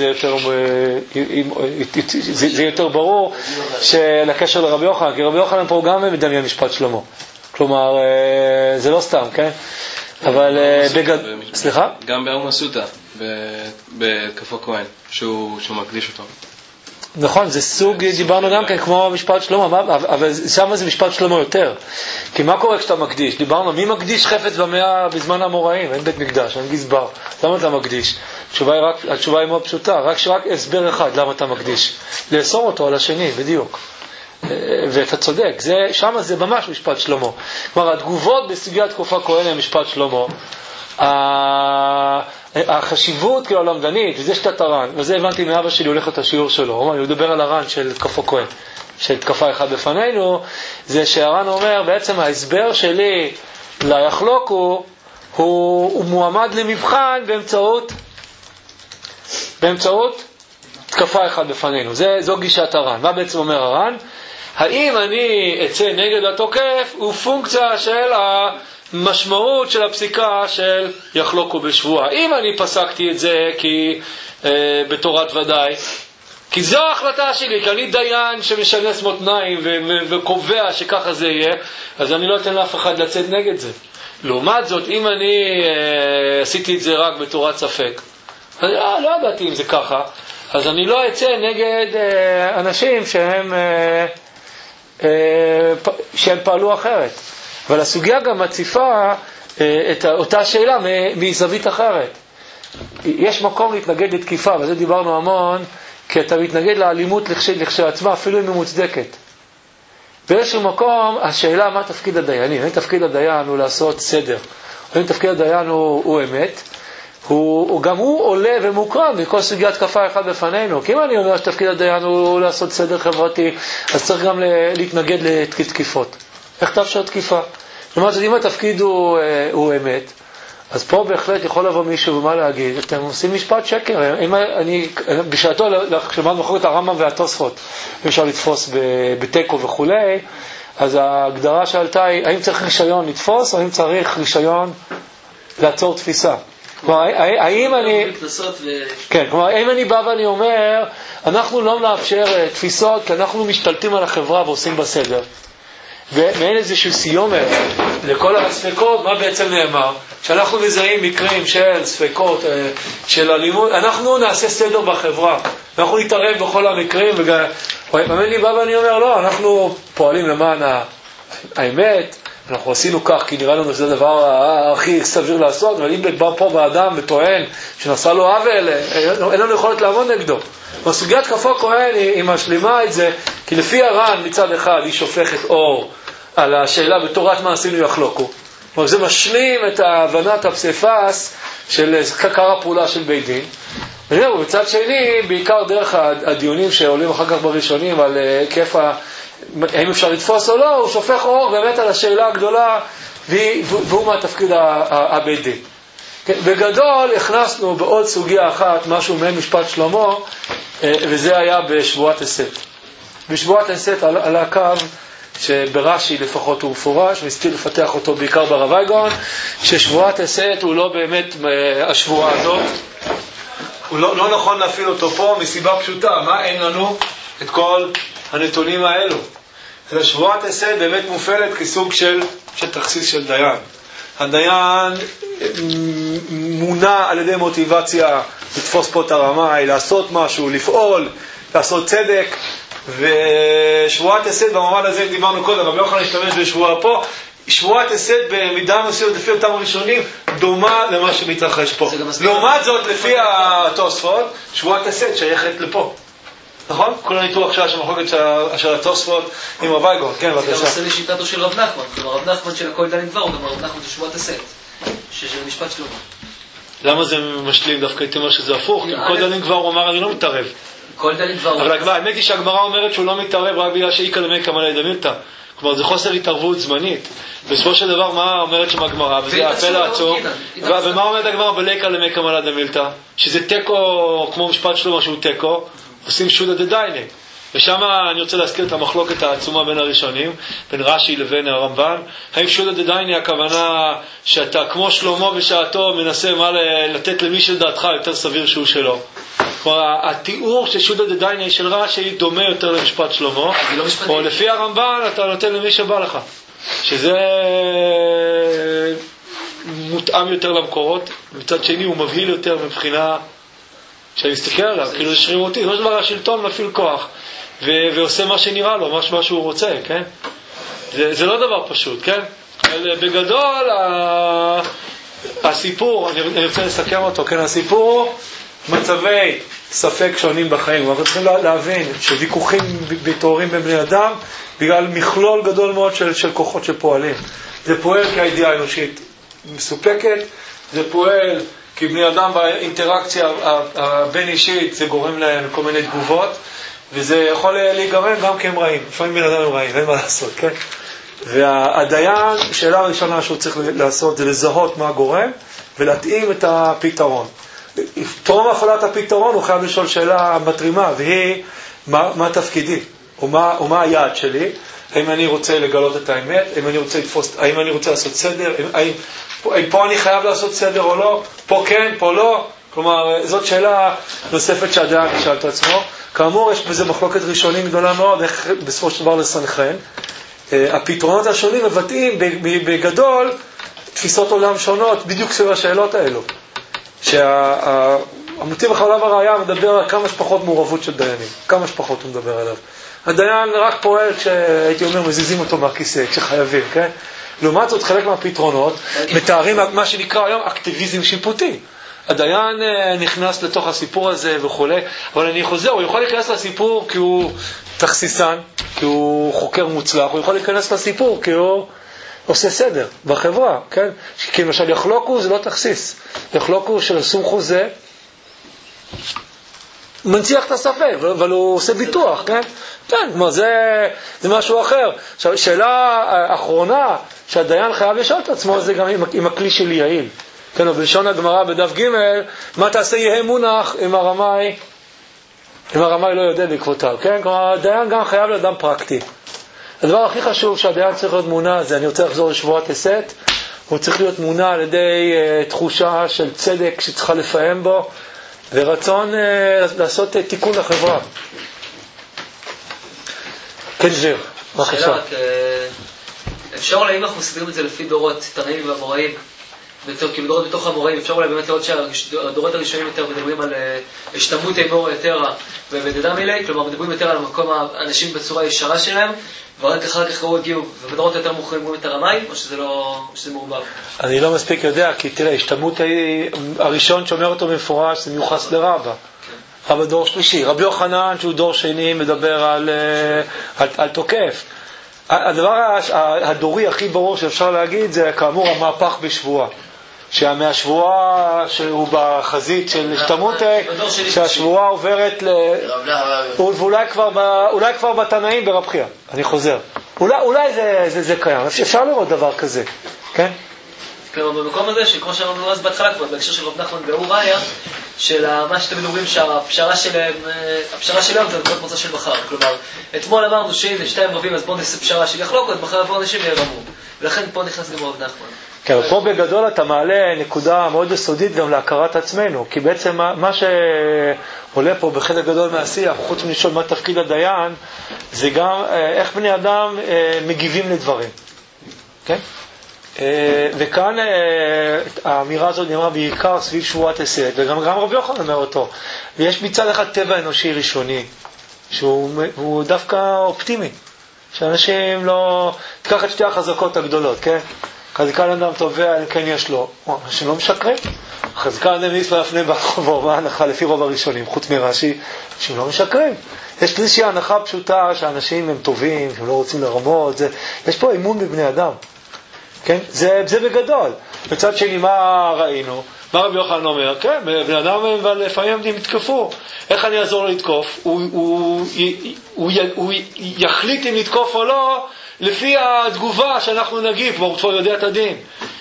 זה יותר ברור, לקשר לרבי יוחנן, כי רבי יוחנן פה גם מדמיין משפט שלמה. כלומר, זה לא סתם, כן? אבל סליחה? גם באומה סוטה, בהתקפה כהן, שהוא מקדיש אותו. נכון, זה סוג, דיברנו גם כן כמו משפט שלמה, אבל שם זה משפט שלמה יותר. כי מה קורה כשאתה מקדיש? דיברנו, מי מקדיש חפץ במאה בזמן המוראים? אין בית מקדש, אין גזבר. למה אתה מקדיש? התשובה היא מאוד פשוטה, רק הסבר אחד למה אתה מקדיש. לאסור אותו על השני, בדיוק. ואתה צודק, שם זה ממש משפט שלמה. כלומר, התגובות בסוגיית תקופה כהן הם משפט שלמה. החשיבות כאילו למדנית, וזה שתת הר"ן, וזה הבנתי מאבא שלי הולך את השיעור שלו, הוא מדבר על הר"ן של תקפה כהן, של תקפה אחד בפנינו, זה שהר"ן אומר, בעצם ההסבר שלי ליחלוקו, הוא מועמד למבחן באמצעות תקפה אחד בפנינו, זו גישת הר"ן. מה בעצם אומר הר"ן? האם אני אצא נגד התוקף, הוא פונקציה של משמעות של הפסיקה של יחלוקו בשבוע. אם אני פסקתי את זה בתורת ודאי, כי זו ההחלטה שלי, כי אני דיין שמשנס מותניים וקובע שככה זה יהיה, אז אני לא אתן לאף אחד לצאת נגד זה. לעומת זאת, אם אני עשיתי את זה רק בתורת ספק, אני לא ידעתי אם זה ככה, אז אני לא אצא נגד אנשים שהם פעלו אחרת. אבל הסוגיה גם מציפה את אותה שאלה מזווית אחרת. יש מקום להתנגד לתקיפה, וזה דיברנו המון, כי אתה מתנגד לאלימות לכשעצמה, אפילו אם היא מוצדקת. באיזשהו מקום, השאלה מה תפקיד הדיינים. האם תפקיד הדיין הוא לעשות סדר, האם תפקיד הדיין הוא אמת, גם הוא עולה ומוקרן בכל סוגיית תקפה אחד בפנינו. כי אם אני אומר שתפקיד הדיין הוא לעשות סדר חברתי, אז צריך גם להתנגד לתקיפות. איך תאפשר תקיפה? זאת אם התפקיד הוא אמת, אז פה בהחלט יכול לבוא מישהו ומה להגיד, אתם עושים משפט שקר. בשעתו, כשמד מחורת הרמב"ם והתוספות, אפשר לתפוס בטקו וכו', אז ההגדרה שעלתה היא, האם צריך רישיון לתפוס, או האם צריך רישיון לעצור תפיסה? כלומר, האם אני בא ואני אומר, אנחנו לא מאפשר תפיסות, כי אנחנו משתלטים על החברה ועושים בסדר. ואין איזשהו סיומת לכל הספקות. מה בעצם נאמר? כשאנחנו מזהים מקרים של ספקות, של אלימות, אנחנו נעשה סדר בחברה, אנחנו נתערב בכל המקרים. ואין לי בא ואני אומר, לא, אנחנו פועלים למען האמת, אנחנו עשינו כך כי נראה לנו שזה הדבר הכי סביר לעשות, אבל אם בא פה באדם וטוען שנעשה לו עוול, אין לנו יכולת לעמוד נגדו. בסוגיית תקפה כהן היא משלימה את זה, כי לפי הר"ן מצד אחד היא שופכת אור על השאלה בתורת מה עשינו יחלוקו. כלומר זה משלים את הבנת הפסיפס של קר הפעולה של בית דין. ובצד שני, בעיקר דרך הדיונים שעולים אחר כך בראשונים על כיף האם אפשר לתפוס או לא, הוא שופך אור באמת על השאלה הגדולה, והוא מהתפקיד הבית דין. בגדול הכנסנו בעוד סוגיה אחת משהו מעין משפט שלמה, וזה היה בשבועת הסת. בשבועת הסת על הקו שברש"י לפחות הוא מפורש, ניסיתי לפתח אותו בעיקר ברב אייגון, ששבועת הסת הוא לא באמת השבועה הזאת, הוא לא נכון להפעיל אותו פה מסיבה פשוטה. מה? אין לנו את כל הנתונים האלו. אז שבועת הסת באמת מופעלת כסוג של תכסיס של דיין. הדיין מונע על ידי מוטיבציה לתפוס פה את הרמאי, לעשות משהו, לפעול, לעשות צדק. ושבועת הסת במובן הזה דיברנו קודם, רבי יוחנן להשתמש בשבועה פה, שבועת הסת במידה מסוימת לפי אותם הראשונים דומה למה שמתרחש פה. לעומת זאת לפי התוספות, שבועת הסת שייכת לפה. נכון? כל הניתוח שעה שמחוקת של התוספות עם רב אייגון. כן, בבקשה. זה גם עושה לשיטתו של רב נחמן. כלומר, רב נחמן של הכל דלין דבר, הוא גם רב נחמן של שבועת הסת, שזה משפט שלמה. למה זה משלים דווקא? הייתי אומר שזה הפוך, כי כל דלין כבר הוא אמר אני לא מתערב. כל דלין כבר. אבל האמת היא שהגמרא אומרת שהוא לא מתערב רק בגלל שאיקה למקה מלא דמילתא. כלומר, זה חוסר התערבות זמנית. בסופו של דבר, מה אומרת שם הגמרא? וזה הפל העצור. ומה אומרת הגמרא בליקה למקה מלא דמילתא? שזה טקו, כמו משפט שלמה שהוא טקו, עושים שודא דדייני. ושם אני רוצה להזכיר את המחלוקת העצומה בין הראשונים, בין רש"י לבין הרמב"ן. האם שודא דדייני הכוונה שאתה כמו שלמה בשעתו מנסה מה לתת למי שלדעתך יותר סביר שהוא שלו? כלומר, התיאור של שודא דדייני של רש"י דומה יותר למשפט שלמה, או לפי הרמב"ן אתה נותן למי שבא לך, שזה מותאם יותר למקורות. מצד שני הוא מבהיל יותר מבחינה שאני מסתכל עליו, כאילו זה שרירותי, לא דבר השלטון מפעיל כוח ועושה מה שנראה לו, מה שהוא רוצה, כן? זה לא דבר פשוט, כן? בגדול הסיפור, אני רוצה לסכם אותו, כן? הסיפור מצבי ספק שונים בחיים. אנחנו צריכים להבין שוויכוחים מתעוררים בין בני אדם בגלל מכלול גדול מאוד של כוחות שפועלים. זה פועל כי הידיעה האנושית מסופקת, זה פועל כי בני אדם באינטראקציה הבין אישית זה גורם להם כל מיני תגובות, וזה יכול להיגרם גם כי הם רעים. לפעמים בן אדם הם רעים, אין מה לעשות, כן? והדיין, שאלה הראשונה שהוא צריך לעשות זה לזהות מה גורם ולהתאים את הפתרון. תום הפעלת הפתרון הוא חייב לשאול שאלה מתרימה, והיא מה תפקידי או מה היעד שלי. האם אני רוצה לגלות את האמת, האם אני רוצה לתפוס, האם אני רוצה לעשות סדר, האם פה אני חייב לעשות סדר או לא, פה כן, פה לא. כלומר, זאת שאלה נוספת שהדיין ישאל את עצמו. כאמור, יש בזה מחלוקת ראשונים גדולה מאוד, איך בסופו של דבר לסנכרן. הפתרונות השונים מבטאים בגדול תפיסות עולם שונות בדיוק סביב השאלות האלו. שהמוטיב החלב הראייה מדבר על כמה שפחות מעורבות של דיינים, כמה שפחות הוא מדבר עליו. הדיין רק פועל כשהייתי אומר מזיזים אותו מהכיסא, כשחייבים, כן? לעומת זאת חלק מהפתרונות מתארים מה שנקרא היום אקטיביזם שיפוטי. הדיין נכנס לתוך הסיפור הזה וכו', אבל אני חוזר, הוא יכול להיכנס לסיפור כי הוא תכסיסן, כי הוא חוקר מוצלח, הוא יכול להיכנס לסיפור כי הוא עושה סדר בחברה, כן? כי למשל יחלוקו זה לא תכסיס, יחלוקו של סומכו זה מנציח את הספק, אבל הוא עושה ביטוח, כן? כן, כלומר זה משהו אחר. עכשיו, שאלה האחרונה שהדיין חייב לשאול את עצמו זה גם עם הכלי של יעיל. כן, בלשון הגמרא בדף ג' מה תעשה יהיה מונח אם הרמאי לא יודע בעקבותיו, כן? כלומר, הדיין גם חייב לאדם פרקטי. הדבר הכי חשוב שהדיין צריך להיות מונע זה, אני רוצה לחזור לשבועת הסת, הוא צריך להיות מונע על ידי תחושה של צדק שצריכה לפעם בו, ורצון לעשות תיקון לחברה. כן, ז'יר, בבקשה. שאלה רק, אפשר אולי אם אנחנו מסתכלים את זה לפי דורות, תנאים והמוראים, כאילו דורות בתוך המוראים, אפשר אולי באמת לראות שהדורות הראשונים יותר מדברים על השתמות אמור יותר ובדדם מילי, כלומר מדברים יותר על מקום האנשים בצורה ישרה שלהם, ורק אחר כך ראו הגיעו, ובדורות יותר מוכרים את הרמאי, או שזה מעובב? אני לא מספיק יודע, כי תראה, השתמות הראשון שאומר אותו במפורש, זה מיוחס לרבא. רבא דור שלישי. רבי יוחנן, שהוא דור שני, מדבר על תוקף. הדבר הדורי הכי ברור שאפשר להגיד, זה כאמור המהפך בשבועה. שהשבועה שהוא בחזית של השתמות, שהשבועה עוברת ואולי כבר בתנאים ברב חייא. אני חוזר. אולי זה קיים. אפשר לראות דבר כזה. כן? כלומר, במקום הזה, שכמו שאמרנו אז בהתחלה כבר, בהקשר של רב נחמן באור ראיה, של מה שאתם מדברים שהפשרה שלהם זה נקודת מוצא של מחר. כלומר, אתמול אמרנו שאם זה שתיים רבים, אז בואו נעשה פשרה של יחלוקו, אז מחר יבואו אנשים וירמו. ולכן פה נכנס גם רב נחמן. כן, פה בגדול אתה מעלה נקודה מאוד יסודית גם להכרת עצמנו, כי בעצם מה שעולה פה בחלק גדול מהשיח, חוץ מלשאול מה תפקיד הדיין, זה גם איך בני אדם מגיבים לדברים. כן? וכאן האמירה הזאת נאמרה בעיקר סביב שבועת הסת, וגם רבי יוחנן אומר אותו. ויש מצד אחד טבע אנושי ראשוני, שהוא דווקא אופטימי, שאנשים לא... תיקח את שתי החזקות הגדולות, כן? חזקה לאדם תובע, כן יש לו. אנשים לא משקרים. חזקה לאדם ניס להפנה ברחובו, מה ההנחה לפי רוב הראשונים, חוץ מרש"י, אנשים לא משקרים. יש איזושהי הנחה פשוטה שהאנשים הם טובים, שהם לא רוצים לרמות, יש פה אמון בבני אדם. כן? זה בגדול. בצד שני, מה ראינו? מה רבי יוחנן אומר? כן, בני אדם לפעמים הם יתקפו. איך אני אעזור לתקוף? הוא יחליט אם לתקוף או לא, לפי התגובה שאנחנו נגיב, כבר הוא כבר יודע את הדין.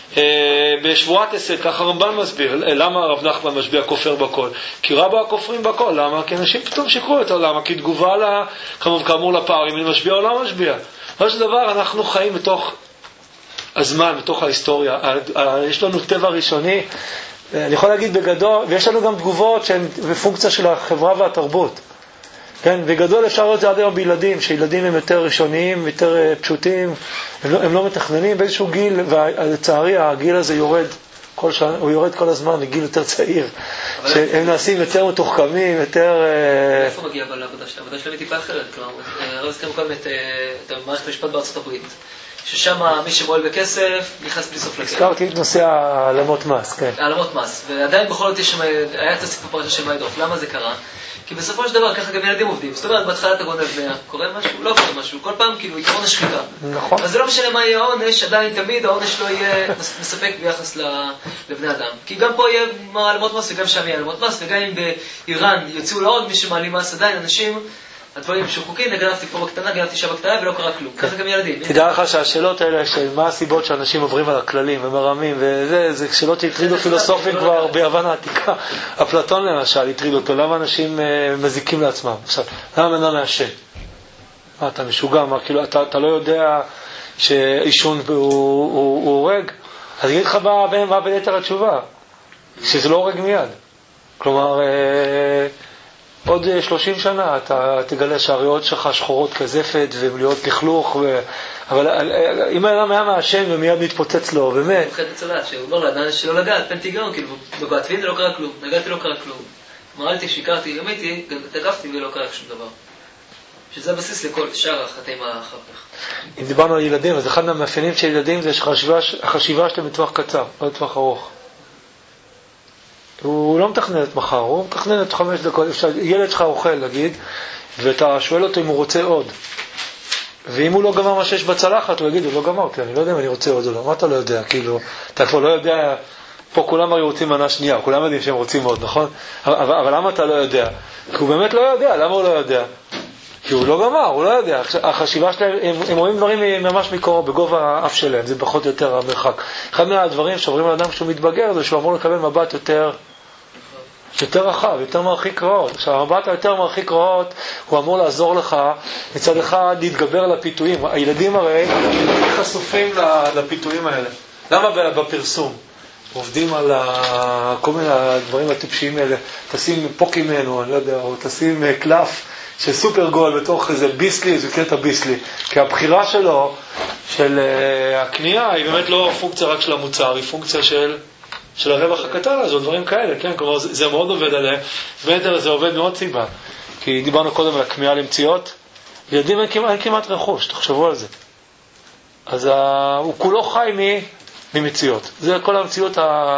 בשבועת עשר, ככה הרמב"ן מסביר, למה הרב נחמן משביע כופר בכל? כי רבה הכופרים בכל, למה? כי אנשים פתאום שיקרו יותר, למה? כי תגובה כאמור לפערים, אם משביע או לא משביע. ראש דבר, אנחנו חיים בתוך הזמן, בתוך ההיסטוריה, יש לנו טבע ראשוני, אני יכול להגיד בגדול, ויש לנו גם תגובות שהן בפונקציה של החברה והתרבות. כן, בגדול אפשר לראות את זה עד היום בילדים, שילדים הם יותר ראשוניים, יותר פשוטים, הם לא מתכננים באיזשהו גיל, ולצערי הגיל הזה יורד הוא יורד כל הזמן לגיל יותר צעיר, שהם נעשים יותר מתוחכמים, יותר... איפה מגיע אבל לעבודה שלהם? העבודה שלהם היא טיפה אחרת, כלומר, הרב הזכרנו קודם את מערכת המשפט בארצות הברית, ששם מי שמועל בכסף נכנס בלי סוף לכסף. הזכרתי את נושא העלמות מס, כן. העלמות מס, ועדיין בכל זאת היה את הסיפור פרשה של מיידוף. למה זה קרה? כי בסופו של דבר ככה גם ילדים עובדים. זאת אומרת, בהתחלה אתה גונב 100, קורה משהו, לא קורה משהו, כל פעם כאילו עיקרון השחיקה. נכון. אז זה לא משנה מה יהיה העונש, עדיין תמיד העונש לא יהיה מספק ביחס לבני אדם. כי גם פה יהיה העלמות מס וגם שם יהיה העלמות מס, וגם אם באיראן יוצאו לעוד מי שמעלים מס, עדיין אנשים... הדברים שחוקים, גנבתי פה בקטנה, גנבתי שם בקטנה ולא קרה כלום. ככה גם ילדים. תדע לך שהשאלות האלה של מה הסיבות שאנשים עוברים על הכללים ומרמים וזה, זה שאלות שהטרידו פילוסופים כבר ביוון העתיקה. אפלטון למשל הטריד אותו, למה אנשים מזיקים לעצמם? עכשיו, למה מנה מעשן? אתה משוגע, כאילו אתה לא יודע שעישון הוא הורג? אז אגיד לך מה ביתר התשובה, שזה לא הורג מיד. כלומר... עוד 30 שנה אתה תגלה שהריאות שלך שחורות כזפת ולהיות לכלוך אבל אם האדם היה מעשן ומיד מתפוצץ לו באמת הוא חד הצלט שהוא אומר לאדם שלא לגעת פנטיגון כאילו בגעתבין לא קרה כלום נגעתי לא קרה כלום מרלתי שיקרתי גמיתי תקפתי ולא קרה שום דבר שזה הבסיס לכל שאר החטאים אחר כך. אם דיברנו על ילדים אז אחד מהמאפיינים של ילדים זה החשיבה שלהם בטווח קצר לא בטווח ארוך. הוא לא מתכנן את מחר, הוא מתכנן את 5 דקות, ילד שלך אוכל, נגיד, ואתה שואל אותו אם הוא רוצה עוד. ואם הוא לא גמר מה שיש בצלחת, הוא יגיד, הוא לא גמרתי, אני לא יודע אם אני רוצה עוד או לא. מה אתה לא יודע? כאילו, אתה כבר לא יודע, פה כולם הרי רוצים מנה שנייה, כולם יודעים שהם רוצים עוד, נכון? אבל למה אתה לא יודע? כי הוא באמת לא יודע, למה הוא לא יודע? כי הוא לא גמר, הוא לא יודע. החשיבה שלהם, הם רואים דברים ממש מקרוב, בגובה האף שלהם, זה פחות או יותר המרחק. אחד מהדברים שעוברים על אדם כשהוא מתבגר, זה שהוא אמור לקבל מבט יותר רחב, יותר מרחיק רעות. עכשיו, המבט היותר מרחיק רעות, הוא אמור לעזור לך, מצד אחד, להתגבר על הפיתויים. הילדים הרי חשופים לפיתויים האלה. למה בפרסום? עובדים על כל מיני הדברים הטיפשיים האלה. תשים פוקימנו, אני לא יודע, או תשים קלף של סופר גול בתוך איזה ביסלי, זה קטע ביסלי. כי הבחירה שלו, של הקנייה, היא באמת לא פונקציה רק של המוצר, היא פונקציה של הרווח הקטן הזה, דברים כאלה, כן? כלומר, זה מאוד עובד עליהם. באמת זה עובד מאוד סיבה. כי דיברנו קודם על הכמיהה למציאות. ילדים אין כמעט רכוש, תחשבו על זה. אז הוא כולו חי ממציאות. זה כל המציאות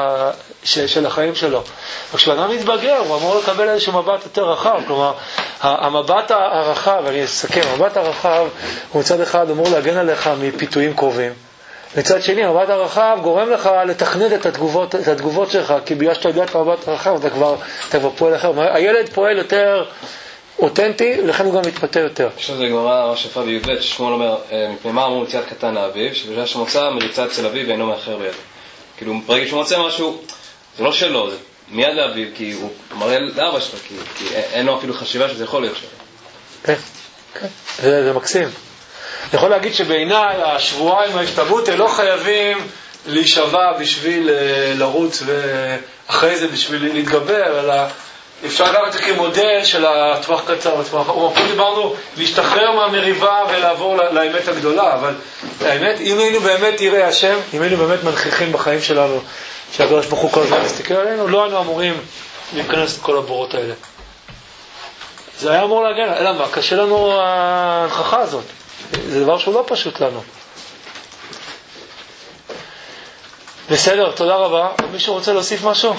של החיים שלו. וכשאדם מתבגר, הוא אמור לקבל איזשהו מבט יותר רחב. כלומר, המבט הרחב, אני אסכם, המבט הרחב הוא מצד אחד אמור להגן עליך מפיתויים קרובים. מצד שני, המבט הרחב גורם לך לתכנן את התגובות שלך, כי בגלל שאתה יודע את המבט הרחב, אתה כבר פועל אחר. הילד פועל יותר אותנטי, לכן הוא גם מתפתה יותר. יש לזה גמרא ראש שפה בי"ב, ששמואל אומר, מפני מה אמרו מציאת קטן לאביו, שבשעה שמוצא מריצה אצל אביו ואינו מאחר בידו. כאילו, ברגע שהוא מוצא משהו, זה לא שלו, זה מיד לאביו, כי הוא מראה לאבא שלך, כי אין לו אפילו חשיבה שזה יכול להיות שלו. כן, כן, זה מקסים. אני יכול להגיד שבעיניי השבועיים ההשתוות לא חייבים להישבע בשביל לרוץ ואחרי זה בשביל להתגבר, אלא אפשר גם את זה כמודל של הטווח קצר וטווח ארוך. פה דיברנו להשתחרר מהמריבה ולעבור לאמת הגדולה, אבל האמת, אם היינו באמת יראי השם, אם היינו באמת מנכיחים בחיים שלנו שהקדוש ברוך הוא כל הזמן מסתכל עלינו, לא היינו אמורים להיכנס לכל הבורות האלה. זה היה אמור להגן, אלא מה? קשה לנו ההנכחה הזאת. זה דבר שהוא לא פשוט לנו. בסדר, תודה רבה. מישהו רוצה להוסיף משהו?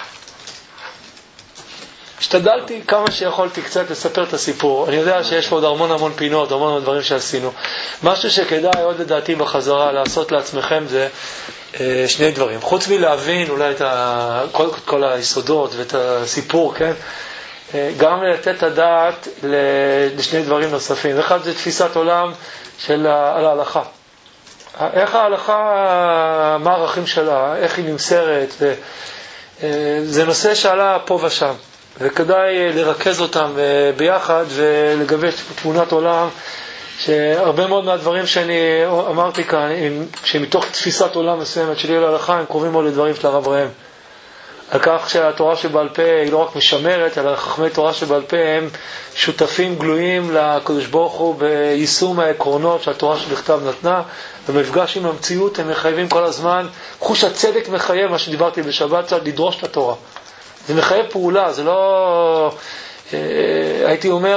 השתדלתי כמה שיכולתי קצת לספר את הסיפור. אני יודע שיש פה עוד המון פינות, המון דברים שעשינו. משהו שכדאי עוד לדעתי בחזרה לעשות לעצמכם זה שני דברים. חוץ מלהבין אולי את כל היסודות ואת הסיפור, כן? גם לתת הדעת לשני דברים נוספים. אחד זה תפיסת עולם על ההלכה. איך ההלכה, מה הערכים שלה, איך היא נמסרת, זה נושא שעלה פה ושם, וכדאי לרכז אותם ביחד ולגבש תמונת עולם, שהרבה מאוד מהדברים שאני אמרתי כאן, שמתוך תפיסת עולם מסוימת שלי על ההלכה, הם קרובים מאוד לדברים של הרב ראם. על כך שהתורה שבעל פה היא לא רק משמרת, אלא חכמי תורה שבעל פה הם שותפים גלויים לקדוש ברוך הוא ביישום העקרונות שהתורה שבכתב נתנה, במפגש עם המציאות הם מחייבים כל הזמן, חוש הצדק מחייב, מה שדיברתי בשבת, לדרוש את התורה. זה מחייב פעולה, זה לא... הייתי אומר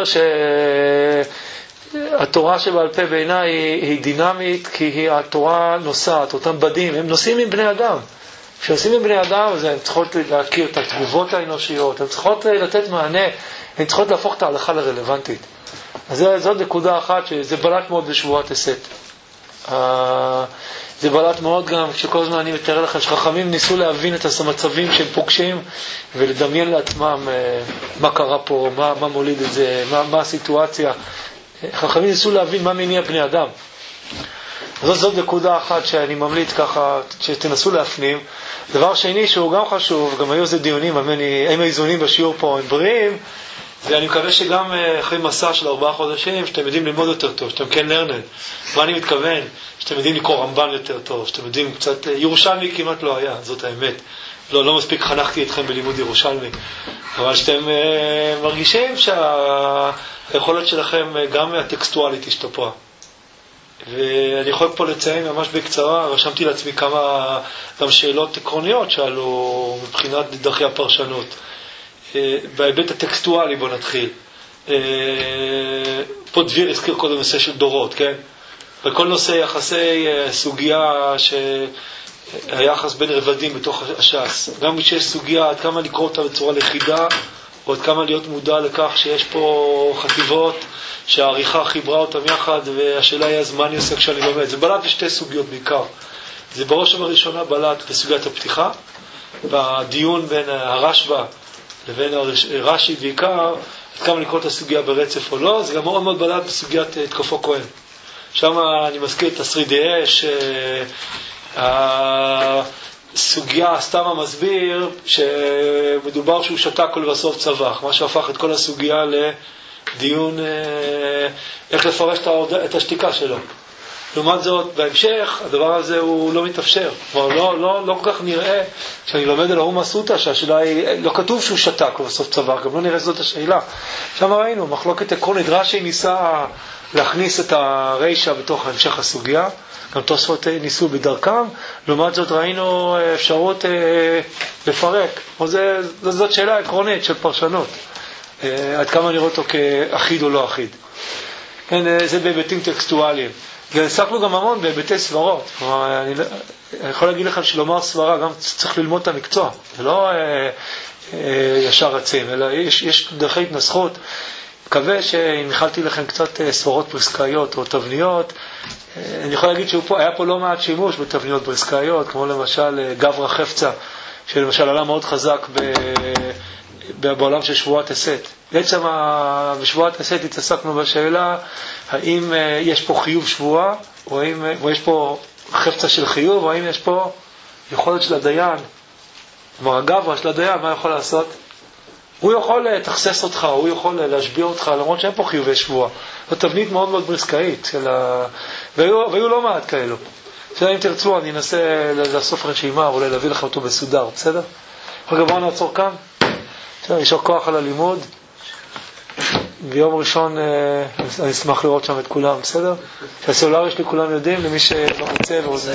שהתורה שבעל פה בעיניי היא דינמית, כי היא התורה נוסעת, אותם בדים, הם נוסעים עם בני אדם. כשעושים עם בני אדם, אז הן צריכות להכיר את התגובות האנושיות, הן צריכות לתת מענה, הן צריכות להפוך את ההלכה לרלוונטית. אז זאת נקודה אחת, שזה בלט מאוד בשבועת הסת. זה בלט מאוד גם, כשכל הזמן אני מתאר לכם, שחכמים ניסו להבין את המצבים שהם פוגשים, ולדמיין לעצמם מה קרה פה, מה מוליד את זה, מה הסיטואציה. חכמים ניסו להבין מה מניע בני אדם. זאת נקודה אחת שאני ממליץ ככה, שתנסו להפנים. דבר שני שהוא גם חשוב, גם היו איזה דיונים, האם האיזונים בשיעור פה הם בריאים, ואני מקווה שגם אחרי מסע של 4 חודשים, שאתם יודעים ללמוד יותר טוב, שאתם כן לרנד. מה אני מתכוון? שאתם יודעים לקרוא רמב"ן יותר טוב, שאתם יודעים קצת, ירושלמי כמעט לא היה, זאת האמת. לא מספיק חנכתי אתכם בלימוד ירושלמי. אבל שאתם מרגישים שהיכולת שלכם גם הטקסטואלית השתפרה. ואני יכול פה לציין ממש בקצרה, רשמתי לעצמי כמה גם שאלות עקרוניות שעלו מבחינת דרכי הפרשנות. בהיבט הטקסטואלי בוא נתחיל. פה דביר הזכיר קודם נושא של דורות, כן? וכל נושא יחסי סוגיה שהיחס בין רבדים בתוך הש"ס. גם כשיש סוגיה עד כמה לקרוא אותה בצורה לכידה, או עד כמה להיות מודע לכך שיש פה חטיבות שהעריכה חיברה אותם יחד, והשאלה היא אז מה אני עושה כשאני לומד. זה בלט בשתי סוגיות בעיקר. זה בראש ובראשונה בלט בסוגיית הפתיחה, בדיון בין הרשב"א לבין רש"י בעיקר, עד כמה לקרוא את הסוגיה ברצף או לא. זה גם מאוד מאוד בלט בסוגיית תקופו כהן. שם אני מזכיר את השרידי אש, הסוגיה סתם המסביר שמדובר שהוא שתק ולבסוף צבח, מה שהפך את כל הסוגיה לדיון איך לפרש את השתיקה שלו. לעומת זאת, בהמשך, הדבר הזה הוא לא מתאפשר. כלומר, לא כל כך נראה, כשאני לומד על האומה סוטה, שהשאלה היא, לא כתוב שהוא שתק ובסוף צבח, גם לא נראה שזאת השאלה. שם ראינו, מחלוקת עקרונית, רש"י ניסה להכניס את הרשע בתוך המשך הסוגיה, גם תוספות ניסו בדרכם, לעומת זאת ראינו אפשרות לפרק. זאת שאלה עקרונית של פרשנות. עד כמה נראה אותו כאחיד או לא אחיד. כן, זה בהיבטים טקסטואליים. ועסקנו גם המון בהיבטי סברות. אני יכול להגיד לכם שלומר סברה, גם צריך ללמוד את המקצוע. זה לא ישר רצים, אלא יש דרכי התנסחות. מקווה שהנחלתי לכם קצת סברות פריסקאיות או תבניות. אני יכול להגיד שהיה פה לא מעט שימוש בתבניות פריסקאיות, כמו למשל גברא חפצה, שלמשל עלה מאוד חזק בעולם של שבועת הסת. בעצם בשבועת הסת התעסקנו בשאלה האם יש פה חיוב שבועה, או יש פה חפצה של חיוב, או האם יש פה יכולת של הדיין. כלומר, הגברא של הדיין, מה יכול לעשות? הוא יכול לתכסס אותך, הוא יכול להשביע אותך, למרות שאין פה חיובי שבועה. זו תבנית מאוד מאוד פריסקאית, והיו לא מעט כאלו. אם תרצו, אני אנסה לאסוף רשימה, אולי להביא לכם אותו בסודר, בסדר? רגע, בואו נעצור כאן. יישר כוח על הלימוד. ביום ראשון אני אשמח לראות שם את כולם, בסדר? שהסלולרי שלי כולם יודעים, למי שלא רוצה ורוצה.